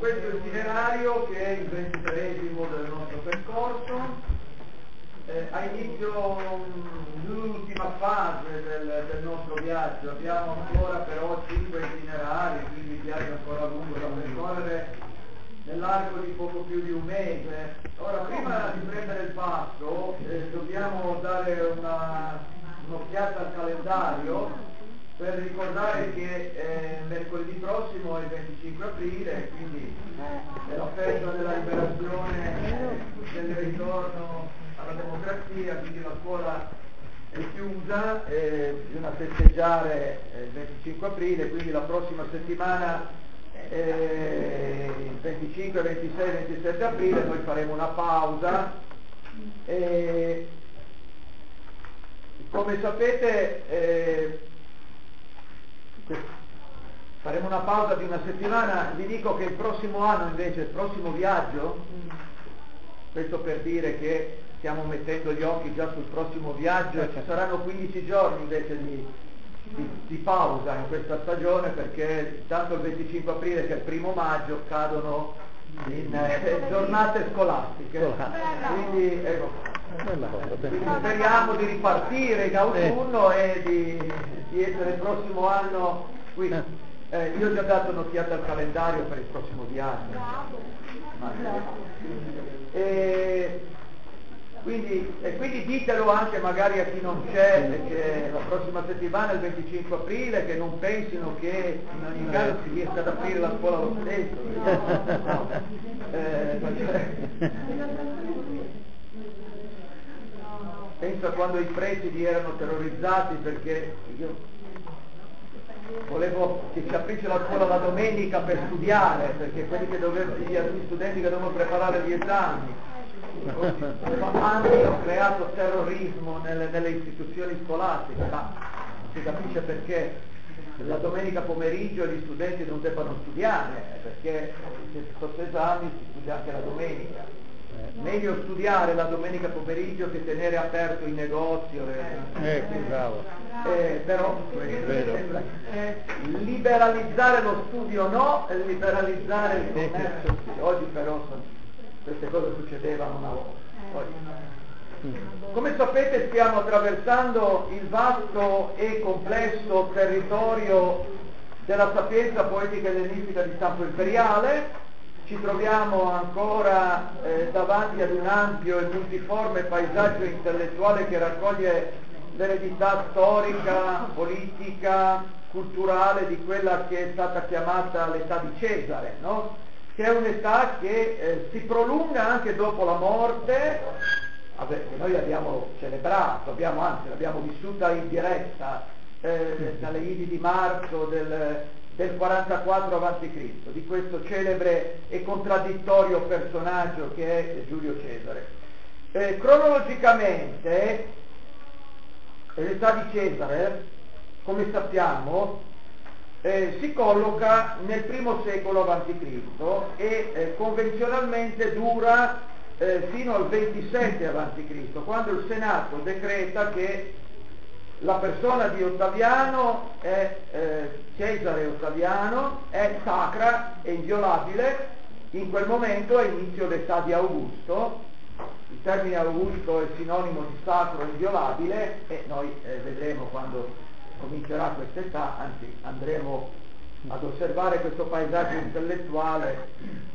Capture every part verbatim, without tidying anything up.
questo itinerario, che è il ventitreesimo del nostro percorso, eh, ha inizio um, l'ultima fase del, del nostro viaggio. Abbiamo ancora però cinque itinerari, quindi il viaggio è ancora lungo da percorrere nell'arco di poco più di un mese. Ora, prima di prendere il passo, eh, dobbiamo dare una, un'occhiata al calendario per ricordare che eh, mercoledì prossimo è il venticinque aprile, quindi è la festa della liberazione, del ritorno alla democrazia, quindi la scuola è chiusa, eh, bisogna festeggiare eh, il venticinque aprile, quindi la prossima settimana, eh, il venticinque, ventisei, ventisette aprile, noi faremo una pausa. Eh, come sapete, eh, faremo una pausa di una settimana. Vi dico che il prossimo anno invece, il prossimo viaggio, questo per dire che stiamo mettendo gli occhi già sul prossimo viaggio, ci saranno quindici giorni invece di, di, di pausa in questa stagione, perché tanto il venticinque aprile che è il primo maggio cadono in eh, giornate scolastiche, quindi, ecco, quindi speriamo di ripartire in autunno e di, di essere il prossimo anno qui. Eh, io ho già dato un'occhiata al calendario per il prossimo viaggio. E quindi, e quindi ditelo anche magari a chi non c'è, che la prossima settimana è il venticinque aprile, che non pensino che in ogni caso si riesca ad aprire la scuola lo stesso. No. Eh, penso a quando i presidi erano terrorizzati perché io volevo che ci aprisse la scuola la domenica per studiare, perché quelli che dovevano, gli studenti che dovevano preparare gli esami. Anni ho creato terrorismo nelle, nelle istituzioni scolastiche, ma si capisce perché la domenica pomeriggio gli studenti non debbano studiare, perché se sotto esami si studia anche la domenica. Meglio studiare la domenica pomeriggio che tenere aperto il negozio. E, eh, bravo. Eh, però eh, liberalizzare lo studio no, e liberalizzare il commercio sì. Oggi però queste cose succedevano una volta. Oggi. Come sapete stiamo attraversando il vasto e complesso territorio della sapienza poetica e ellenistica di Stampo Imperiale. Ci troviamo ancora eh, davanti ad un ampio e multiforme paesaggio intellettuale che raccoglie l'eredità storica, politica, culturale di quella che è stata chiamata l'età di Cesare, no? Che è un'età che eh, si prolunga anche dopo la morte, vabbè, che noi abbiamo celebrato, abbiamo, anzi l'abbiamo vissuta in diretta eh, dalle Idi di marzo del, del quarantaquattro avanti Cristo, di questo celebre e contraddittorio personaggio che è Giulio Cesare. Eh, cronologicamente l'età di Cesare, come sappiamo, eh, si colloca nel primo secolo avanti Cristo e eh, convenzionalmente dura eh, fino al ventisette avanti Cristo, quando il Senato decreta che la persona di Ottaviano, è, eh, Cesare Ottaviano, è sacra e inviolabile. In quel momento è inizio l'età di Augusto. Il termine Augusto è sinonimo di sacro e inviolabile e noi eh, vedremo quando comincerà questa età, anzi andremo ad osservare questo paesaggio intellettuale.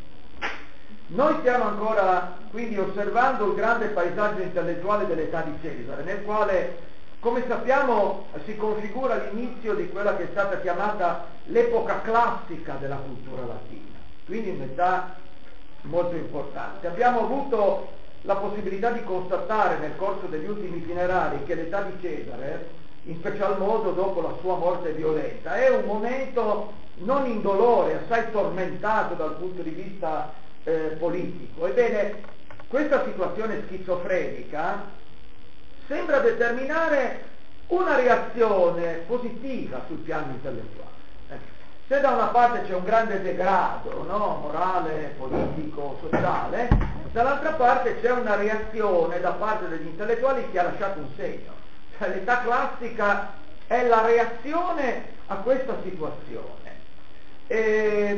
Noi stiamo ancora quindi osservando il grande paesaggio intellettuale dell'età di Cesare, nel quale, come sappiamo, si configura l'inizio di quella che è stata chiamata l'epoca classica della cultura latina, quindi un'età molto importante. Abbiamo avuto la possibilità di constatare nel corso degli ultimi itinerari che l'età di Cesare, in special modo dopo la sua morte violenta, è un momento non indolore, assai tormentato dal punto di vista eh, politico. Ebbene, questa situazione schizofrenica sembra determinare una reazione positiva sul piano intellettuale. Se da una parte c'è un grande degrado, no? Morale, politico, sociale, dall'altra parte c'è una reazione da parte degli intellettuali che ha lasciato un segno. Cioè, l'età classica è la reazione a questa situazione. E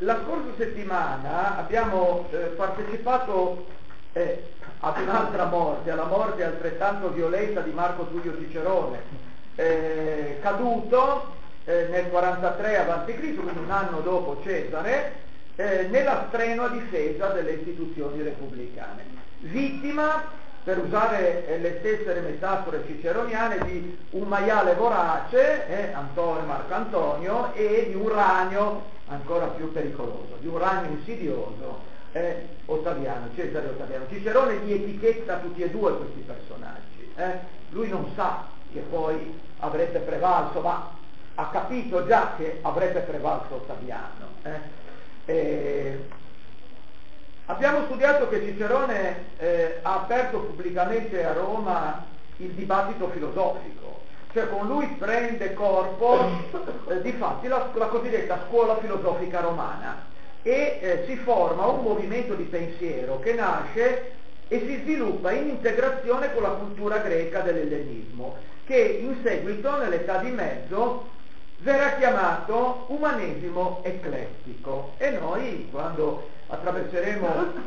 la scorsa settimana abbiamo eh, partecipato eh, ad un'altra morte, alla morte altrettanto violenta di Marco Tullio Cicerone, eh, caduto eh, nel quarantatré avanti Cristo, quindi un anno dopo Cesare, eh, nella strenua difesa delle istituzioni repubblicane, vittima, per usare eh, le stesse metafore ciceroniane, di un maiale vorace, eh, Antonio, Marco Antonio, e di un ragno ancora più pericoloso, di un ragno insidioso, eh, Ottaviano, Cesare Ottaviano. Cicerone li etichetta tutti e due questi personaggi. Eh? Lui non sa che poi avrebbe prevalso, ma ha capito già che avrebbe prevalso Ottaviano. Eh? E abbiamo studiato che Cicerone eh, ha aperto pubblicamente a Roma il dibattito filosofico, cioè con lui prende corpo eh, difatti la, la cosiddetta scuola filosofica romana, e eh, si forma un movimento di pensiero che nasce e si sviluppa in integrazione con la cultura greca dell'ellenismo, che in seguito, nell'età di mezzo, verrà chiamato umanesimo eclettico. E noi, quando attraverseremo,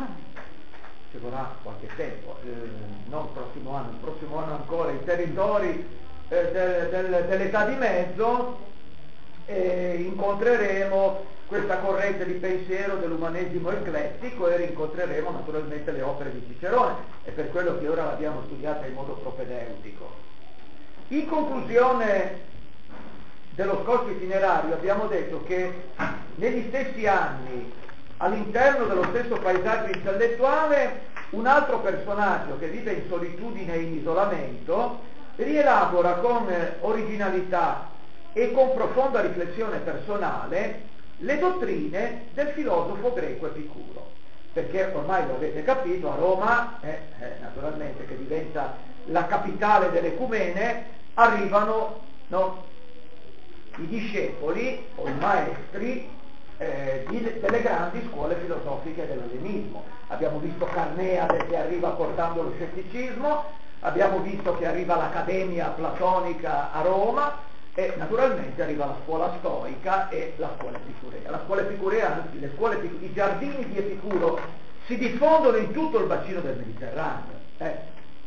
ci vorrà qualche tempo, eh, non il prossimo anno, il prossimo anno ancora, i territori eh, del, del, dell'età di mezzo, eh, incontreremo questa corrente di pensiero dell'umanesimo eclettico e rincontreremo naturalmente le opere di Cicerone, e per quello che ora l'abbiamo studiata in modo propedeutico. In conclusione dello scorso itinerario abbiamo detto che negli stessi anni, all'interno dello stesso paesaggio intellettuale, un altro personaggio che vive in solitudine e in isolamento rielabora con originalità e con profonda riflessione personale le dottrine del filosofo greco Epicuro, perché ormai lo avete capito, a Roma, eh, eh, naturalmente che diventa la capitale dell'ecumene, arrivano no, i discepoli o i maestri eh, di, delle grandi scuole filosofiche dell'ellenismo. Abbiamo visto Carneade che arriva portando lo scetticismo, abbiamo visto che arriva l'Accademia Platonica a Roma, e naturalmente arriva la scuola stoica e la scuola epicurea. La scuola epicurea, anzi le scuole epicurea, i giardini di Epicuro si diffondono in tutto il bacino del Mediterraneo. Eh.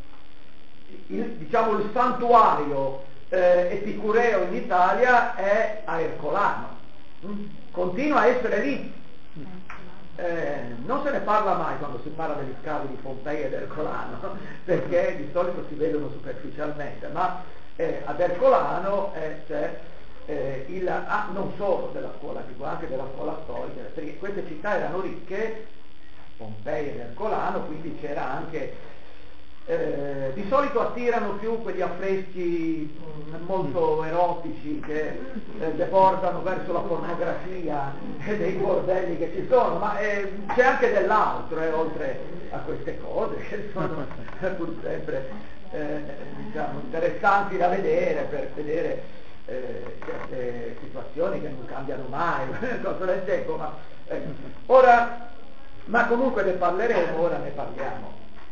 Il, diciamo il santuario eh, epicureo in Italia è a Ercolano, mm? Continua a essere lì. Eh, non se ne parla mai quando si parla degli scavi di Pompei ed Ercolano, perché di solito si vedono superficialmente, ma Eh, ad Ercolano eh, c'è eh, il, ah, non solo della scuola antica, anche della scuola storica, perché queste città erano ricche, Pompei ed Ercolano, quindi c'era anche, eh, di solito attirano più quegli affreschi mh, molto erotici che eh, deportano verso la pornografia e dei bordelli che ci sono, ma eh, c'è anche dell'altro, eh, oltre a queste cose che sono pur sempre Eh, diciamo, interessanti da vedere, per vedere eh, certe situazioni che non cambiano mai nel corso del tempo, ma eh, ora, ma comunque ne parleremo, ora ne parliamo.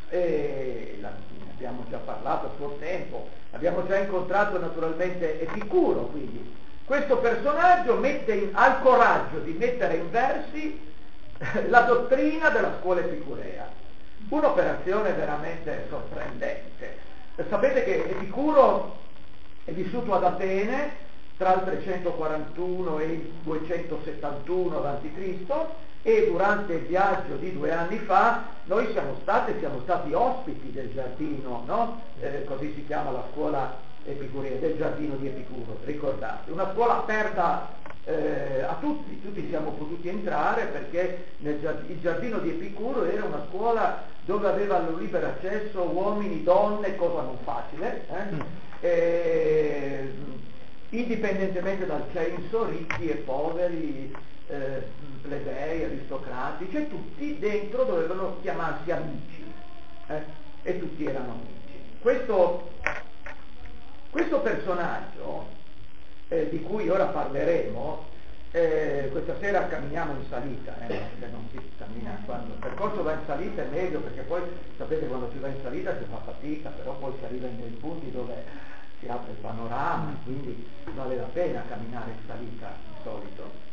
E la, ne abbiamo già parlato a suo tempo, abbiamo già incontrato naturalmente Epicuro, quindi questo personaggio mette in, ha il coraggio di mettere in versi la dottrina della scuola epicurea. Un'operazione veramente sorprendente. Sapete che Epicuro è vissuto ad Atene tra il trecentoquarantuno e il duecentosettantuno avanti Cristo, e durante il viaggio di due anni fa noi siamo stati, siamo stati ospiti del giardino, no? Eh, così si chiama la scuola epicurea, del giardino di Epicuro, ricordate, una scuola aperta eh, a tutti, tutti siamo potuti entrare perché nel giardino, il giardino di Epicuro era una scuola dove avevano libero accesso uomini, donne, cosa non facile, eh? E, indipendentemente dal censo, ricchi e poveri, eh, plebei, aristocratici, cioè tutti dentro dovevano chiamarsi amici, eh? E tutti erano amici. Questo, questo personaggio, eh, di cui ora parleremo, Eh, questa sera camminiamo in salita, eh, se non si cammina, quando il percorso va in salita è meglio, perché poi sapete quando si va in salita si fa fatica, però poi si arriva in dei punti dove si apre il panorama, quindi vale la pena camminare in salita di solito.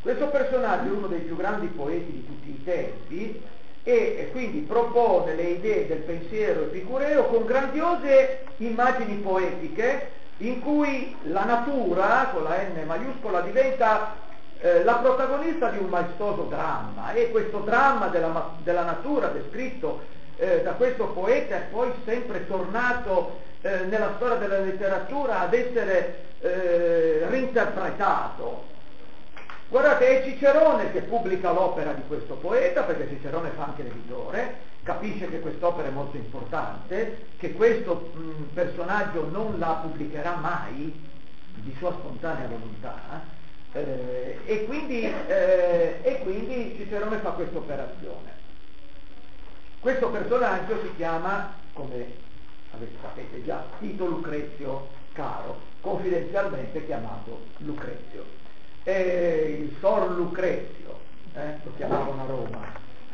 Questo personaggio è uno dei più grandi poeti di tutti i tempi e quindi propone le idee del pensiero epicureo con grandiose immagini poetiche in cui la natura, con la N maiuscola, diventa eh, la protagonista di un maestoso dramma, e questo dramma della, della natura descritto eh, da questo poeta è poi sempre tornato eh, nella storia della letteratura ad essere eh, reinterpretato. Guardate, è Cicerone che pubblica l'opera di questo poeta, perché Cicerone fa anche l'editore, capisce che quest'opera è molto importante, che questo mh, personaggio non la pubblicherà mai di sua spontanea volontà, eh, e, quindi, eh, e quindi Cicerone fa questa operazione. Questo personaggio si chiama, come avete, sapete già, Tito Lucrezio Caro, confidenzialmente chiamato Lucrezio. E il Sor Lucrezio, eh, lo chiamavano a Roma,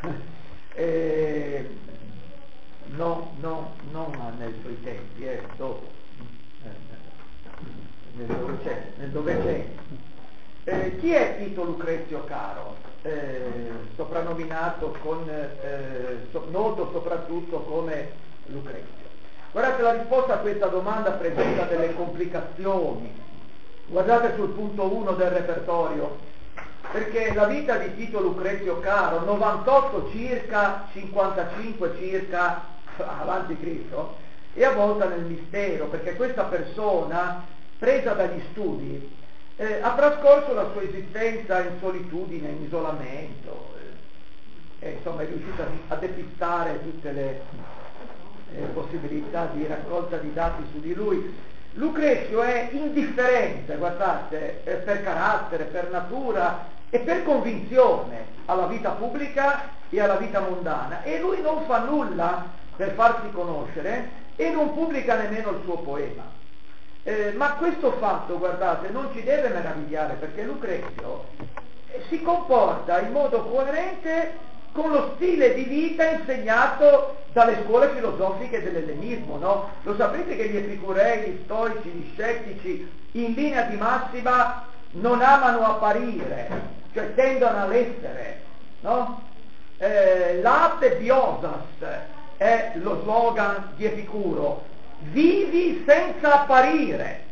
e no, no, non nei suoi tempi, eh, dopo, eh, nel Novecento. Nel Novecento. Eh, chi è Tito Lucrezio Caro? Eh, soprannominato con, eh, so, noto soprattutto come Lucrezio. Guardate, la risposta a questa domanda presenta delle complicazioni. Guardate sul punto uno del repertorio, perché la vita di Tito Lucrezio Caro, novantotto circa, cinquantacinque circa avanti Cristo, è avvolta nel mistero, perché questa persona, presa dagli studi, eh, ha trascorso la sua esistenza in solitudine, in isolamento, eh, e insomma è riuscita a depistare tutte le eh, possibilità di raccolta di dati su di lui. Lucrezio è indifferente, guardate, per carattere, per natura e per convinzione alla vita pubblica e alla vita mondana, e lui non fa nulla per farsi conoscere e non pubblica nemmeno il suo poema. Eh, ma questo fatto, guardate, non ci deve meravigliare, perché Lucrezio si comporta in modo coerente con lo stile di vita insegnato dalle scuole filosofiche dell'ellenismo, no? Lo sapete che gli epicurei, gli stoici, gli scettici, in linea di massima non amano apparire, cioè tendono all'essere, no? Eh, L'ate biosas è lo slogan di Epicuro, vivi senza apparire.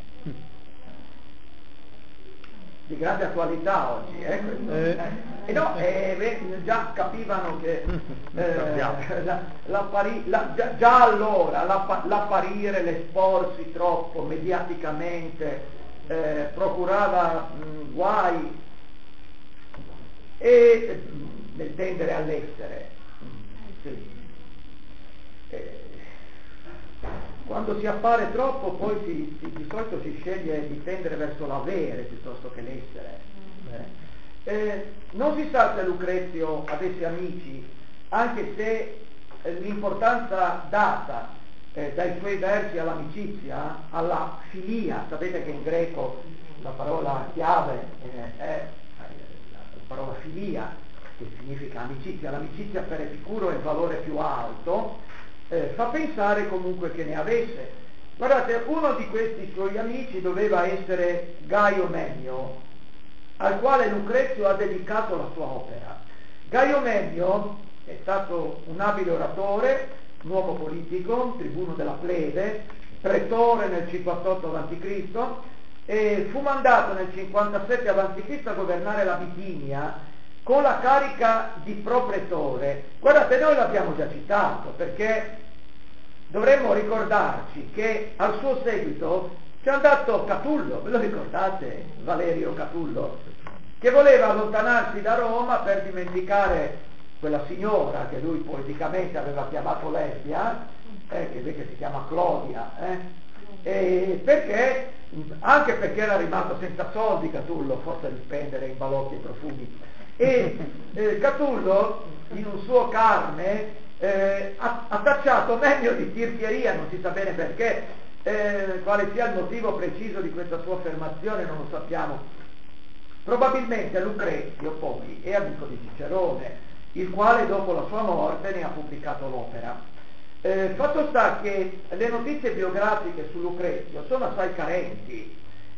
Di grande attualità oggi, eh, questo. Eh. E no, eh, già capivano che eh, la, l'appari, la, già, già allora l'appa, l'apparire, l'esporsi troppo mediaticamente eh, procurava mh, guai, e nel tendere all'essere. Sì. Eh, quando si appare troppo, poi si, si, di solito si sceglie di tendere verso l'avere piuttosto che l'essere. Eh. Eh, non si sa se Lucrezio avesse amici, anche se eh, l'importanza data eh, dai suoi versi all'amicizia, alla filia, sapete che in greco la parola chiave eh, è la parola filia, che significa amicizia. L'amicizia per Epicuro è il valore più alto, eh, fa pensare comunque che ne avesse. Guardate, uno di questi suoi amici doveva essere Gaio Mennio, al quale Lucrezio ha dedicato la sua opera. Gaio Mennio è stato un abile oratore, un uomo politico, tribuno della plebe, pretore nel cinquantotto avanti Cristo, e fu mandato nel cinquantasette avanti Cristo a governare la Bitinia con la carica di propretore. Guardate, noi l'abbiamo già citato, perché dovremmo ricordarci che al suo seguito c'è andato Catullo, ve lo ricordate? Valerio Catullo, che voleva allontanarsi da Roma per dimenticare quella signora che lui poeticamente aveva chiamato Lesbia, eh, che invece si chiama Clodia, eh? E perché, anche perché era rimasto senza soldi Catullo, forse di spendere in balocchi e profumi. E eh, Catullo, in un suo carme, eh, ha, ha tacciato Mennio di tirchieria, non si sa bene perché, eh, quale sia il motivo preciso di questa sua affermazione non lo sappiamo. Probabilmente Lucrezio poi è amico di Cicerone, il quale dopo la sua morte ne ha pubblicato l'opera. Eh, fatto sta che le notizie biografiche su Lucrezio sono assai carenti,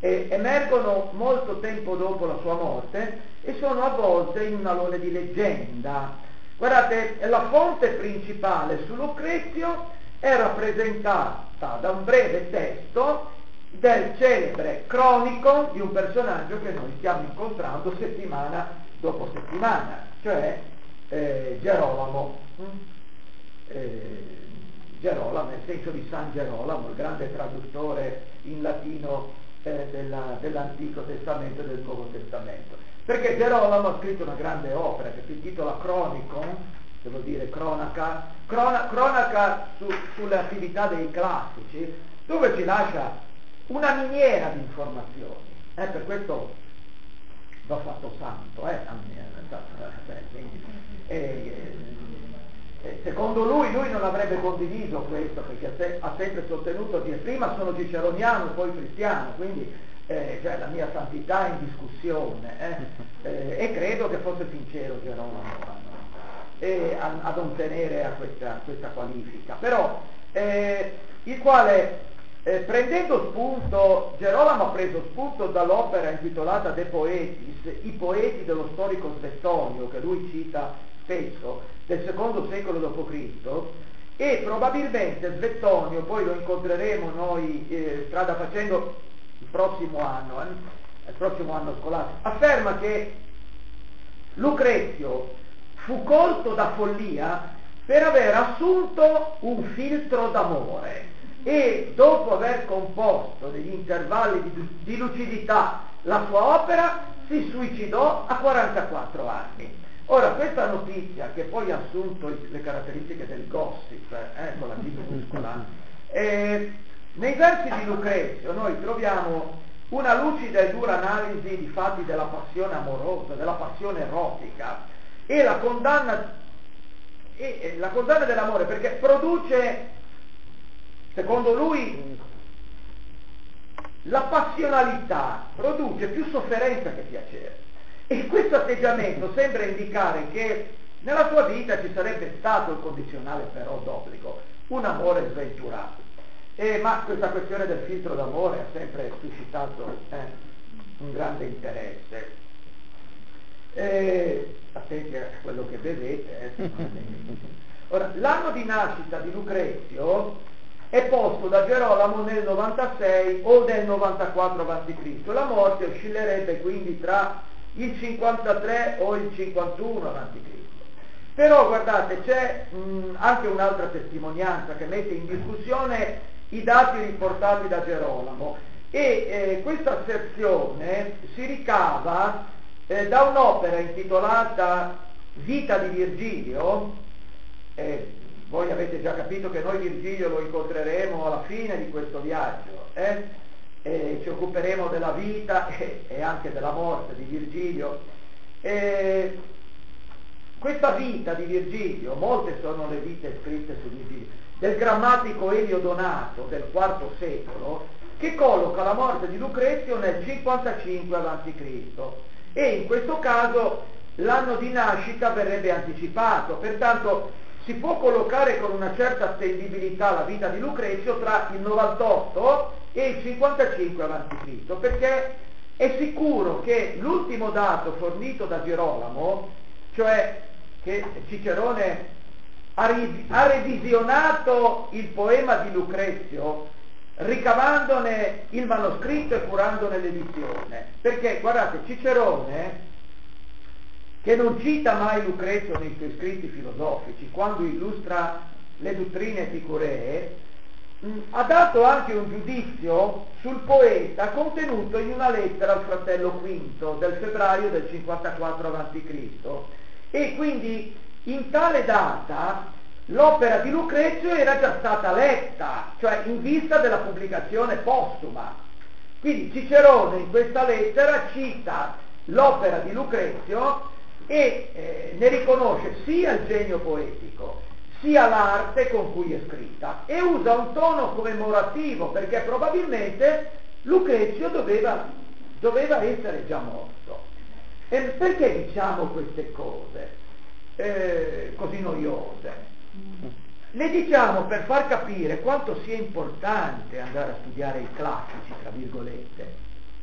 eh, emergono molto tempo dopo la sua morte e sono avvolte in un alone di leggenda. Guardate, la fonte principale su Lucrezio è rappresentata da un breve testo del celebre cronico di un personaggio che noi stiamo incontrando settimana dopo settimana, cioè eh, Gerolamo. Eh, Gerolamo, nel senso di San Gerolamo, il grande traduttore in latino eh, della, dell'Antico Testamento e del Nuovo Testamento. Perché Gerolamo ha scritto una grande opera che si intitola Chronicon, che vuol dire cronaca, crona, cronaca su, sulle attività dei classici, dove ci lascia una miniera di informazioni. Eh, per questo l'ho fatto santo, eh, quindi, eh, eh, secondo lui, lui non avrebbe condiviso questo, perché ha, se, ha sempre sostenuto che prima sono ciceroniano e poi cristiano, quindi eh, cioè, la mia santità è in discussione, eh, eh, e credo che fosse sincero Gerolamo eh, a, a non tenere a questa, questa qualifica, però eh, il quale eh, prendendo spunto, Gerolamo ha preso spunto dall'opera intitolata De Poetis, i poeti dello storico Svettonio, che lui cita spesso, del secondo secolo dopo Cristo, e probabilmente Svettonio, poi lo incontreremo noi eh, strada facendo il prossimo anno, eh, il prossimo anno scolastico, afferma che Lucrezio fu colto da follia per aver assunto un filtro d'amore e dopo aver composto negli intervalli di, di lucidità la sua opera si suicidò a quarantaquattro anni. Ora, questa notizia, che poi ha assunto le caratteristiche del gossip, eh, con la P minuscola, eh, nei versi di Lucrezio noi troviamo una lucida e dura analisi di fatti della passione amorosa, della passione erotica, e la condanna, e, e la condanna dell'amore, perché produce, secondo lui, la passionalità produce più sofferenza che piacere. E questo atteggiamento sembra indicare che nella sua vita ci sarebbe stato il condizionale però d'obbligo, un amore sventurato. Eh, ma questa questione del filtro d'amore ha sempre suscitato eh, un grande interesse. Eh, attenti a quello che bevete. Eh, Ora, l'anno di nascita di Lucrezio è posto da Gerolamo nel novantasei o nel novantaquattro avanti Cristo La morte oscillerebbe quindi tra il cinquantatré o il cinquantuno avanti Cristo Però guardate, c'è mh, anche un'altra testimonianza che mette in discussione i dati riportati da Gerolamo, e eh, questa asserzione si ricava eh, da un'opera intitolata Vita di Virgilio. eh, voi avete già capito che noi Virgilio lo incontreremo alla fine di questo viaggio, eh? E ci occuperemo della vita e, e anche della morte di Virgilio. E questa vita di Virgilio, molte sono le vite scritte su Virgilio, del grammatico Elio Donato del quarto secolo, che colloca la morte di Lucrezio nel cinquantacinque avanti Cristo e in questo caso l'anno di nascita verrebbe anticipato, pertanto si può collocare con una certa attendibilità la vita di Lucrezio tra il novantotto e il cinquantacinque avanti Cristo, perché è sicuro che l'ultimo dato fornito da Gerolamo, cioè che Cicerone ha, ri- ha revisionato il poema di Lucrezio ricavandone il manoscritto e curandone l'edizione, perché guardate, Cicerone, che non cita mai Lucrezio nei suoi scritti filosofici, quando illustra le dottrine epicuree, mh, ha dato anche un giudizio sul poeta contenuto in una lettera al fratello Quinto del febbraio del cinquantaquattro avanti Cristo e quindi in tale data l'opera di Lucrezio era già stata letta, cioè in vista della pubblicazione postuma. Quindi Cicerone in questa lettera cita l'opera di Lucrezio e eh, ne riconosce sia il genio poetico sia l'arte con cui è scritta e usa un tono commemorativo perché probabilmente Lucrezio doveva, doveva essere già morto. E perché diciamo queste cose eh, così noiose? Le diciamo per far capire quanto sia importante andare a studiare i classici, tra virgolette,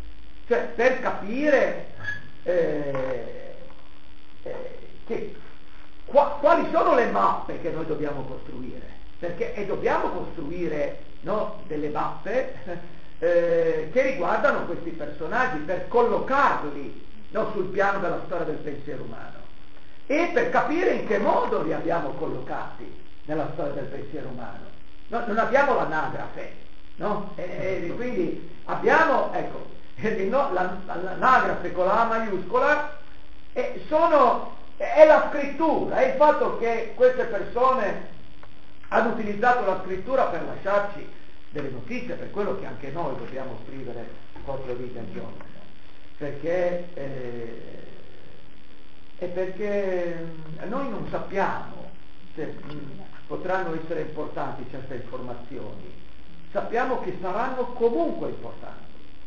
cioè per capire eh, eh, che, qua, quali sono le mappe che noi dobbiamo costruire, perché e dobbiamo costruire, no, delle mappe eh, che riguardano questi personaggi per collocarli, no, sul piano della storia del pensiero umano e per capire in che modo li abbiamo collocati nella storia del pensiero umano. No, non abbiamo l'anagrafe, no? E, e quindi abbiamo, ecco, no, la, l'anagrafe con la A maiuscola e sono, è la scrittura, è il fatto che queste persone hanno utilizzato la scrittura per lasciarci delle notizie, per quello che anche noi dobbiamo scrivere quattro righe al giorno, perché eh, è perché noi non sappiamo se mh, potranno essere importanti certe informazioni, sappiamo che saranno comunque importanti.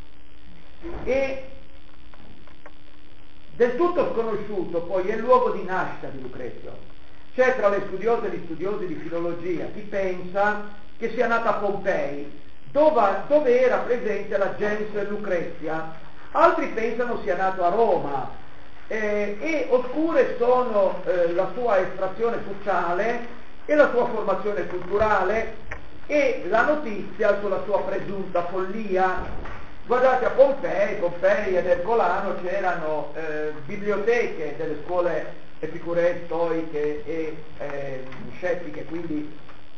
E del tutto sconosciuto poi è il luogo di nascita di Lucrezio. C'è tra le studiose e gli studiosi di filologia chi pensa che sia nata a Pompei, dove, dove era presente la gens Lucrezia, altri pensano sia nato a Roma, eh, e oscure sono eh, la sua estrazione sociale e la sua formazione culturale e la notizia sulla sua presunta follia. Guardate, a Pompei, Pompei ed Ercolano c'erano eh, biblioteche delle scuole epicuree, stoiche e eh, scettiche, quindi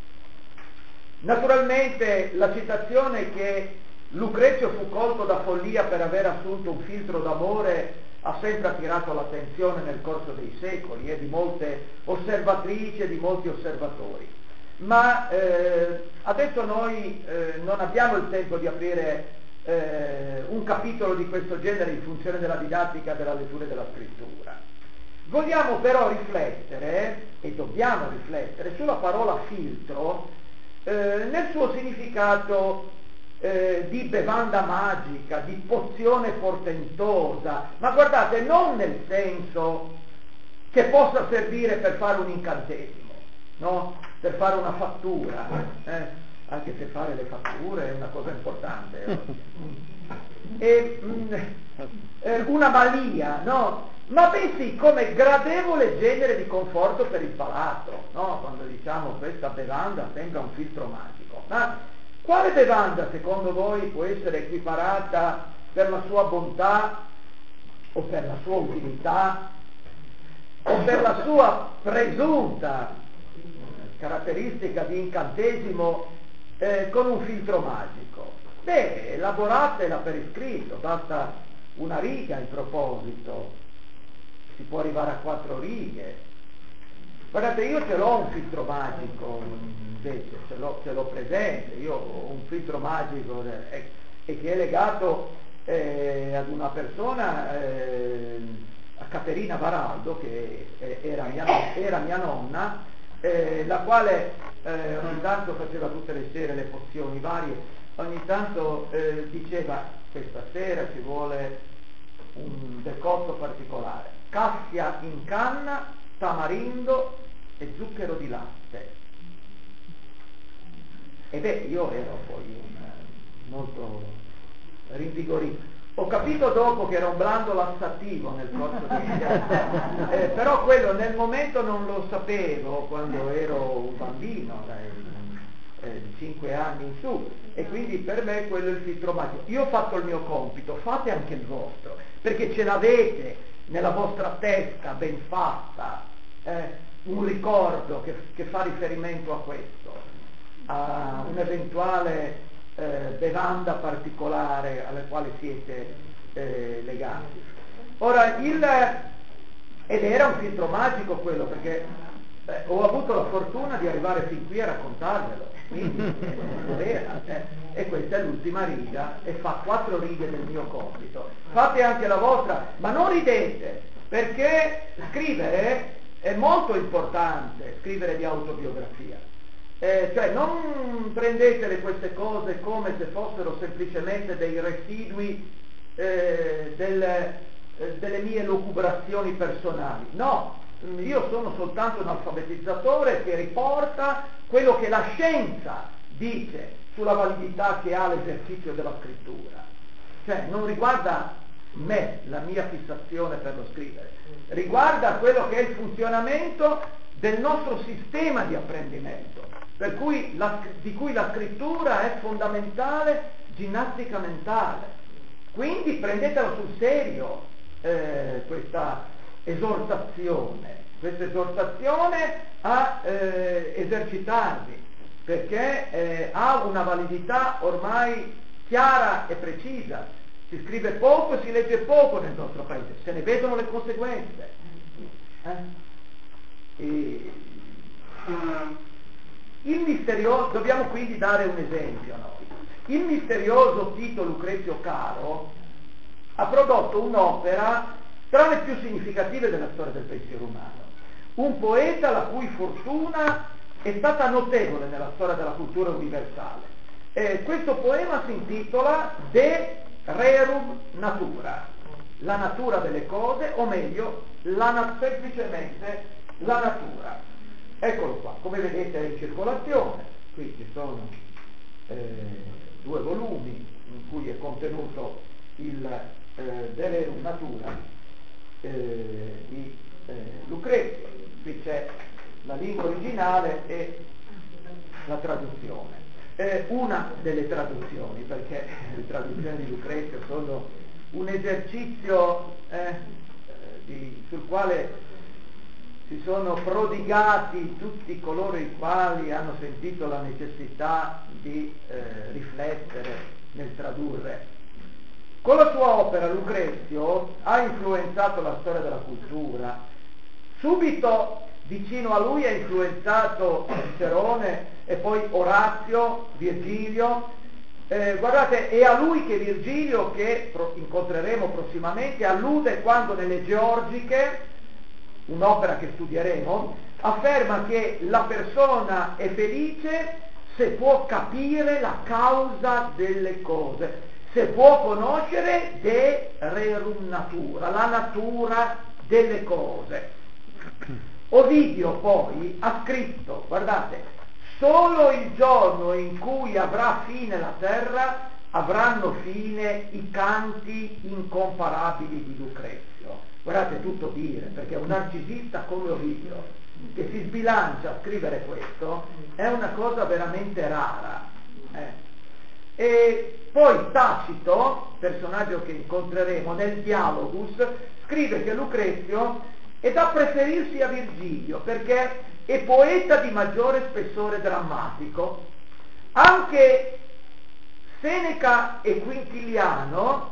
naturalmente la citazione che Lucrezio fu colto da follia per aver assunto un filtro d'amore ha sempre attirato l'attenzione nel corso dei secoli e eh, di molte osservatrici e di molti osservatori. Ma eh, adesso noi eh, non abbiamo il tempo di aprire eh, un capitolo di questo genere in funzione della didattica della lettura e della scrittura. Vogliamo però riflettere, e dobbiamo riflettere, sulla parola filtro eh, nel suo significato eh, di bevanda magica, di pozione portentosa, ma guardate, non nel senso che possa servire per fare un incantesimo, no? Per fare una fattura, eh? Anche se fare le fatture è una cosa importante, e, mh, eh, una malia, no? Ma bensì come gradevole genere di conforto per il palato, no? Quando diciamo questa bevanda sembra un filtro magico. Ma quale bevanda secondo voi può essere equiparata per la sua bontà o per la sua utilità o per la sua presunta caratteristica di incantesimo eh, con un filtro magico? Beh, elaboratela per iscritto, basta una riga in proposito, si può arrivare a quattro righe. Guardate, io ce l'ho un filtro magico, invece, ce l'ho, ce l'ho presente, io ho un filtro magico e, e che è legato eh, ad una persona, eh, a Caterina Varaldo, che era mia, era mia nonna, eh, la quale eh, ogni tanto faceva tutte le sere le pozioni varie, ogni tanto eh, diceva questa sera ci vuole un decotto particolare, cassia in canna, tamarindo e zucchero di latte. E beh, io ero poi un, molto rinvigorito. Ho capito dopo che era un blando lassativo nel corso degli anni, eh, però quello nel momento non lo sapevo quando ero un bambino, eh, eh, di cinque anni in su, e quindi per me quello è il filtro magico. Io ho fatto il mio compito, fate anche il vostro, perché ce l'avete nella vostra testa ben fatta, eh, un ricordo che, che fa riferimento a questo, a un'eventuale Eh, bevanda particolare alle quali siete eh, legati. Ora, il, ed era un filtro magico quello, perché eh, ho avuto la fortuna di arrivare fin qui a raccontarvelo, quindi eh, era, eh, e questa è l'ultima riga e fa quattro righe del mio compito. Fate anche la vostra, ma non ridete, perché scrivere è molto importante, scrivere di autobiografia. Eh, cioè non prendetele queste cose come se fossero semplicemente dei residui eh, del, eh, delle mie lucubrazioni personali. No, io sono soltanto un alfabetizzatore che riporta quello che la scienza dice sulla validità che ha l'esercizio della scrittura. cioè non riguarda me, la mia fissazione per lo scrivere, riguarda quello che è il funzionamento del nostro sistema di apprendimento, per cui la, di cui la scrittura è fondamentale ginnastica mentale. Quindi prendetela sul serio eh, questa esortazione, questa esortazione a eh, esercitarvi, perché eh, ha una validità ormai chiara e precisa. Si scrive poco, si legge poco nel nostro paese, se ne vedono le conseguenze. Eh? E, il misterioso, dobbiamo quindi dare un esempio noi. Il misterioso Tito Lucrezio Caro ha prodotto un'opera tra le più significative della storia del pensiero umano. Un poeta la cui fortuna è stata notevole nella storia della cultura universale. Eh, questo poema si intitola De Rerum Natura, la natura delle cose, o meglio, la na- semplicemente la natura. Eccolo qua, come vedete è in circolazione, qui ci sono eh, due volumi in cui è contenuto il eh, De Rerum Natura eh, di eh, Lucrezio. Qui c'è la lingua originale e la traduzione. Eh, una delle traduzioni, perché le traduzioni di Lucrezio sono un esercizio eh, di, sul quale si sono prodigati tutti coloro i quali hanno sentito la necessità di eh, riflettere nel tradurre. Con la sua opera Lucrezio ha influenzato la storia della cultura. Subito vicino a lui ha influenzato Cicerone e poi Orazio, Virgilio. Eh, guardate, è a lui che Virgilio, che pro- incontreremo prossimamente, allude quando nelle Georgiche, un'opera che studieremo, afferma che la persona è felice se può capire la causa delle cose, se può conoscere de rerum natura, la natura delle cose. Ovidio poi ha scritto, guardate, solo il giorno in cui avrà fine la terra avranno fine i canti incomparabili di Lucrezio. Guardate, tutto dire, perché un narcisista come Ovidio, che si sbilancia a scrivere questo, è una cosa veramente rara. Eh. E poi Tacito, personaggio che incontreremo nel Dialogus, scrive che Lucrezio è da preferirsi a Virgilio, perché è poeta di maggiore spessore drammatico. Anche Seneca e Quintiliano,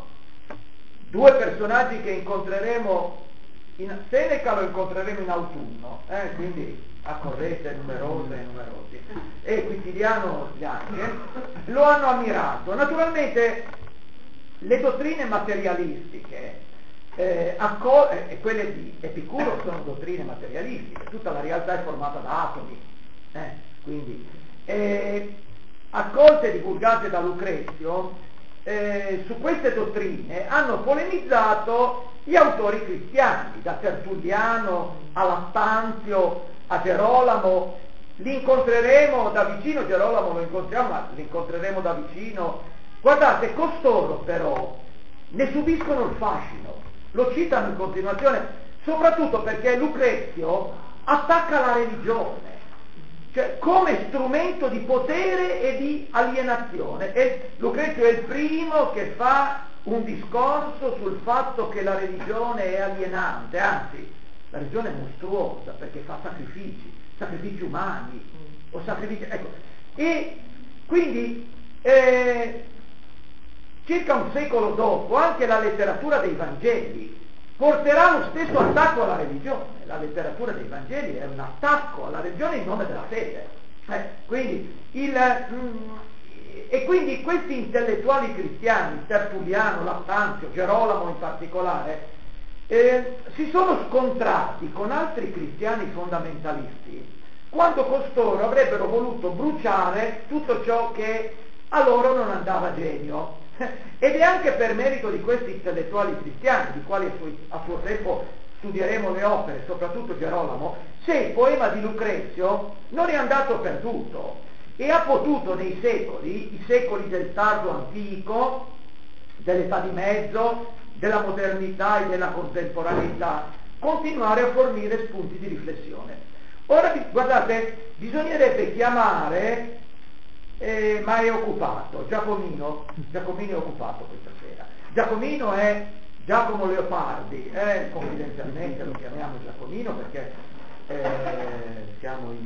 due personaggi che incontreremo, in, Seneca lo incontreremo in autunno, eh, quindi accorrete numerose e numerosi, e Quintiliano anche, lo hanno ammirato. Naturalmente le dottrine materialistiche eh, acco- e quelle di Epicuro sono dottrine materialistiche, tutta la realtà è formata da atomi, eh, quindi eh, accolte e divulgate da Lucrezio, eh, su queste dottrine hanno polemizzato gli autori cristiani, da Tertulliano a Lattanzio a Gerolamo. Li incontreremo da vicino, Gerolamo lo incontriamo, ma li incontreremo da vicino. Guardate, costoro però ne subiscono il fascino, lo citano in continuazione, soprattutto perché Lucrezio attacca la religione, cioè come strumento di potere e di alienazione. E Lucrezio è il primo che fa un discorso sul fatto che la religione è alienante, anzi la religione è mostruosa perché fa sacrifici, sacrifici umani, o sacrifici, ecco. E quindi eh, circa un secolo dopo anche la letteratura dei Vangeli porterà lo stesso attacco alla religione. La letteratura dei Vangeli è un attacco alla religione in nome della fede. Eh, quindi il, mm, e quindi questi intellettuali cristiani, Tertulliano, Lattanzio, Gerolamo in particolare, eh, si sono scontrati con altri cristiani fondamentalisti quando costoro avrebbero voluto bruciare tutto ciò che a loro non andava a genio. Ed è anche per merito di questi intellettuali cristiani, di quali a suo, a suo tempo studieremo le opere, soprattutto Gerolamo, se il poema di Lucrezio non è andato perduto e ha potuto nei secoli, i secoli del tardo antico, dell'età di mezzo, della modernità e della contemporaneità, continuare a fornire spunti di riflessione. Ora, guardate, bisognerebbe chiamare, eh, ma è occupato, Giacomino, Giacomino è occupato questa sera. Giacomino è Giacomo Leopardi, eh, confidenzialmente lo chiamiamo Giacomino perché eh, siamo in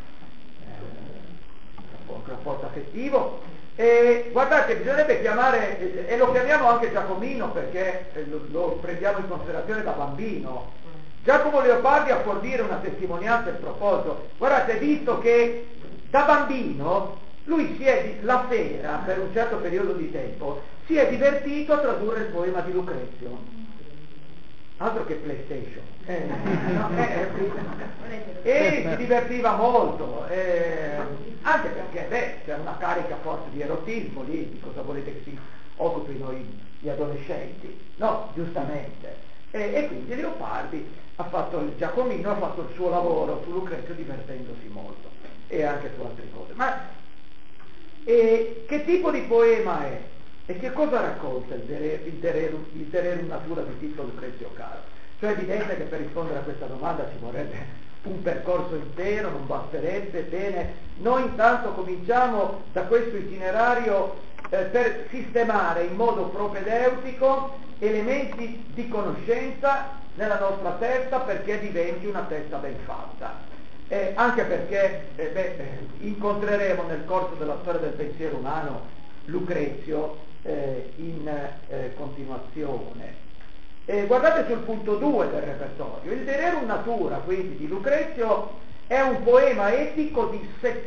eh, rapporto affettivo. E guardate, bisognerebbe chiamare, eh, e lo chiamiamo anche Giacomino perché eh, lo, lo prendiamo in considerazione da bambino, Giacomo Leopardi a fornire una testimonianza in proposito. Guardate, visto che da bambino lui si è, la sera, per un certo periodo di tempo, si è divertito a tradurre il poema di Lucrezio. Altro che PlayStation. Eh, no, eh, e si divertiva molto, eh, anche perché beh, c'è una carica forte di erotismo lì, di cosa volete che si occupino gli adolescenti, no, giustamente. E, e quindi Leopardi ha fatto, il Giacomino ha fatto il suo lavoro su Lucrezio divertendosi molto, e anche su altre cose. Ma e, che tipo di poema è? E che cosa racconta il Dererum, il Dererum Natura di Tito Lucrezio Caro? Cioè è evidente che per rispondere a questa domanda ci vorrebbe un percorso intero, non basterebbe. Bene, noi intanto cominciamo da questo itinerario eh, per sistemare in modo propedeutico elementi di conoscenza nella nostra testa perché diventi una testa ben fatta. Eh, anche perché eh, beh, incontreremo nel corso della storia del pensiero umano Lucrezio eh, in eh, continuazione. Eh, guardate sul punto due del repertorio, il Dererum Natura quindi di Lucrezio è un poema epico di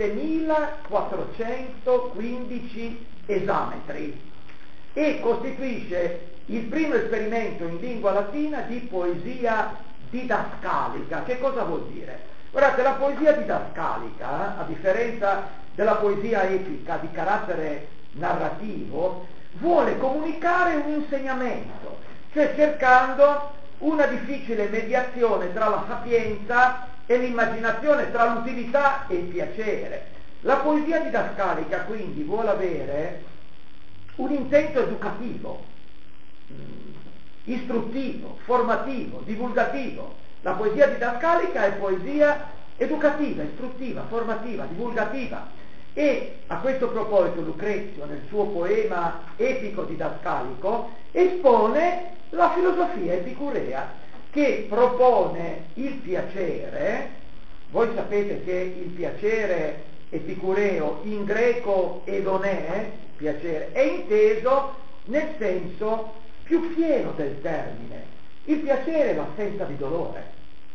settemilaquattrocentoquindici esametri e costituisce il primo esperimento in lingua latina di poesia didascalica. Che cosa vuol dire? Guardate, la poesia didascalica, a differenza della poesia epica di carattere narrativo, vuole comunicare un insegnamento, cioè cercando una difficile mediazione tra la sapienza e l'immaginazione, tra l'utilità e il piacere. La poesia didascalica quindi vuole avere un intento educativo, istruttivo, formativo, divulgativo. La poesia didascalica è poesia educativa, istruttiva, formativa, divulgativa. E a questo proposito Lucrezio, nel suo poema epico didascalico, espone la filosofia epicurea, che propone il piacere. Voi sapete che il piacere epicureo in greco edonè, piacere, è inteso nel senso più pieno del termine. Il piacere è l'assenza di dolore,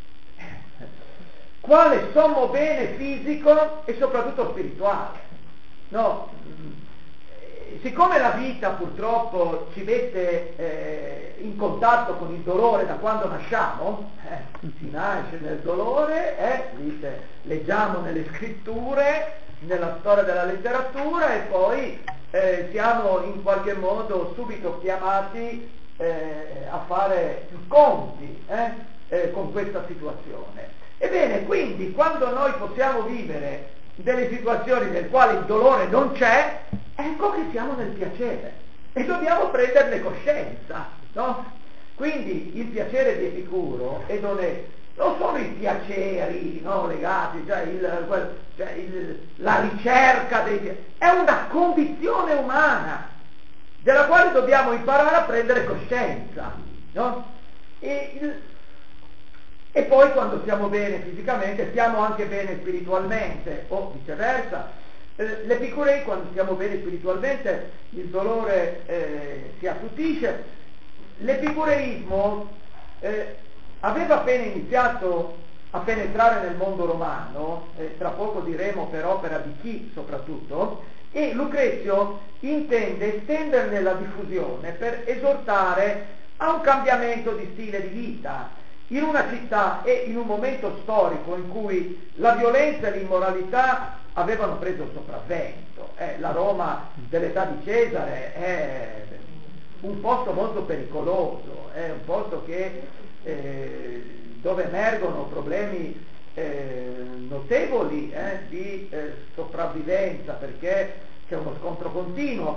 quale sommo bene fisico e soprattutto spirituale. No, siccome la vita purtroppo ci mette eh, in contatto con il dolore da quando nasciamo, eh, si nasce nel dolore, eh, dite, leggiamo nelle scritture, nella storia della letteratura, e poi eh, siamo in qualche modo subito chiamati eh, a fare i conti eh, eh, con questa situazione. Ebbene, quindi, quando noi possiamo vivere delle situazioni nelle quali il dolore non c'è, ecco che siamo nel piacere e dobbiamo prenderne coscienza, no? Quindi il piacere di Epicuro e non è, non sono i piaceri, no, legati, cioè, il, quel, cioè il, la ricerca dei piaceri, è una condizione umana della quale dobbiamo imparare a prendere coscienza, no? E il, E poi quando stiamo bene fisicamente, stiamo anche bene spiritualmente, o viceversa. Eh, L'Epicurei, quando stiamo bene spiritualmente, il dolore eh, si attutisce. L'epicureismo eh, aveva appena iniziato a penetrare nel mondo romano, eh, tra poco diremo per opera di chi soprattutto, e Lucrezio intende estenderne la diffusione per esortare a un cambiamento di stile di vita in una città e in un momento storico in cui la violenza e l'immoralità avevano preso il sopravvento. Eh, la Roma dell'età di Cesare è un posto molto pericoloso, è un posto che, eh, dove emergono problemi eh, notevoli eh, di eh, sopravvivenza, perché c'è uno scontro continuo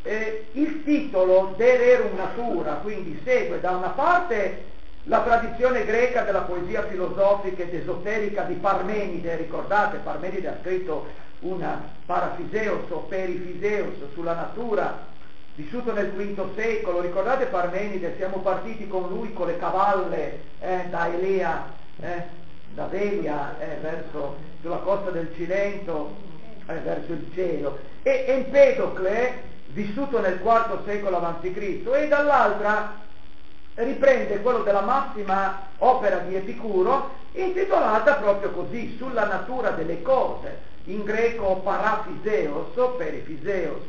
eh, il titolo De Rerum Natura, quindi segue da una parte la tradizione greca della poesia filosofica ed esoterica di Parmenide. Ricordate, Parmenide ha scritto una Parafiseos o Perifiseos sulla natura, vissuto nel quinto secolo. Ricordate Parmenide? Siamo partiti con lui con le cavalle eh, da Elea, eh, da Velia eh, verso sulla costa del Cilento, eh, verso il cielo, e Empedocle, vissuto nel quarto secolo avanti Cristo, e dall'altra riprende quello della massima opera di Epicuro, intitolata proprio così, sulla natura delle cose, in greco Parafiseos o Perifiseos,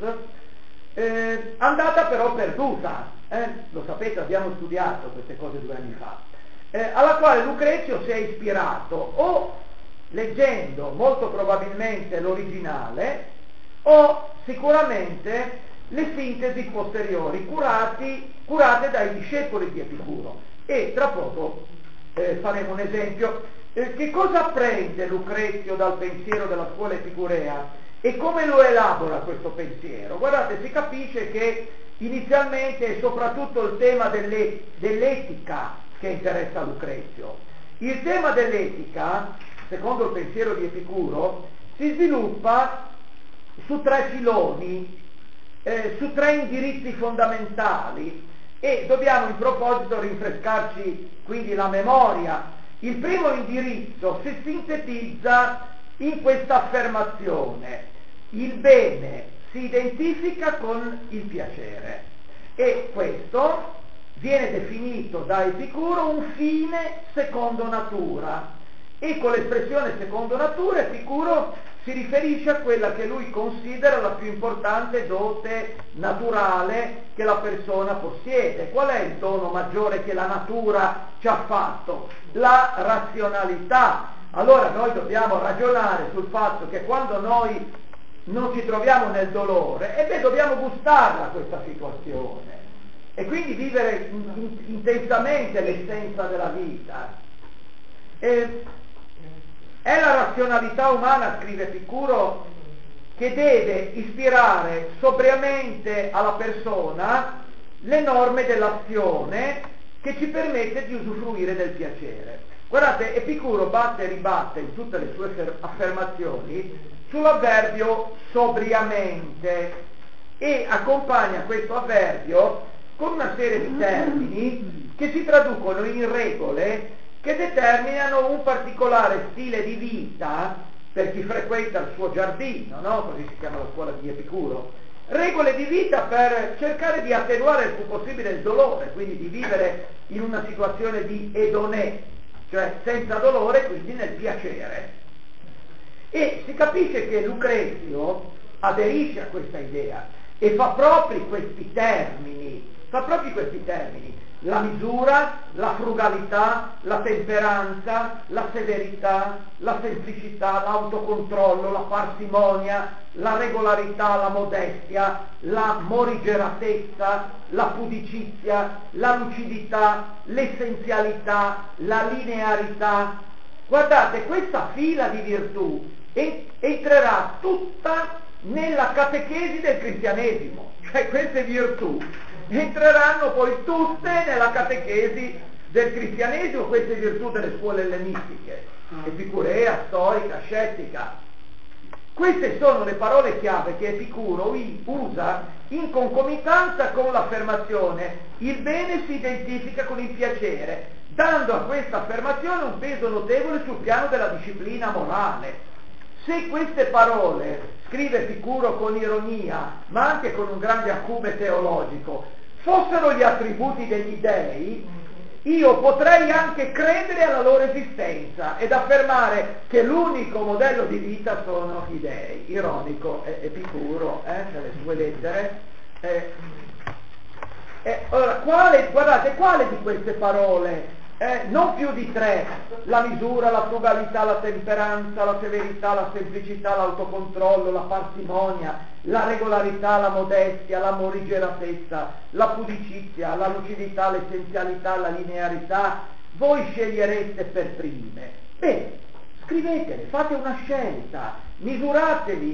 eh, andata però perduta, eh? Lo sapete, abbiamo studiato queste cose due anni fa, eh, alla quale Lucrezio si è ispirato o leggendo molto probabilmente l'originale o sicuramente le sintesi posteriori curati, curate dai discepoli di Epicuro. E tra poco eh, faremo un esempio. Eh, che cosa apprende Lucrezio dal pensiero della scuola epicurea e come lo elabora questo pensiero? Guardate, si capisce che inizialmente è soprattutto il tema delle, dell'etica che interessa Lucrezio. Il tema dell'etica, secondo il pensiero di Epicuro, si sviluppa su tre filoni, eh, su tre indirizzi fondamentali, e dobbiamo in proposito rinfrescarci quindi la memoria. Il primo indirizzo si sintetizza in questa affermazione: il bene si identifica con il piacere, e questo viene definito da Epicuro un fine secondo natura, e con l'espressione secondo natura Epicuro si riferisce a quella che lui considera la più importante dote naturale che la persona possiede. Qual è il dono maggiore che la natura ci ha fatto? La razionalità. Allora noi dobbiamo ragionare sul fatto che quando noi non ci troviamo nel dolore, e beh, dobbiamo gustarla questa situazione e quindi vivere in, in, intensamente l'essenza della vita. E, È la razionalità umana, scrive Epicuro, che deve ispirare sobriamente alla persona le norme dell'azione che ci permette di usufruire del piacere. Guardate, Epicuro batte e ribatte in tutte le sue affermazioni sull'avverbio sobriamente e accompagna questo avverbio con una serie di termini che si traducono in regole che determinano un particolare stile di vita per chi frequenta il suo giardino, no? Così si chiama la scuola di Epicuro. Regole di vita per cercare di attenuare il più possibile il dolore, quindi di vivere in una situazione di edonè, cioè senza dolore, quindi nel piacere. E si capisce che Lucrezio aderisce a questa idea e fa propri questi termini, fa propri questi termini. La misura, la frugalità, la temperanza, la severità, la semplicità, l'autocontrollo, la parsimonia, la regolarità, la modestia, la morigeratezza, la pudicizia, la lucidità, l'essenzialità, la linearità. Guardate, questa fila di virtù entrerà tutta nella catechesi del cristianesimo, cioè queste virtù entreranno poi tutte nella catechesi del cristianesimo, queste virtù delle scuole ellenistiche, epicurea, storica, scettica. Queste sono le parole chiave che Epicuro usa in concomitanza con l'affermazione il bene si identifica con il piacere, dando a questa affermazione un peso notevole sul piano della disciplina morale. Se queste parole, scrive Epicuro con ironia, ma anche con un grande acume teologico, fossero gli attributi degli dei, io potrei anche credere alla loro esistenza ed affermare che l'unico modello di vita sono i dei. Ironico è Epicuro, eh, nelle sue lettere. Eh, eh, allora, quale, guardate, quale di queste parole? Eh, non più di tre: la misura, la frugalità, la temperanza, la severità, la semplicità, l'autocontrollo, la parsimonia, la regolarità, la modestia, la morigeratezza, la pudicizia, la lucidità, l'essenzialità, la linearità, voi scegliereste per prime. Bene, scrivetele, fate una scelta, misuratevi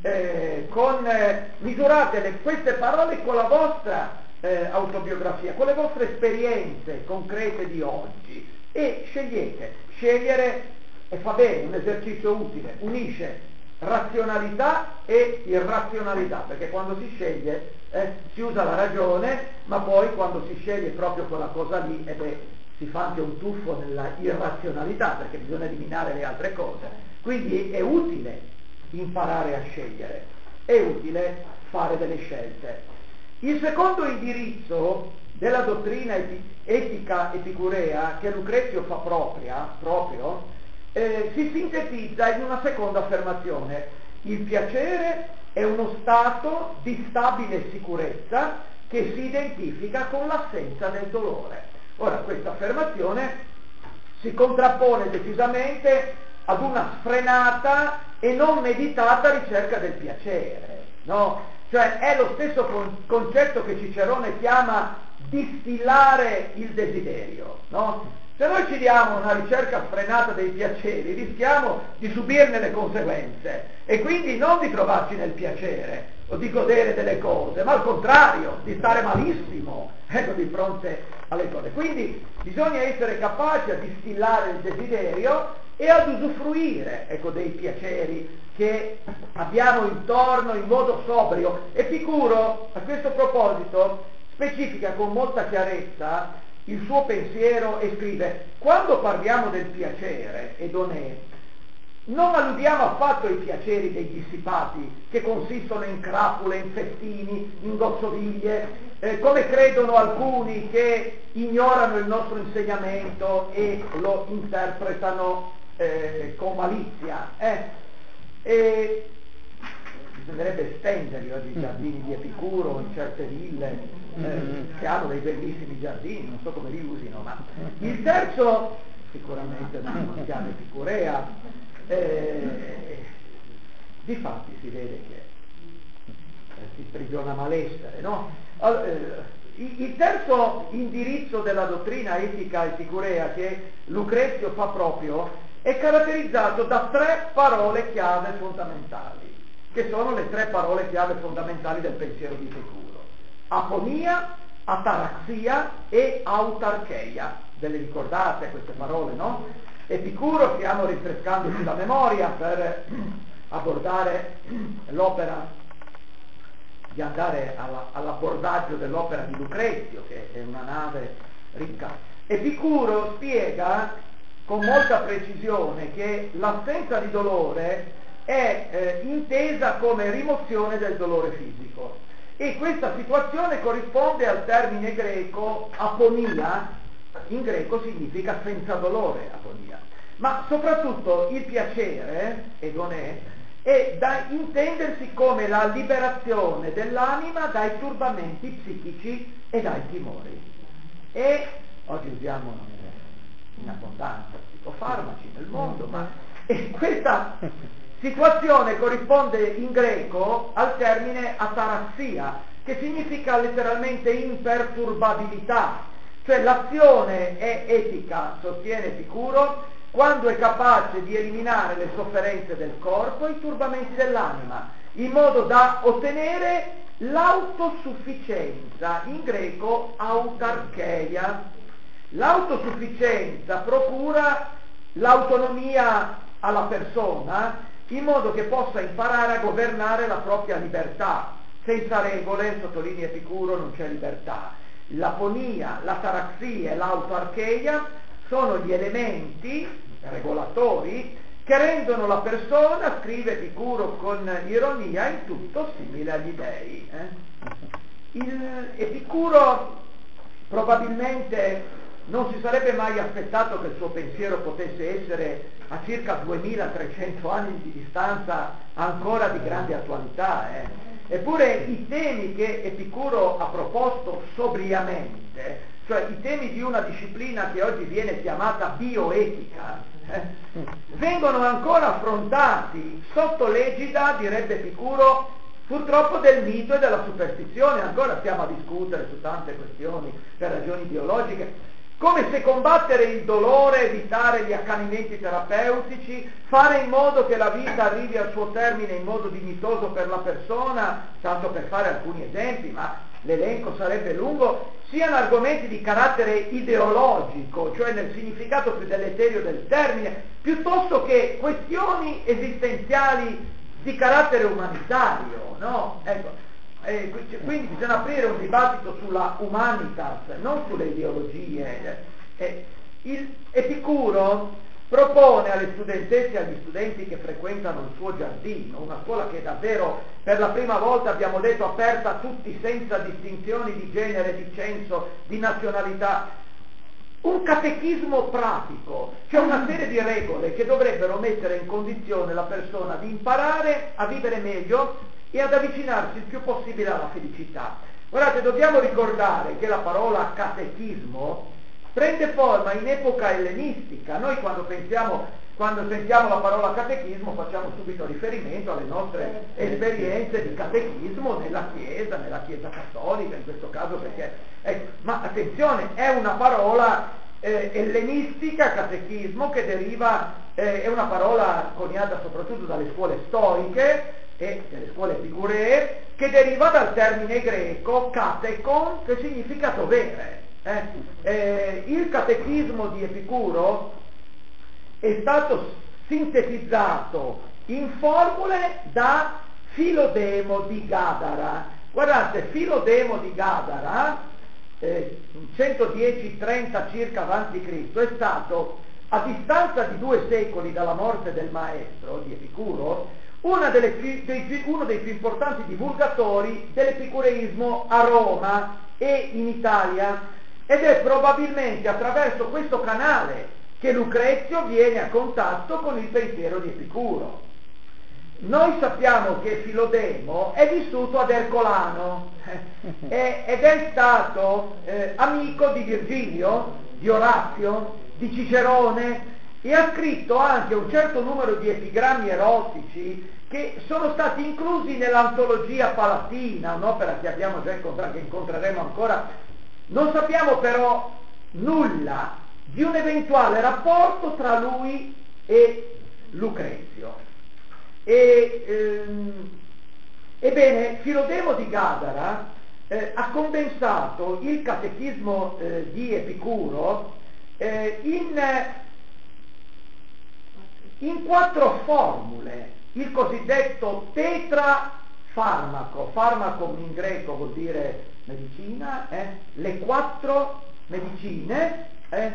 eh, con, eh, misurate le, queste parole con la vostra eh, autobiografia, con le vostre esperienze concrete di oggi e scegliete. Scegliere e fa bene, un esercizio utile, unisce razionalità e irrazionalità, perché quando si sceglie eh, si usa la ragione, ma poi quando si sceglie proprio quella cosa lì, eh beh, si fa anche un tuffo nella irrazionalità, perché bisogna eliminare le altre cose. Quindi è utile imparare a scegliere, è utile fare delle scelte. Il secondo indirizzo della dottrina etica epicurea che Lucrezio fa propria, proprio, eh, si sintetizza in una seconda affermazione: il piacere è uno stato di stabile sicurezza che si identifica con l'assenza del dolore. Ora, questa affermazione si contrappone decisamente ad una sfrenata e non meditata ricerca del piacere, no? Cioè è lo stesso con- concetto che Cicerone chiama distillare il desiderio, no? Se noi ci diamo una ricerca sfrenata dei piaceri, rischiamo di subirne le conseguenze e quindi non di trovarci nel piacere o di godere delle cose, ma al contrario, di stare malissimo, ecco, di fronte alle cose. Quindi bisogna essere capaci a distillare il desiderio e ad usufruire, ecco, dei piaceri che abbiamo intorno in modo sobrio. Epicuro, a questo proposito, specifica con molta chiarezza il suo pensiero e scrive: quando parliamo del piacere, edonè, non alludiamo affatto ai piaceri dei dissipati, che consistono in crapule, in festini, in gozzoviglie, eh, come credono alcuni che ignorano il nostro insegnamento e lo interpretano eh, con malizia. Eh. E bisognerebbe estenderli oggi i giardini di Epicuro in certe ville eh, che hanno dei bellissimi giardini, non so come li usino, ma il terzo, sicuramente una chiave epicurea, eh, difatti si vede che eh, si sprigiona malessere, no? Allora, eh, il terzo indirizzo della dottrina etica epicurea che Lucrezio fa proprio è caratterizzato da tre parole chiave fondamentali, che sono le tre parole chiave fondamentali del pensiero di Epicuro: aponia, ataraxia e autarcheia. Ve le ricordate queste parole, no? Epicuro, stiamo rinfrescandoci la memoria per abbordare l'opera, di andare alla, all'abbordaggio dell'opera di Lucrezio, che è una nave ricca. Epicuro spiega con molta precisione che l'assenza di dolore è eh, intesa come rimozione del dolore fisico, e questa situazione corrisponde al termine greco aponia. In greco significa senza dolore, aponia, ma soprattutto il piacere, edonè, è da intendersi come la liberazione dell'anima dai turbamenti psichici e dai timori. E oggi usiamo in abbondanza psicofarmaci nel mondo, ma e questa situazione corrisponde in greco al termine ataraxia, che significa letteralmente imperturbabilità, cioè l'azione è etica, sostiene Epicuro, quando è capace di eliminare le sofferenze del corpo e i turbamenti dell'anima, in modo da ottenere l'autosufficienza, in greco autarcheia. L'autosufficienza procura l'autonomia alla persona in modo che possa imparare a governare la propria libertà. Senza regole, sottolinea Epicuro, non c'è libertà. L'aponia, l'ataraxia e l'autarcheia sono gli elementi regolatori che rendono la persona, scrive Epicuro con ironia, in tutto simile agli dei. Eh? Il Epicuro probabilmente non si sarebbe mai aspettato che il suo pensiero potesse essere a circa duemilatrecento anni di distanza ancora di grande attualità. Eh. Eppure i temi che Epicuro ha proposto sobriamente, cioè i temi di una disciplina che oggi viene chiamata bioetica, eh, vengono ancora affrontati sotto l'egida, direbbe Epicuro, purtroppo del mito e della superstizione. Ancora stiamo a discutere su tante questioni per ragioni biologiche, come se combattere il dolore, evitare gli accanimenti terapeutici, fare in modo che la vita arrivi al suo termine in modo dignitoso per la persona, tanto per fare alcuni esempi, ma l'elenco sarebbe lungo, siano argomenti di carattere ideologico, cioè nel significato più deleterio del termine, piuttosto che questioni esistenziali di carattere umanitario, no? Ecco. Eh, quindi bisogna aprire un dibattito sulla humanitas, non sulle ideologie. Eh, il Epicuro propone alle studentesse e agli studenti che frequentano il suo giardino, una scuola che davvero per la prima volta, abbiamo detto, aperta a tutti senza distinzioni di genere, di censo, di nazionalità, un catechismo pratico, cioè una serie di regole che dovrebbero mettere in condizione la persona di imparare a vivere meglio e ad avvicinarsi il più possibile alla felicità. Guardate, dobbiamo ricordare che la parola catechismo prende forma in epoca ellenistica. Noi quando pensiamo, quando sentiamo la parola catechismo facciamo subito riferimento alle nostre esperienze di catechismo nella Chiesa, nella Chiesa cattolica in questo caso, perché ecco, ma attenzione, è una parola eh, ellenistica, catechismo, che deriva, eh, è una parola coniata soprattutto dalle scuole stoiche e delle scuole epicuree, che deriva dal termine greco katekon, che significa dovere. Eh? Eh, il catechismo di Epicuro è stato sintetizzato in formule da Filodemo di Gadara. Guardate, Filodemo di Gadara, eh, centodieci trenta circa avanti Cristo, è stato, a distanza di due secoli dalla morte del maestro di Epicuro, Una delle più, dei, uno dei più importanti divulgatori dell'epicureismo a Roma e in Italia, ed è probabilmente attraverso questo canale che Lucrezio viene a contatto con il pensiero di Epicuro. Noi sappiamo che Filodemo è vissuto ad Ercolano eh, ed è stato eh, amico di Virgilio, di Orazio, di Cicerone, e ha scritto anche un certo numero di epigrammi erotici che sono stati inclusi nell'antologia palatina, un'opera che abbiamo già incontrato, che incontreremo ancora. Non sappiamo però nulla di un eventuale rapporto tra lui e Lucrezio. E, ehm, ebbene, Filodemo di Gadara eh, ha condensato il catechismo eh, di Epicuro eh, in... in quattro formule, il cosiddetto tetrafarmaco, farmaco in greco vuol dire medicina, eh? le quattro medicine, eh?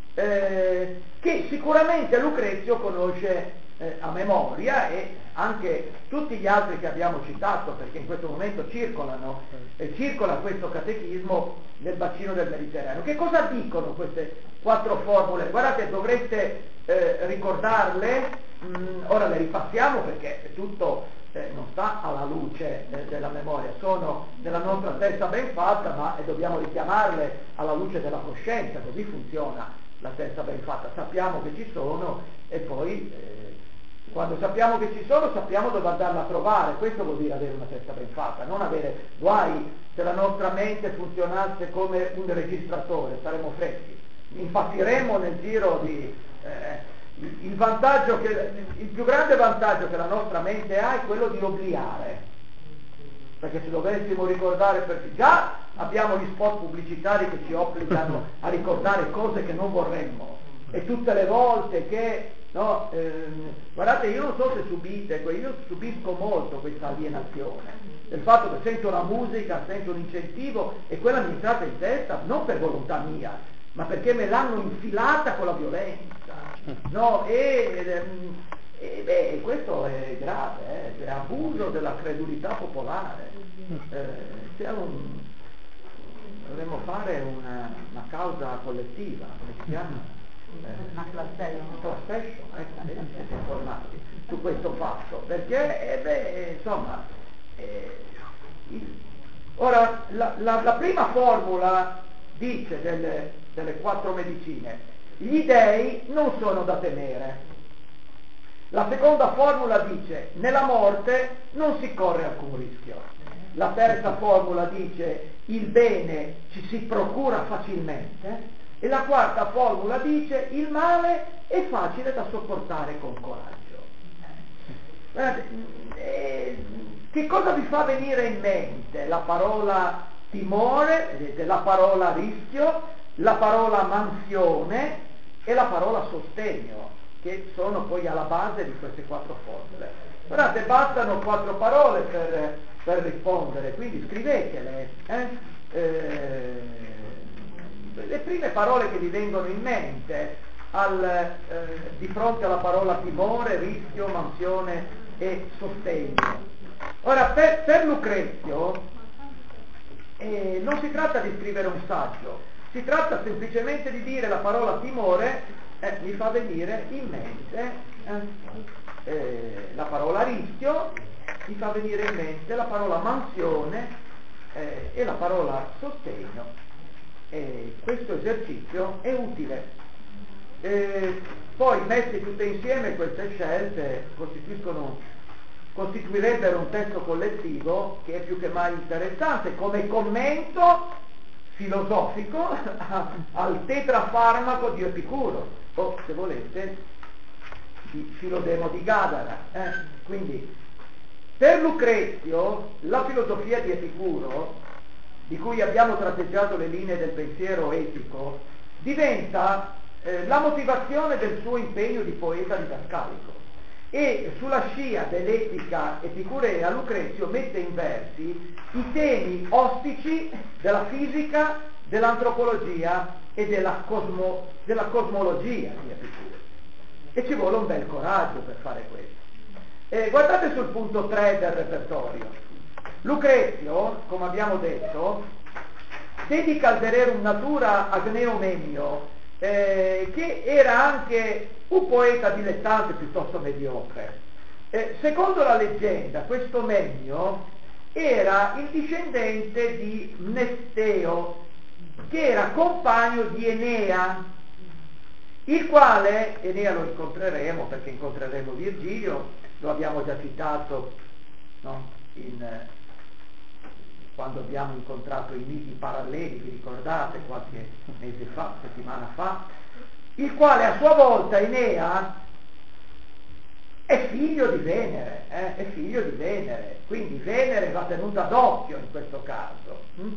Eh, che sicuramente Lucrezio conosce eh, a memoria, e anche tutti gli altri che abbiamo citato, perché in questo momento circolano, eh, circola questo catechismo nel bacino del Mediterraneo. Che cosa dicono queste quattro formule? Guardate, dovreste Eh, ricordarle, mh, ora le ripassiamo perché tutto eh, non sta alla luce eh, della memoria, sono nella nostra testa ben fatta, ma eh, dobbiamo richiamarle alla luce della coscienza, così funziona la testa ben fatta, sappiamo che ci sono e poi eh, quando sappiamo che ci sono sappiamo dove andarla a trovare. Questo vuol dire avere una testa ben fatta, non avere guai. Se la nostra mente funzionasse come un registratore saremmo freschi, impazziremmo nel giro di Eh, il vantaggio che, il più grande vantaggio che la nostra mente ha è quello di obliare, perché se dovessimo ricordare, perché già abbiamo gli spot pubblicitari che ci obbligano a ricordare cose che non vorremmo, e tutte le volte che no, ehm, guardate, io non so se subite, io subisco molto questa alienazione del fatto che sento la musica, sento un incentivo e quella mi è entrata in testa non per volontà mia, ma perché me l'hanno infilata con la violenza. No, e, e beh, questo è grave, eh, è abuso della credulità popolare. Eh, c'è un, dovremmo fare una, una causa collettiva, come si chiama? Eh, una class action, class action, ecco, siete informati su questo fatto, perché eh, beh, insomma, eh, il, ora la, la, la prima formula dice delle, delle quattro medicine: gli dei non sono da temere. La seconda formula dice: nella morte non si corre alcun rischio. La terza formula dice: il bene ci si procura facilmente. E la quarta formula dice: il male è facile da sopportare con coraggio. Guardate, eh, che cosa vi fa venire in mente? La parola timore, vedete, la parola rischio, la parola mansione e la parola sostegno, che sono poi alla base di queste quattro formule. Guardate, bastano quattro parole per, per rispondere, quindi scrivetele. Eh? Eh, le prime parole che vi vengono in mente al, eh, di fronte alla parola timore, rischio, mansione e sostegno. Ora, per, per Lucrezio eh, non si tratta di scrivere un saggio, si tratta semplicemente di dire la parola timore, eh, mi fa venire in mente eh, eh, la parola rischio, mi fa venire in mente la parola mansione eh, e la parola sostegno. E questo esercizio è utile. E poi messe tutte insieme queste scelte costituiscono, costituirebbero un testo collettivo che è più che mai interessante come commento filosofico al tetrafarmaco di Epicuro, o se volete di Filodemo di Gadara. Eh? Quindi per Lucrezio la filosofia di Epicuro, di cui abbiamo tratteggiato le linee del pensiero etico, diventa eh, la motivazione del suo impegno di poeta didascalico, e sulla scia dell'etica epicurea Lucrezio mette in versi i temi ostici della fisica, dell'antropologia e della, cosmo, della cosmologia di Epicuro, e ci vuole un bel coraggio per fare questo. Eh, guardate sul punto tre del repertorio. Lucrezio, come abbiamo detto, dedica al Vererum Natura a Gneo Memio, eh, che era anche un poeta dilettante piuttosto mediocre. Eh, secondo la leggenda, questo Memio era il discendente di Mnesteo, che era compagno di Enea, il quale, Enea lo incontreremo perché incontreremo Virgilio, lo abbiamo già citato, no? In, quando abbiamo incontrato i miti paralleli, vi ricordate, qualche mese fa, settimana fa, il quale a sua volta, Enea, è figlio di Venere, eh? è figlio di Venere, quindi Venere va tenuta d'occhio in questo caso. Hm?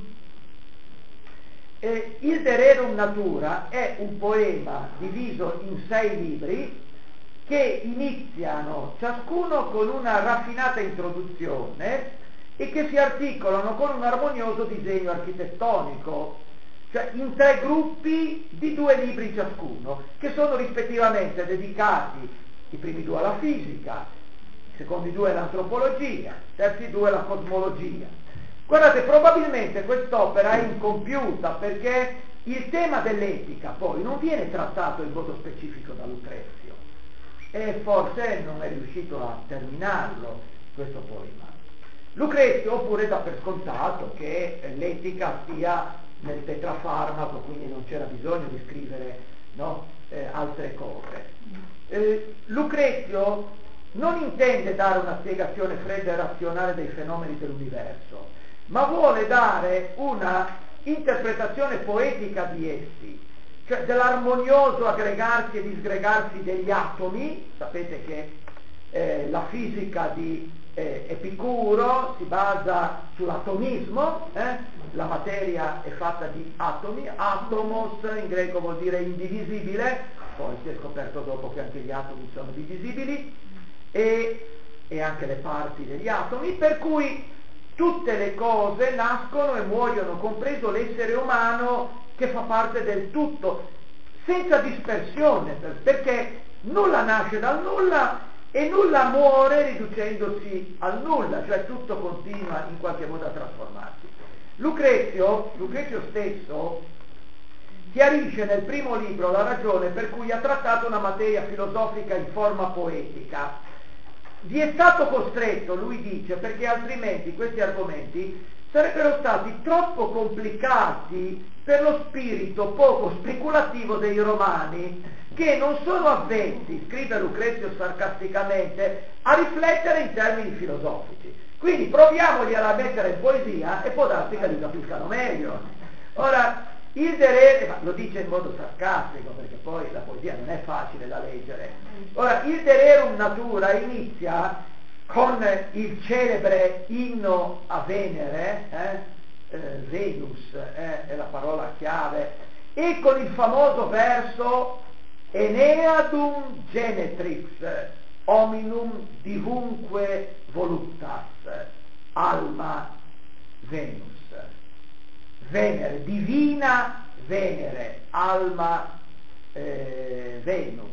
E il De Rerum Natura è un poema diviso in sei libri che iniziano ciascuno con una raffinata introduzione e che si articolano con un armonioso disegno architettonico, cioè in tre gruppi di due libri ciascuno, che sono rispettivamente dedicati, i primi due alla fisica, i secondi due all'antropologia, i terzi due alla cosmologia. Guardate, probabilmente quest'opera è incompiuta perché il tema dell'etica poi non viene trattato in modo specifico da Lucrezio e forse non è riuscito a terminarlo questo poema. Lucrezio oppure dà per scontato che l'etica stia nel tetrafarmaco, quindi non c'era bisogno di scrivere no, eh, altre cose. Eh, Lucrezio non intende dare una spiegazione fredda e razionale dei fenomeni dell'universo, ma vuole dare una interpretazione poetica di essi, cioè dell'armonioso aggregarsi e disgregarsi degli atomi. Sapete che eh, la fisica di eh, Epicuro si basa sull'atomismo, eh? La materia è fatta di atomi, atomos in greco vuol dire indivisibile, poi si è scoperto dopo che anche gli atomi sono divisibili, e, e anche le parti degli atomi, per cui tutte le cose nascono e muoiono, compreso l'essere umano che fa parte del tutto, senza dispersione, perché nulla nasce dal nulla e nulla muore riducendosi al nulla, cioè tutto continua in qualche modo a trasformarsi. Lucrezio, Lucrezio stesso chiarisce nel primo libro la ragione per cui ha trattato una materia filosofica in forma poetica. Vi è stato costretto, lui dice, perché altrimenti questi argomenti sarebbero stati troppo complicati per lo spirito poco speculativo dei romani, che non sono avvezzi, scrive Lucrezio sarcasticamente, a riflettere in termini filosofici. Quindi proviamoli a mettere in poesia e può darsi che li capiscano meglio. Ora, il derere, ma lo dice in modo sarcastico perché poi la poesia non è facile da leggere. Ora, il dererum natura inizia con il celebre inno a Venere, eh? Eh, Venus eh, è la parola chiave, e con il famoso verso Eneadum genetrix hominum divunque voluptas alma Venus. Venere, divina Venere, alma eh, Venus,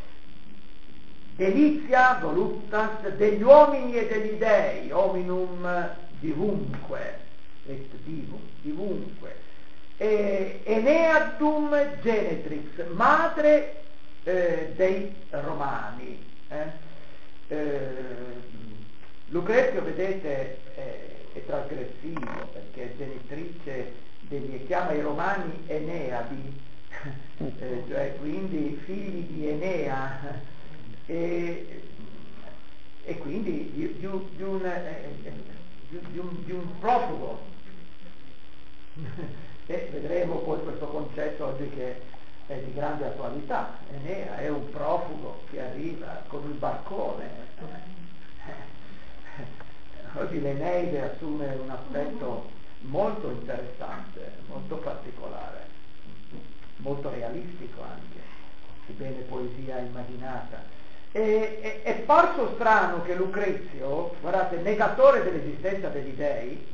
delizia voluptas degli uomini e degli dei, hominum divunque, et divum, divunque, e, Eneadum genetrix, madre eh, dei Romani. Eh? Eh, Lucrezio, vedete, è, è trasgressivo perché è genitrice degli, chiama i Romani Eneadi, eh, cioè quindi figli di Enea, e, e quindi di, di, un, di, un, eh, di, di, un, di un profugo. E vedremo poi questo concetto oggi che è di grande attualità. Enea è un profugo che arriva con il barcone. Oggi l'Eneide assume un aspetto molto interessante, molto particolare, molto realistico anche, sebbene poesia immaginata. E, è, è parso strano che Lucrezio, guardate, negatore dell'esistenza degli dei,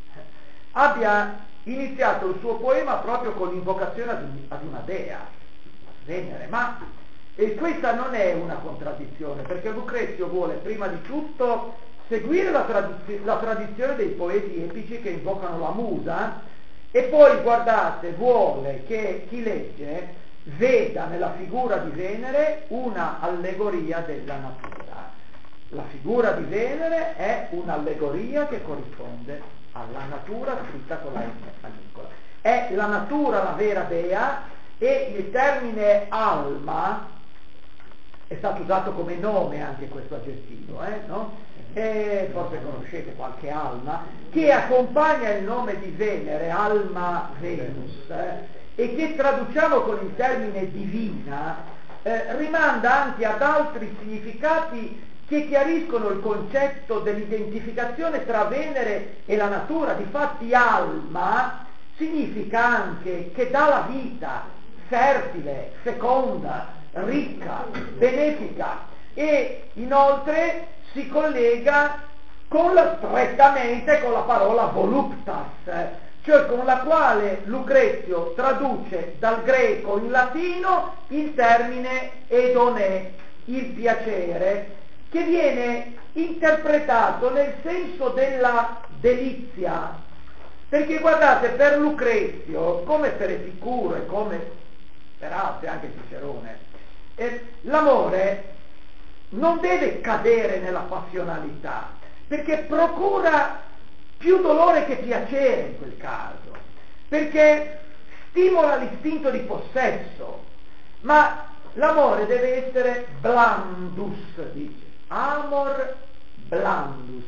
abbia iniziato il suo poema proprio con l'invocazione ad, ad una dea, Venere, ma e questa non è una contraddizione, perché Lucrezio vuole prima di tutto seguire la, tradiz- la tradizione dei poeti epici che invocano la musa, e poi, guardate, vuole che chi legge veda nella figura di Venere una allegoria della natura. La figura di Venere è un'allegoria che corrisponde alla natura scritta con la S maiuscola. È la natura la vera dea, e il termine alma è stato usato come nome anche questo aggettivo, eh, no? E forse conoscete qualche alma che accompagna il nome di Venere, alma Venus, eh, e che traduciamo con il termine divina, eh, rimanda anche ad altri significati che chiariscono il concetto dell'identificazione tra Venere e la natura. Difatti alma significa anche che dà la vita, fertile, feconda, ricca, benefica, e inoltre si collega con la, strettamente con la parola voluptas, cioè con la quale Lucrezio traduce dal greco in latino il termine edonè, il piacere, che viene interpretato nel senso della delizia, perché guardate, per Lucrezio, come per Epicuro e come per altri, anche Cicerone, eh, l'amore non deve cadere nella passionalità, perché procura più dolore che piacere in quel caso, perché stimola l'istinto di possesso, ma l'amore deve essere blandus, dice, amor blandus.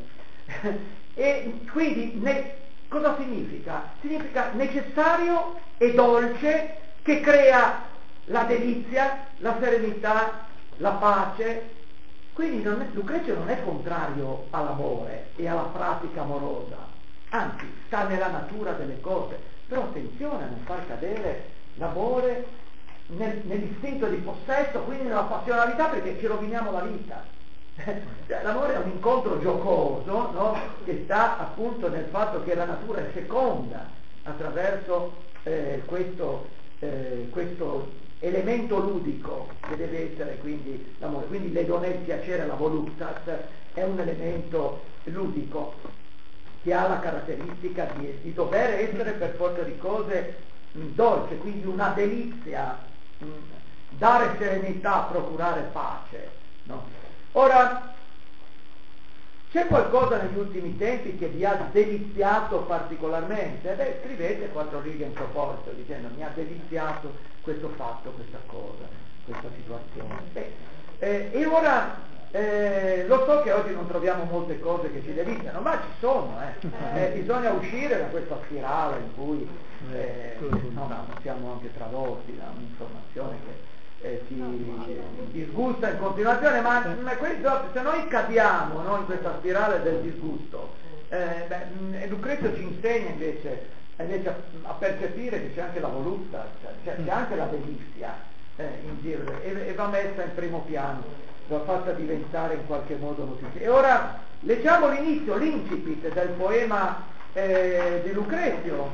E quindi ne, cosa significa? Significa necessario e dolce, che crea la delizia, la serenità, la pace. Quindi non è, Lucrezio non è contrario all'amore e alla pratica amorosa, anzi sta nella natura delle cose, però attenzione a non far cadere l'amore nel, nell'istinto di possesso, quindi nella passionalità, perché ci roviniamo la vita. L'amore è un incontro giocoso, no? Che sta appunto nel fatto che la natura è feconda attraverso eh, questo, eh, questo elemento ludico che deve essere quindi l'amore. Quindi l'edonè, il piacere, la voluptas è un elemento ludico che ha la caratteristica di, di dover essere per forza di cose mh, dolce, quindi una delizia, mh, dare serenità, procurare pace, no? Ora, c'è qualcosa negli ultimi tempi che vi ha deliziato particolarmente? Beh, scrivete quattro righe in proposito dicendo mi ha deliziato questo fatto, questa cosa, questa situazione. Beh, eh, e ora Eh, lo so che oggi non troviamo molte cose che ci deliziano, ma ci sono, eh. Eh, bisogna uscire da questa spirale in cui eh, no, no, siamo anche tradotti da un'informazione che eh, ci disgusta in continuazione, ma, ma questo, se noi cadiamo, no, in questa spirale del disgusto, eh, beh, Lucrezio ci insegna invece, invece a, a percepire che c'è anche la voluttà, cioè, c'è anche la delizia eh, in giro e, e va messa in primo piano, va fatta diventare in qualche modo notizia. E ora leggiamo l'inizio, l'incipit del poema eh, di Lucrezio,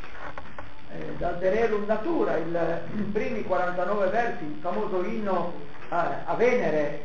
eh, dal De Rerum Natura, il, i primi quarantanove versi, il famoso inno a, a Venere: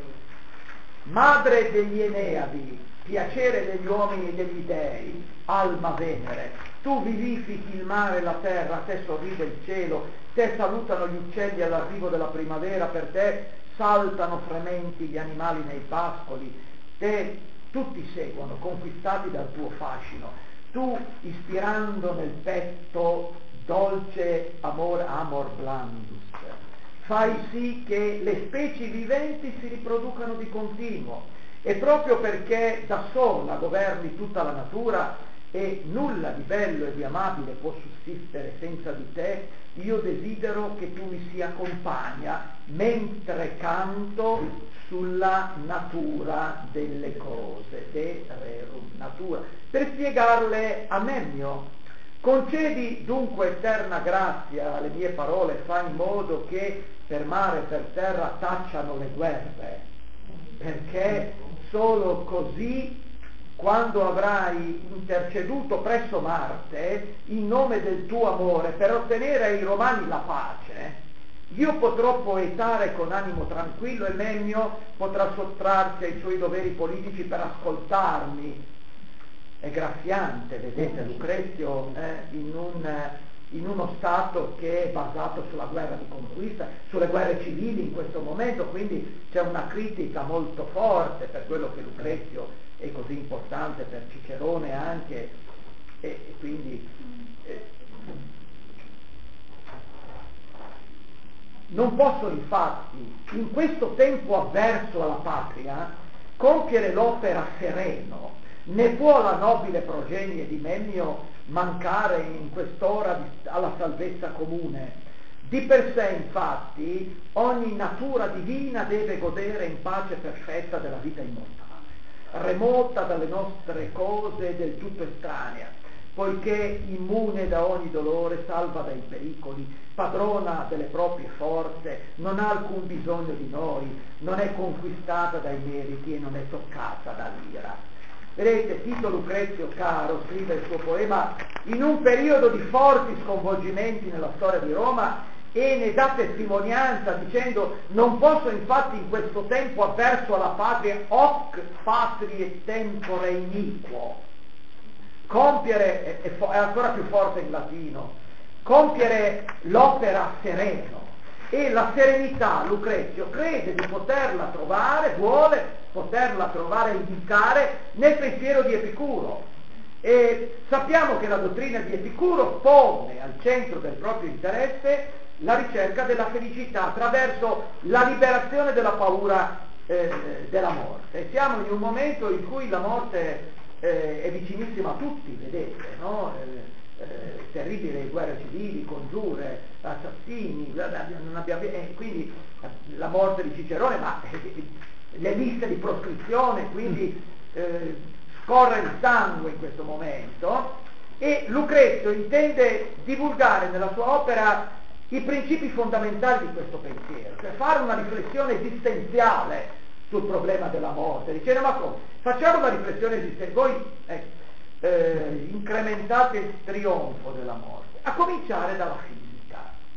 madre degli Eneadi, piacere degli uomini e degli dei, alma Venere, tu vivifichi il mare e la terra, a te sorride il cielo, te salutano gli uccelli all'arrivo della primavera, per te saltano frementi gli animali nei pascoli, te tutti seguono, conquistati dal tuo fascino, tu ispirando nel petto dolce amor, amor blandus, fai sì che le specie viventi si riproducano di continuo, e proprio perché da sola governi tutta la natura e nulla di bello e di amabile può sussistere senza di te, io desidero che tu mi sia compagna mentre canto sulla natura delle cose, de rerum natura, per spiegarle a Memmio. Concedi dunque eterna grazia alle mie parole, fai in modo che per mare e per terra tacciano le guerre, perché solo così, quando avrai interceduto presso Marte in nome del tuo amore per ottenere ai Romani la pace, io potrò poetare con animo tranquillo e Memmio potrà sottrarsi ai suoi doveri politici per ascoltarmi. È graffiante, vedete, Lucrezio eh, in, un, in uno stato che è basato sulla guerra di conquista, sulle guerre civili in questo momento, quindi c'è una critica molto forte per quello che Lucrezio è così importante, per Cicerone anche, e, e quindi eh, non posso infatti in questo tempo avverso alla patria compiere l'opera sereno, né può la nobile progenie di Memmio mancare in quest'ora di, alla salvezza comune. Di per sé infatti ogni natura divina deve godere in pace perfetta della vita immortale, remota dalle nostre cose, del tutto estranea, poiché immune da ogni dolore, salva dai pericoli, padrona delle proprie forze, non ha alcun bisogno di noi, non è conquistata dai meriti e non è toccata dall'ira. Vedete, Tito Lucrezio Caro scrive il suo poema in un periodo di forti sconvolgimenti nella storia di Roma e ne dà testimonianza dicendo: non posso infatti in questo tempo avverso alla patria hoc patrie tempore iniquo compiere, è, è ancora più forte in latino, compiere l'opera sereno. E la serenità Lucrezio crede di poterla trovare, vuole poterla trovare e indicare nel pensiero di Epicuro. E sappiamo che la dottrina di Epicuro pone al centro del proprio interesse la ricerca della felicità attraverso la liberazione della paura eh, della morte. E siamo in un momento in cui la morte eh, è vicinissima a tutti, vedete, no? Eh, eh, terribili guerre civili, congiure, assassini, non abbiamo, eh, quindi la morte di Cicerone, ma eh, le liste di proscrizione, quindi eh, scorre il sangue in questo momento, e Lucrezio intende divulgare nella sua opera i principi fondamentali di questo pensiero, cioè fare una riflessione esistenziale sul problema della morte, dicendo: ma come? Facciamo una riflessione esistenziale, voi eh, eh, incrementate il trionfo della morte, a cominciare dalla fisica.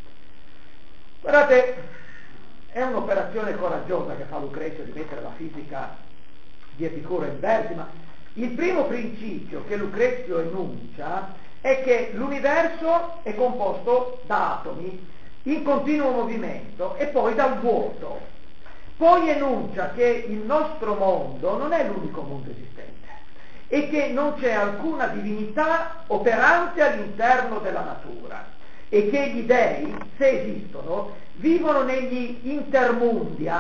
Guardate, è un'operazione coraggiosa che fa Lucrezio di mettere la fisica di Epicuro in versi, ma il primo principio che Lucrezio enuncia è che l'universo è composto da atomi in continuo movimento e poi dal vuoto. Poi enuncia che il nostro mondo non è l'unico mondo esistente e che non c'è alcuna divinità operante all'interno della natura e che gli dei, se esistono, vivono negli intermundia,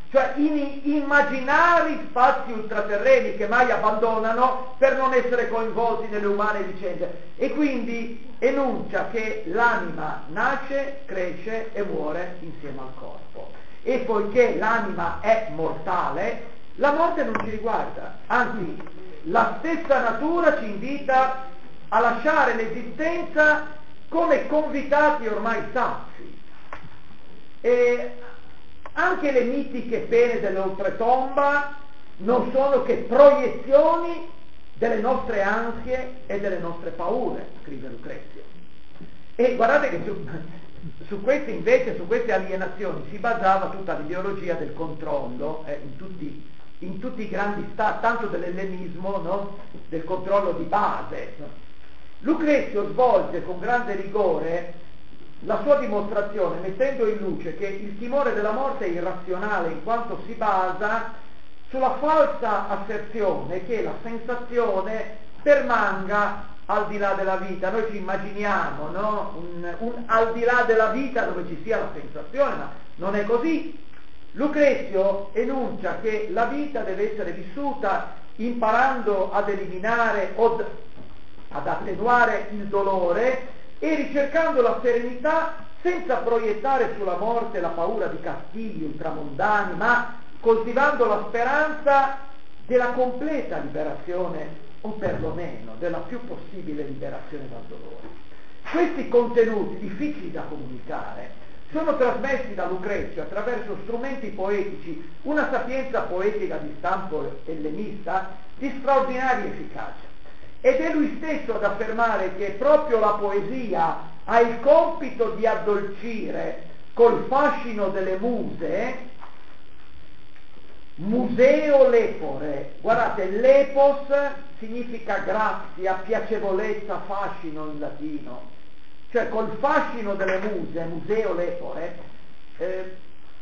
cioè in immaginari spazi ultraterreni che mai abbandonano per non essere coinvolti nelle umane vicende, e quindi enuncia che l'anima nasce, cresce e muore insieme al corpo, e poiché l'anima è mortale, la morte non ci riguarda, anzi la stessa natura ci invita a lasciare l'esistenza come convitati ormai sazi. E anche le mitiche pene dell'oltretomba non sono che proiezioni delle nostre ansie e delle nostre paure, scrive Lucrezio. E guardate che su, su queste invece, su queste alienazioni si basava tutta l'ideologia del controllo eh, in, tutti, in tutti i grandi stati, tanto dell'ellenismo, no? Del controllo di base. No? Lucrezio svolge con grande rigore la sua dimostrazione mettendo in luce che il timore della morte è irrazionale in quanto si basa sulla falsa asserzione che la sensazione permanga al di là della vita. Noi ci immaginiamo, no? un, un al di là della vita dove ci sia la sensazione, ma non è così. Lucrezio enuncia che la vita deve essere vissuta imparando ad eliminare o ad attenuare il dolore e ricercando la serenità senza proiettare sulla morte la paura di castighi ultramondani, ma coltivando la speranza della completa liberazione o perlomeno della più possibile liberazione dal dolore. Questi contenuti difficili da comunicare sono trasmessi da Lucrezio attraverso strumenti poetici, una sapienza poetica di stampo ellenista di straordinaria efficacia. Ed è lui stesso ad affermare che proprio la poesia ha il compito di addolcire col fascino delle muse, museo lepore. Guardate, lepos significa grazia, piacevolezza, fascino in latino. Cioè col fascino delle muse, museo lepore, eh,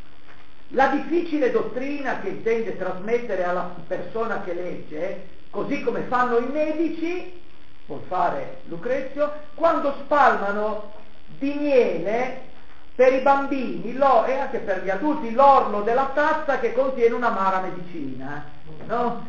la difficile dottrina che intende trasmettere alla persona che legge, così come fanno i medici, vuol fare Lucrezio, quando spalmano di miele per i bambini lo, e anche per gli adulti l'orlo della tazza che contiene un'amara medicina. No?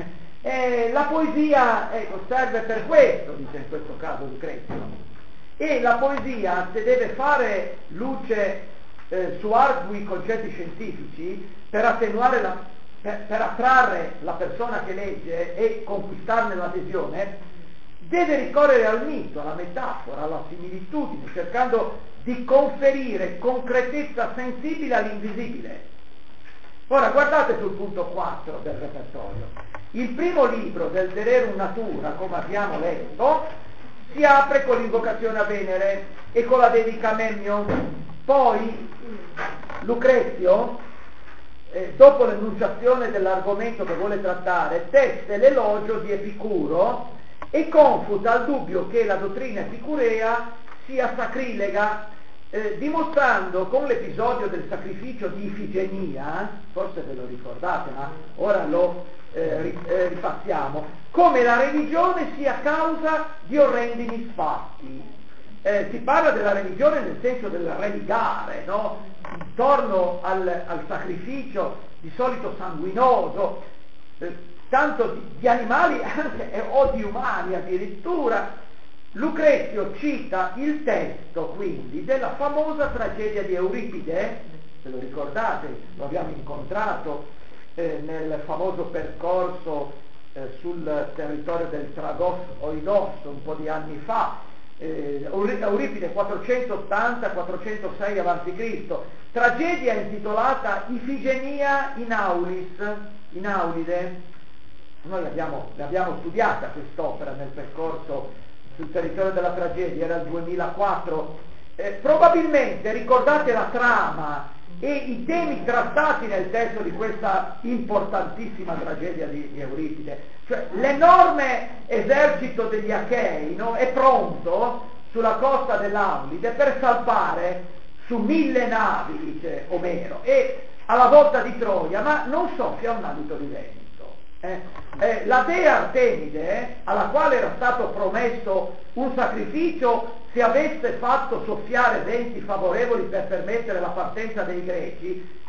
E la poesia ecco, serve per questo, dice in questo caso Lucrezio. E la poesia, se deve fare luce eh, su ardui concetti scientifici per attenuare la, per, per attrarre la persona che legge e conquistarne l'adesione, deve ricorrere al mito, alla metafora, alla similitudine, cercando di conferire concretezza sensibile all'invisibile. Ora guardate sul punto quattro del repertorio. Il primo libro del De Rerum Natura, come abbiamo letto, si apre con l'invocazione a Venere e con la dedica a Memmio. Poi Lucrezio, eh, dopo l'enunciazione dell'argomento che vuole trattare, teste l'elogio di Epicuro e confuta il dubbio che la dottrina epicurea sia sacrilega, eh, dimostrando con l'episodio del sacrificio di Ifigenia, forse ve lo ricordate, ma ora lo eh, ripassiamo, come la religione sia causa di orrendi misfatti. Eh, si parla della religione nel senso del religare, no? Intorno al, al sacrificio di solito sanguinoso, eh, tanto di, di animali anche, eh, o di umani addirittura. Lucrezio cita il testo quindi della famosa tragedia di Euripide, se lo ricordate, lo abbiamo incontrato eh, nel famoso percorso eh, sul territorio del Tragos Oidos un po' di anni fa, eh, Euripide quattrocentottanta quattrocentosei avanti Cristo, tragedia intitolata Ifigenia in Aulis, in Aulide. Noi abbiamo, l'abbiamo studiata quest'opera nel percorso sul territorio della tragedia, era il duemilaquattro. Eh, probabilmente ricordate la trama e i temi trattati nel testo di questa importantissima tragedia di, di Euripide, cioè l'enorme esercito degli Achei, no, è pronto sulla costa dell'Aulide per salpare su mille navi, dice Omero, e alla volta di Troia, ma non soffia un alito di vento. Eh, eh, la dea Artemide, eh, alla quale era stato promesso un sacrificio se avesse fatto soffiare venti favorevoli per permettere la partenza dei greci,